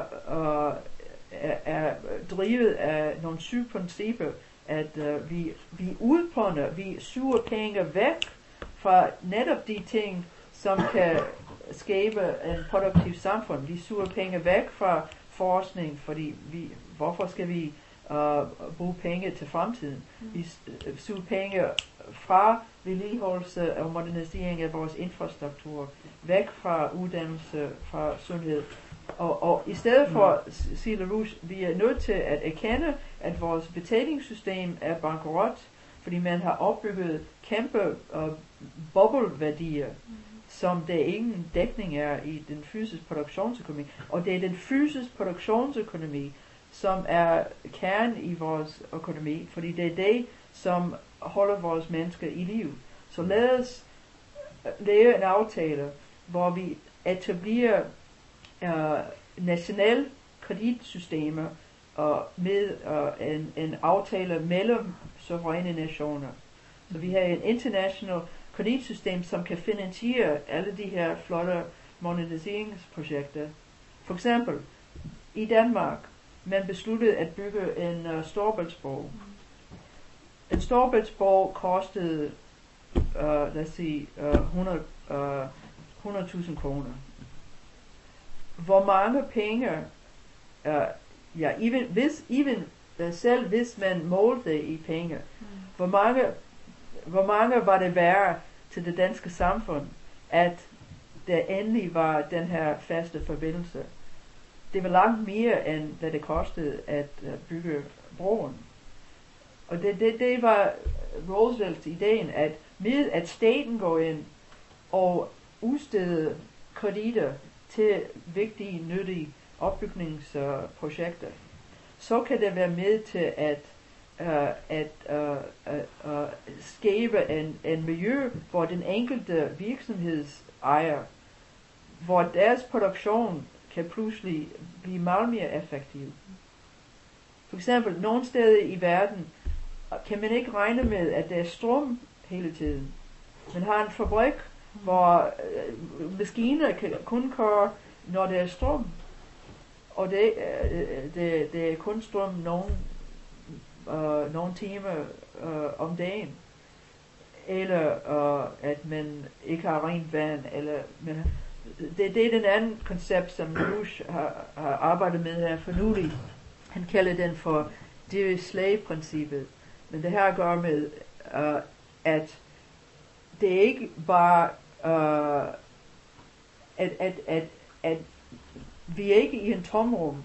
drevet af nogle syge principper, at vi udplåner, vi suger penge væk fra netop de ting, som kan skabe en produktiv samfund. Vi suger penge væk fra forskning, fordi hvorfor skal vi bruge penge til fremtiden? Vi suger penge fra vedligeholdelse og modernisering af vores infrastruktur, væk fra uddannelse, fra sundhed. Og i stedet for, siger LaRouche, vi er nødt til at erkende, at vores betalingssystem er bankerot, fordi man har opbygget kæmpe bobleværdier, som der ingen dækning er i den fysiske produktionsøkonomi. Og det er den fysiske produktionsøkonomi, som er kernen i vores økonomi, fordi det er det, som holder vores mennesker i liv. Så lad os lave en aftale, hvor vi etablerer nationale kreditsystemer med en aftale mellem suveræne nationer. Så vi har en international kreditsystem, som kan finansiere alle de her flotte moderniseringsprojekter. For eksempel, i Danmark, man besluttede at bygge en Storebæltsbro. En Storebæltsbro kostede, lad os sige, 100.000 kroner. Hvor mange penge, selv hvis man målte det i penge, hvor mange var det værd til det danske samfund, at der endelig var den her faste forbindelse? Det var langt mere, end hvad det kostede at bygge broen. Og det var Roosevelts ideen, at med at staten går ind og udsteder kreditter til vigtige, nyttige opbygningsprojekter, så kan det være med til at skabe en miljø, hvor den enkelte virksomhedsejer hvor deres produktion kan pludselig blive meget mere effektiv. For eksempel, nogle steder i verden kan man ikke regne med, at der er strøm hele tiden. Man har en fabrik, hvor maskiner kan kun køre, når der er strøm. Og det er kun strøm nogle timer om dagen. Eller at man ikke har rent vand. Eller, det er den anden koncept, som Rouge har arbejdet med her for nylig. Han kalder den for Dirichlet-princippet. Men det her at gøre med, at det ikke bare, at vi er ikke i en tomrum.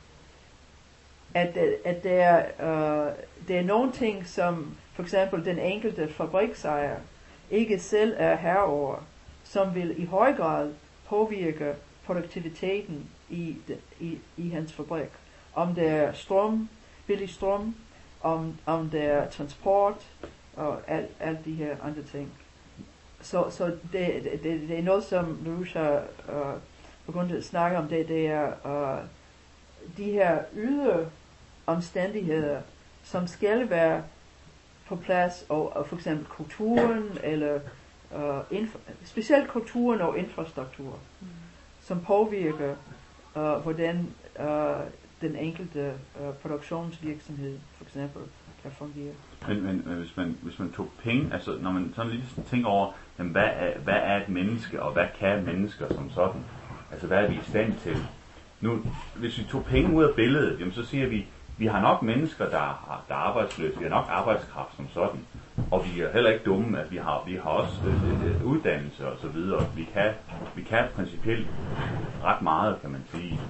At der er nogle ting, som for eksempel den enkelte fabriksejer ikke selv er herre over, som vil i høj grad påvirke produktiviteten i hans fabrik. Om der er strøm, billig strøm, om der er transport og alt de her andre ting. Så det er noget, som Rouge har begyndt at snakke om. Det er de her ydre omstændigheder, som skal være på plads, og for eksempel kulturen, eller specielt kulturen og infrastruktur, som påvirker, hvordan den enkelte produktionsvirksomhed, for eksempel, kan fungere. Men hvis man tog penge, altså når man sådan lige tænker over, jamen, hvad er et menneske, og hvad kan mennesker som sådan? Altså hvad er vi i stand til? Nu, hvis vi tog penge ud af billedet, jamen, så siger vi har nok mennesker, der er arbejdsløse, vi har nok arbejdskraft som sådan, og vi er heller ikke dumme, at vi har også uddannelse og så videre. Vi kan principielt ret meget, kan man sige.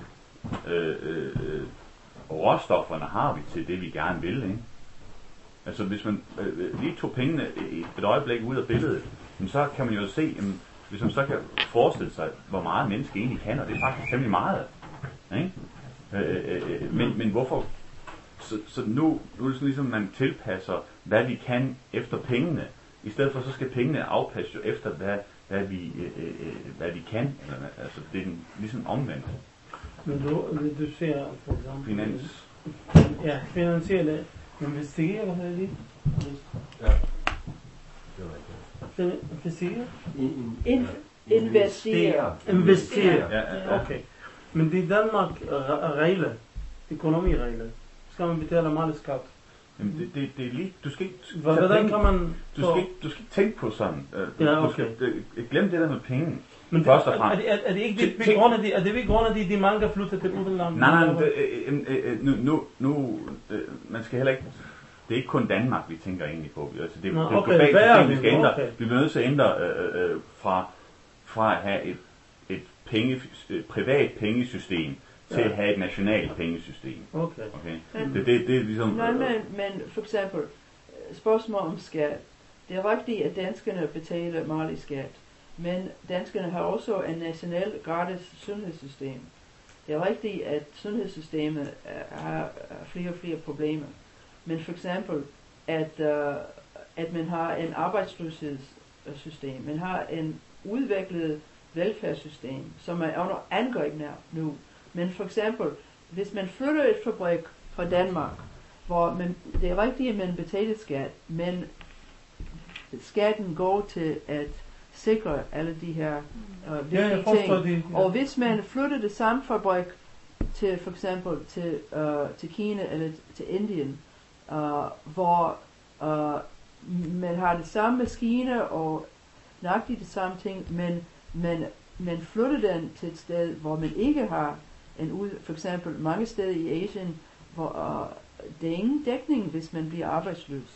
Og råstofferne har vi til det, vi gerne vil, ikke? Altså hvis man lige tog pengene et øjeblik ud af billedet, så kan man jo se, hvis man så kan forestille sig, hvor meget menneske egentlig kan, og det er faktisk temmelig meget. Ikke? Men hvorfor? Så nu er det sådan ligesom, man tilpasser, hvad vi kan efter pengene. I stedet for, så skal pengene afpasse jo efter, hvad vi kan. Altså det er ligesom omvendt. Men du ser for eksempel... Finans. Ja, finansielle investere, hvad hedder det? Ja. Investere? Investere. Ja, okay. Men det er Danmark regler, økonomiregler. Skal man betale meget skat? Jamen det er lige, du skal ikke... Hvordan kan man... Du skal ikke tænke på sådan. Ja, okay. Du skal glemme det der med penge. Men først og fremmest. Er det ikke ved grund af de mange, der flytter til udlandet? Nej, man skal heller ikke... Det er ikke kun Danmark, vi tænker egentlig på. Altså, det er globalt system, vi skal ændre. Vi bliver nødt til at ændre fra at have et privat pengesystem til at have et nationalt pengesystem. Okay. Det er ligesom... Nej, men for eksempel, spørgsmål om skat. Det er rigtigt, at danskerne betaler meget i skat. Men danskerne har også en national gratis sundhedssystem. Det er rigtigt, at sundhedssystemet har flere og flere problemer. Men for eksempel, at man har en arbejdsløshedssystem, man har en udviklet velfærdssystem, som er under angreb nu. Men for eksempel, hvis man flytter et fabrik fra Danmark, hvor det er rigtigt, at man betaler skat, men skatten går til at sikre alle de her vigtige ting. Og hvis man flytter det samme fabrik til for eksempel til Kina eller til Indien, hvor man har det samme maskiner og nøjagtigt det samme ting, men man flytter den til et sted, hvor man ikke har for eksempel mange steder i Asien, hvor der er ingen dækning, hvis man bliver arbejdsløs.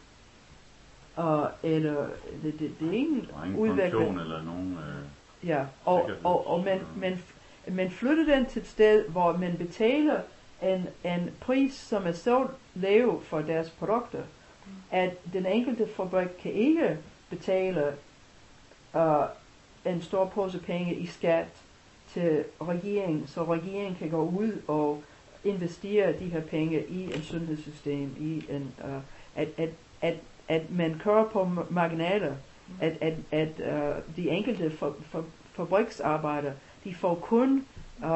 Eller det er ingen udvikling eller nogen ja, og man flytter den til et sted, hvor man betaler en pris, som er så lav for deres produkter, at den enkelte fabrik kan ikke betale en stor pose penge i skat til regeringen, så regeringen kan gå ud og investere de her penge i en sundhedssystem, i en at man kører på marginaler, at de enkelte fabriksarbejdere, de får kun,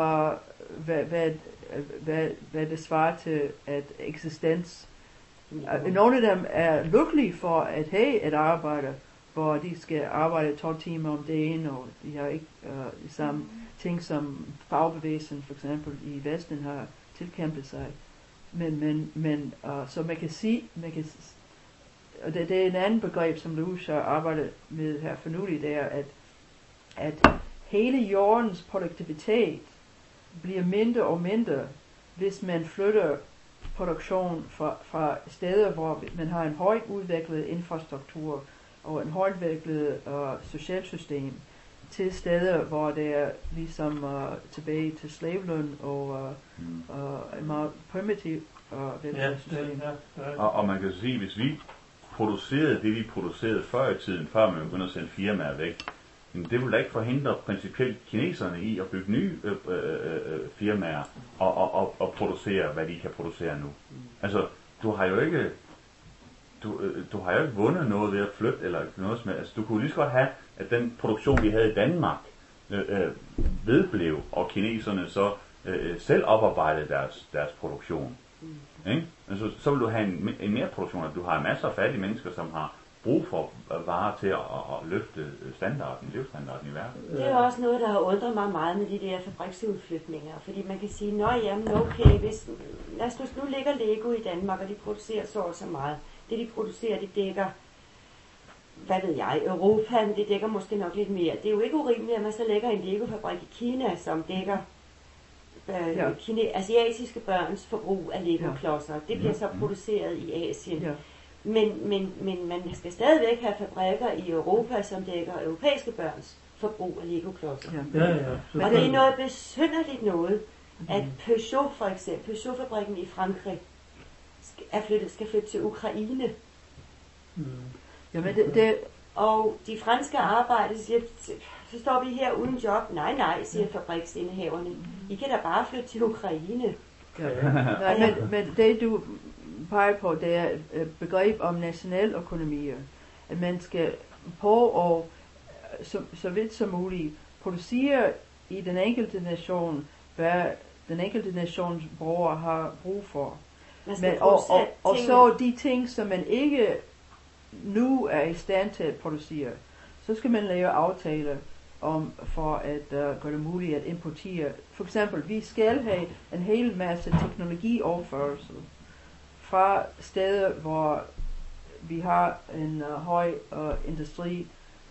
hvad det svarer til at eksistens. Nogle af dem er lykkelige for at have et arbejde, hvor de skal arbejde 12 timer om dagen, og de har ikke de samme ting, som fagbevægelsen for eksempel i Vesten har tilkæmpet sig. Men så man kan sige, og det er en anden begreb, som Louis har arbejdet med her for nylig, det er, at hele jordens produktivitet bliver mindre og mindre, hvis man flytter produktion fra steder, hvor man har en højt udviklet infrastruktur og en højt udviklet socialsystem, til steder, hvor det er ligesom tilbage til slaveløn og en meget primitiv velfærdssystem. Og man kan sige, hvis vi producerede det, vi producerede før i tiden, før man begyndte at sende firmaer væk, det vil da ikke forhindre principielt kineserne i at bygge nye firmaer og producere, hvad de kan producere nu. Altså, du har jo ikke vundet noget ved at flytte eller noget som helst. Altså, du kunne lige så godt have, at den produktion, vi havde i Danmark, vedblev, og kineserne så selv oparbejdede deres produktion. Ikke? Altså, så vil du have en mere produktion, at du har masser af fattige mennesker, som har brug for varer til at løfte livsstandarden i verden. Det er også noget, der har undret mig meget med de der fabriksudflytninger, fordi man kan sige, nå jamen okay, hvis, lad os nu ligger Lego i Danmark, og de producerer så meget. Det de producerer, det dækker, hvad ved jeg, Europa, men det dækker måske nok lidt mere. Det er jo ikke urimeligt, at man så lægger en Lego-fabrik i Kina, som dækker asiatiske børns forbrug af Lego-klodser. Det bliver så produceret i Asien. Ja. Men man skal stadigvæk have fabrikker i Europa, som dækker europæiske børns forbrug af Lego-klodser. Ja. Og det er noget besynderligt noget, at Peugeot for eksempel, Peugeot-fabrikken i Frankrig, skal flytte til Ukraine. Jamen og de franske arbejdere siger, så står vi her uden job. Nej, siger fabriksindehaverne. I kan da bare flytte til Ukraine. Nej, men det du peger på, det er et begreb om nationaløkonomier. At man skal på at så vidt som muligt producere i den enkelte nation, hvad den enkelte nations borgere har brug for. Og så de ting, som man ikke nu er i stand til at producere, så skal man lave aftaler for at gøre det muligt at importere. For eksempel, vi skal have en hel masse teknologioverførsel fra steder, hvor vi har en høj industri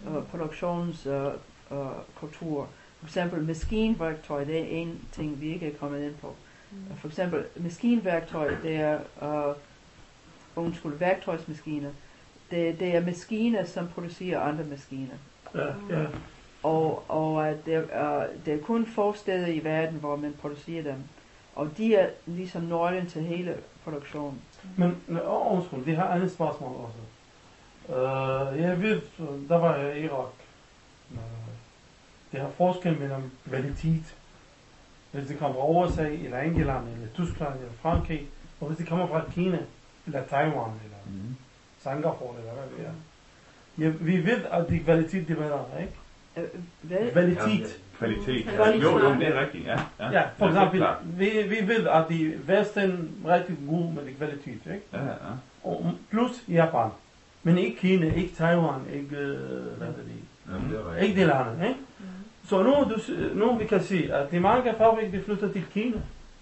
produktionskultur. For eksempel maskinværktøj, det er en ting, vi ikke er kommet ind på. For eksempel maskinværktøj, det er værktøjsmaskiner. Det er maskiner, som producerer andre maskiner. Ja. Og det er kun få steder i verden, hvor man producerer dem. Og de er ligesom nøglen til hele produktionen. Men undskyld, det har andet spørgsmål også. Jeg ved, der var jeg i Irak. Det har forskel mellem kvalitet. Hvis det kommer fra USA, eller England, eller Tyskland, eller Frankrig, og hvis det kommer fra Kina, eller Taiwan, eller Singapore, eller hvad det er. Ja, vi ved, at det kvalitet, det bedre, ikke? Kvalitet. Kvalitet. Jo, det er rigtigt, ja. Ja, for eksempel, vi ved, at de Vesten er rigtig god med det kvalitet, ikke? Ja. Og plus Japan. Men ikke Kina, ikke Taiwan, ikke, hvad er det? Ikke det landet, ikke? Så nu vi kan se, at de mange fabrikker, de flytter til Kina.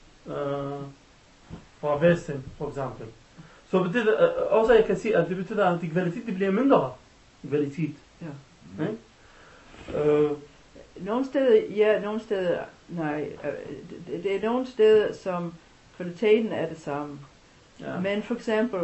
Fra Vesten, for eksempel. Så betyder også, jeg kan sige, at det betyder, at de kvalitet, det bliver mindre kvalitet. Ja. Nogle steder, nej. Det er nogle steder, som kvaliteten er det samme. Ja. Men for eksempel,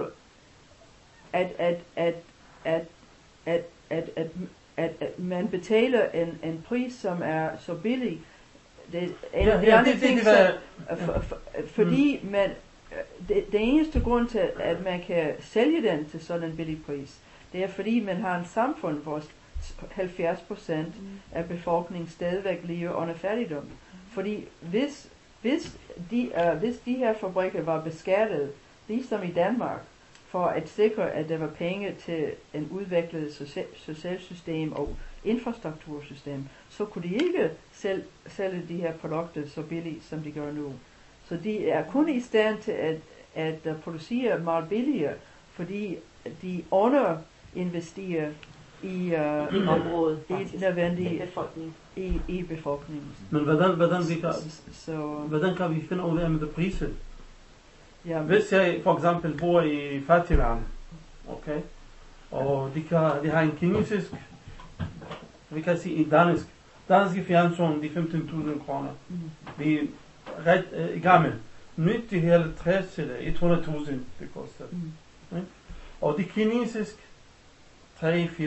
at man betaler en pris, som er så billig. Det er en af de andre ting, fordi man, det eneste grund til, at man kan sælge den til sådan en billig pris, det er fordi man har en samfund, hvor 70% af befolkningen stadigvæk lever under fattigdom. Fordi hvis de her fabrikker var beskattet, ligesom i Danmark, for at sikre, at der var penge til en udviklet socialsystem og infrastruktursystem, så kunne de ikke sælge de her produkter så billigt, som de gør nu. Så de er kun i stand til at producere meget billigere, fordi de underinvesterer i området, i nødvendige befolkning. I befolkningen. Men hvordan kan vi finde ud af med det priser? Ja, Hvis jeg for eksempel bor i fattigland, okay, og de har en kinesisk, vi kan sige en dansk fjernsyn, de 15.000 kroner. De er ret gammel. Nyt de hele 60 eller 100.000 det koster. Og de kinesisk 3-5.000.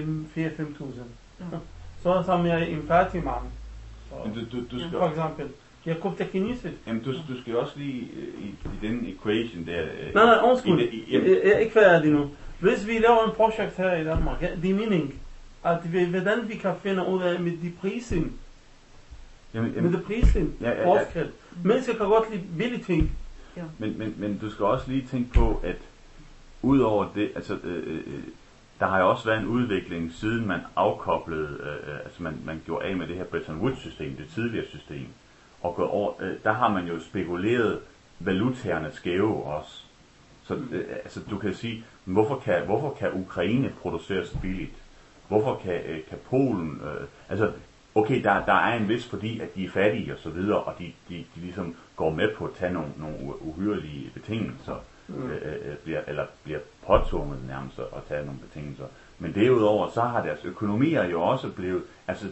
Så som jeg er en fattig mand. Du skal, for eksempel. Jeg købte kinesisk. Jamen du skal også lige i den equation der. Nej, undskyld. Jeg er ikke færdig nu. Hvis vi laver en projekt her i Danmark, det er mening, at hvordan vi kan finde ud af med de prisen. Med de prisen. Forskel. Mennesker kan godt lide billige ting. Ja. Men du skal også lige tænke på, at udover det, altså der har jo også været en udvikling, siden man afkoblede, altså man gjorde af med det her Bretton Woods-system, det tidligere system, og gået over, der har man jo spekuleret valutaerne skæve også. Så altså du kan sige, hvorfor kan Ukraine producere så billigt? Hvorfor kan Polen, altså okay, der er en vis fordi, at de er fattige og så videre, og de ligesom går med på at tage nogle uhyrelige betingelser, bliver påtvunget nærmest at tage nogle betingelser. Men derudover, så har deres økonomier jo også blevet, altså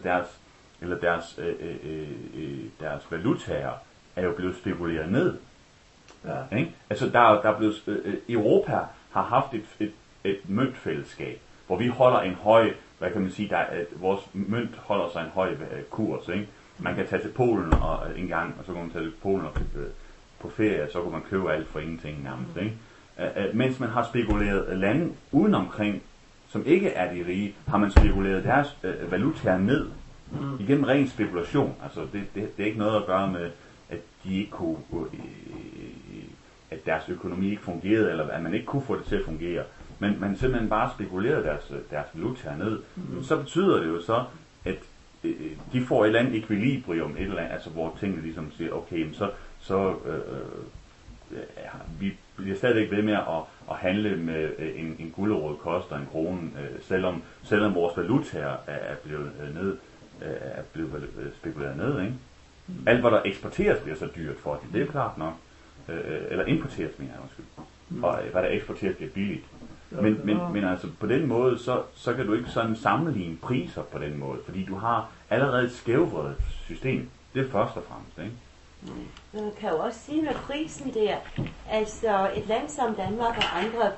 deres valutaer er jo blevet spekuleret ned. Ja. Ikke? Altså der er blevet, Europa har haft et møntfællesskab, hvor vi holder en høj, hvad kan man sige, vores mønt holder sig en høj kurs, ikke? Man kan tage til Polen en gang, og så kan man tage til Polen og på ferie, så kan man købe alt for ingenting nærmest, ikke? Mens man har spekuleret lande udenomkring, som ikke er de rige, har man spekuleret deres valutaer ned igennem ren spekulation. Altså det er ikke noget at gøre med, at de ikke kunne, at deres økonomi ikke fungerede, eller at man ikke kunne få det til at fungere. Men man simpelthen bare spekulerede deres valutaer ned. Så betyder det jo så, at de får et eller andet ekvilibrium, et eller andet, altså hvor tingene ligesom siger, okay, så vi bliver stadigvæk ved med at handle med en gulerod koster en krone, selvom vores valutaer er blevet spekuleret ned, ikke? Alt hvad der eksporteres bliver så dyrt for det. Det er klart nok. Eller importeres, mener jeg undskyld. Og hvad der eksporteres bliver billigt. Men altså på den måde, så kan du ikke sådan sammenligne priser på den måde, fordi du har allerede et skævvredet system. Det er først og fremmest, ikke? Men man kan jo også sige med prisen der, altså et land som Danmark og andre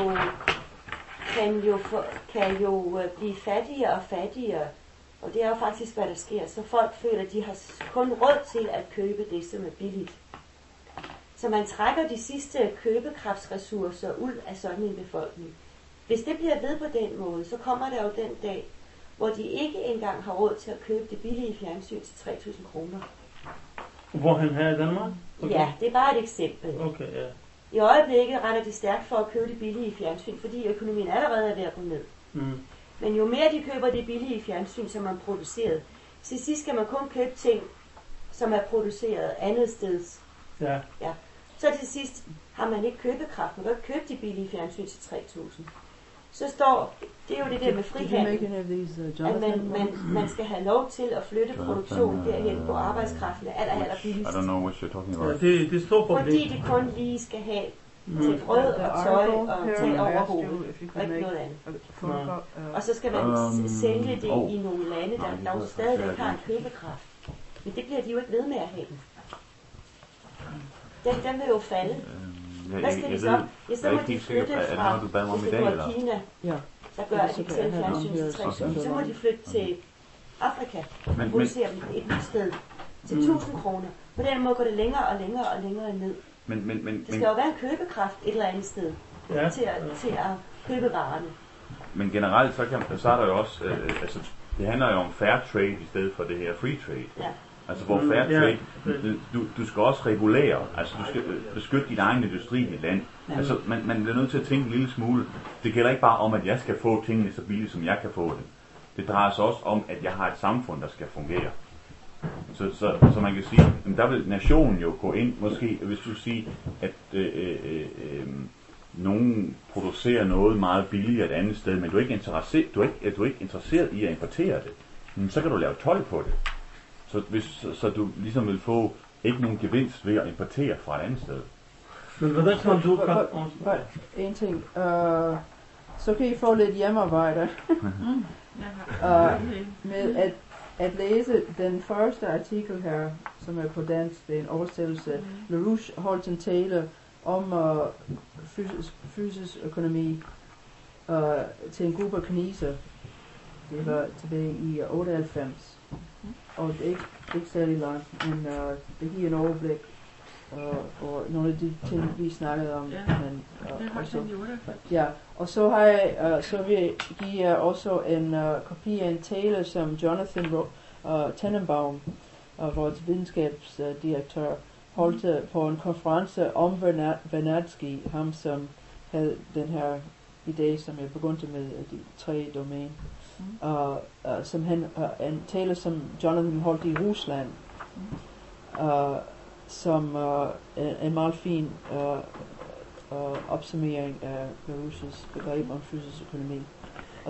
kan jo blive fattigere og fattigere, og det er jo faktisk hvad der sker, så folk føler at de har kun råd til at købe det som er billigt. Så man trækker de sidste købekraftsressourcer ud af sådan en befolkning. Hvis det bliver ved på den måde, så kommer der jo den dag, hvor de ikke engang har råd til at købe det billige fjernsyn til 3.000 kroner. Hvorhen her i Danmark? Okay. Ja, det er bare et eksempel. Okay, ja. I øjeblikket retter de stærkt for at købe det billige fjernsyn, fordi økonomien allerede er ved at gå ned. Men jo mere de køber det billige fjernsyn, som man produceret, til sidst skal man kun købe ting, som er produceret andet steds. Ja. Så til sidst har man ikke købekraft. Man kan ikke købe de billige fjernsyn til 3.000. Så står, det er jo det der med frihandel, at man skal have lov til at flytte produktionen derhen på arbejdskraften aller billigst. I don't know what you're talking about. Det står på fordi de kun lige skal have til brød og tøj og tag over hovedet, og ikke noget andet. Og så skal man sælge det i nogle lande, der dog stadigvæk har en købekraft. Men det bliver de jo ikke ved med at have. Den vil jo falde. Hvad skal de så? Ja, så må de flytte fra, hvis det var Kina, der gør, at de kan sælge fjernsyn til 3.000. Så må de flytte til Afrika, og producere dem et nyt sted til 1.000 kroner. På den måde går det længere og længere og længere ned. Det skal jo være en købekraft et eller andet sted til at købe varerne. Men generelt så er der jo også, altså det handler jo om fair trade i stedet for det her free trade. Ja. Altså hvor fair trade, du skal også regulere, altså du skal beskytte din egen industri i et land. Altså man bliver nødt til at tænke en lille smule. Det gælder ikke bare om, at jeg skal få tingene så billigt, som jeg kan få det. Det drejer sig også om, at jeg har et samfund, der skal fungere. Så man kan sige, at der vil nationen jo gå ind, måske hvis du siger, at nogen producerer noget meget billigere et andet sted, men du er ikke interesseret i at importere det, så kan du lave told på det. Så du ligesom vil få ikke nogen gevinst ved at importere fra et andet sted. Men hvordan kan du... En ting. Så kan I få lidt hjemmearbejde med at læse den første artikel her, som er på dansk, det er en oversættelse. LaRouche holdt en tale om fysisk økonomi til en gruppe kineser. Det var tilbage i 98. Og det er ikke særlig langt, men det giver en overblik og nogle af de ting, vi snakkede om. Og så har jeg, så vil jeg give jer også en kopi af en tale, som Jonathan Tenenbaum, vores videnskabsdirektør, holdt på en konference om Vernadsky, ham som havde den her idé, som jeg begyndte med de 3 domæner. Som en tale, som Jonathan holdt i Rusland, som en meget fin opsummering af LaRouches begreb om fysisk økonomi. Og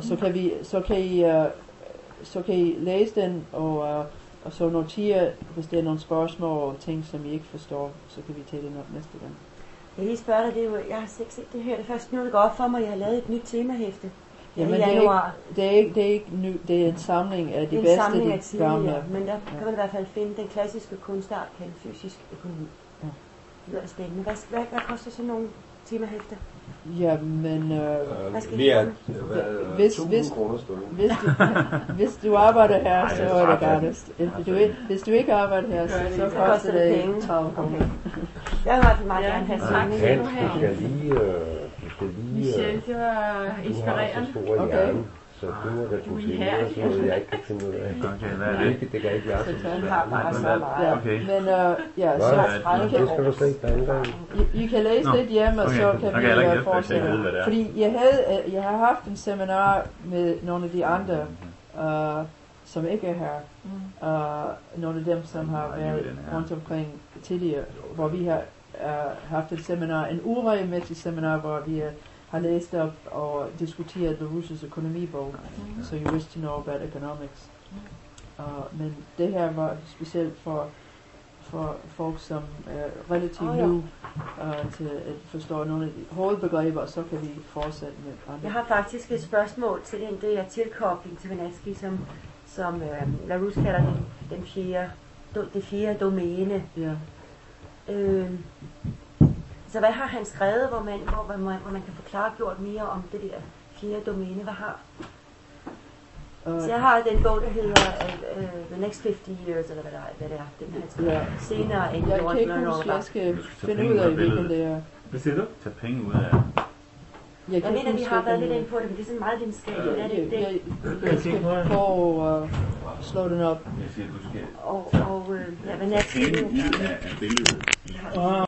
så kan I læse den og så notere, hvis der er nogle spørgsmål og ting, som I ikke forstår, så kan vi tage det op næste gang. Jeg lige spørger dig, jeg har ikke set det her, det først nu, det går op for mig, jeg har lavet et nyt temahæfte. Jamen, det er ikke nyt, det er en samling af de bedste, de gamle. Men der kan man i hvert fald finde den klassiske kunstart, kaldet fysisk økonomi. Ja. Det lyder spændende. Hvad koster sådan nogle temahæfter? Ja, men hvis du arbejder her, så er det gratis. Hvis du ikke arbejder her, så koster det 30 kroner. Jeg har i hvert fald meget gerne have sådan Michelle, det var inspirerende. Okay. Så du må da kunne sige noget, så jeg ikke kan finde ud af. Okay, hvad er det? Det kan ikke være Okay. Men det skal du slet ikke blande dig i. I kan læse lidt hjemme, og så kan vi fortsætte. Fordi jeg har haft en seminar med nogle af de andre, som ikke er her. Nogle af dem, som har været rundt omkring tidligere, hvor vi har haft et seminar, en uregelmæssig seminar, hvor vi har læst op og diskuteret LaRouches økonomibog, so you wish to know about economics. Men det her var specielt for folk, som er relativt nye til at forstå nogle af de hovedbegreber, og så kan vi fortsætte med andre. Jeg har faktisk et spørgsmål til den der tilkobling til Vernadsky, som LaRouche kalder det fjerde domæne. Ja. Så hvad har han skrevet, hvor man kan få klargjort mere om det der fjerde domæne? Hvad har? Så jeg har den bog, der hedder The Next 50 Years, eller hvad det er. Den har jeg skrevet senere. Jeg kan ikke huske, jeg skal finde ud af, hvilken det er. Hvad siger du? Tag penge ud af. Jeg mener, vi har været lidt inde på det, men det er sådan meget videnskabeligt. Jeg skal prøve at slå den op. Jeg siger, du skal og Vernadsky. af billedet.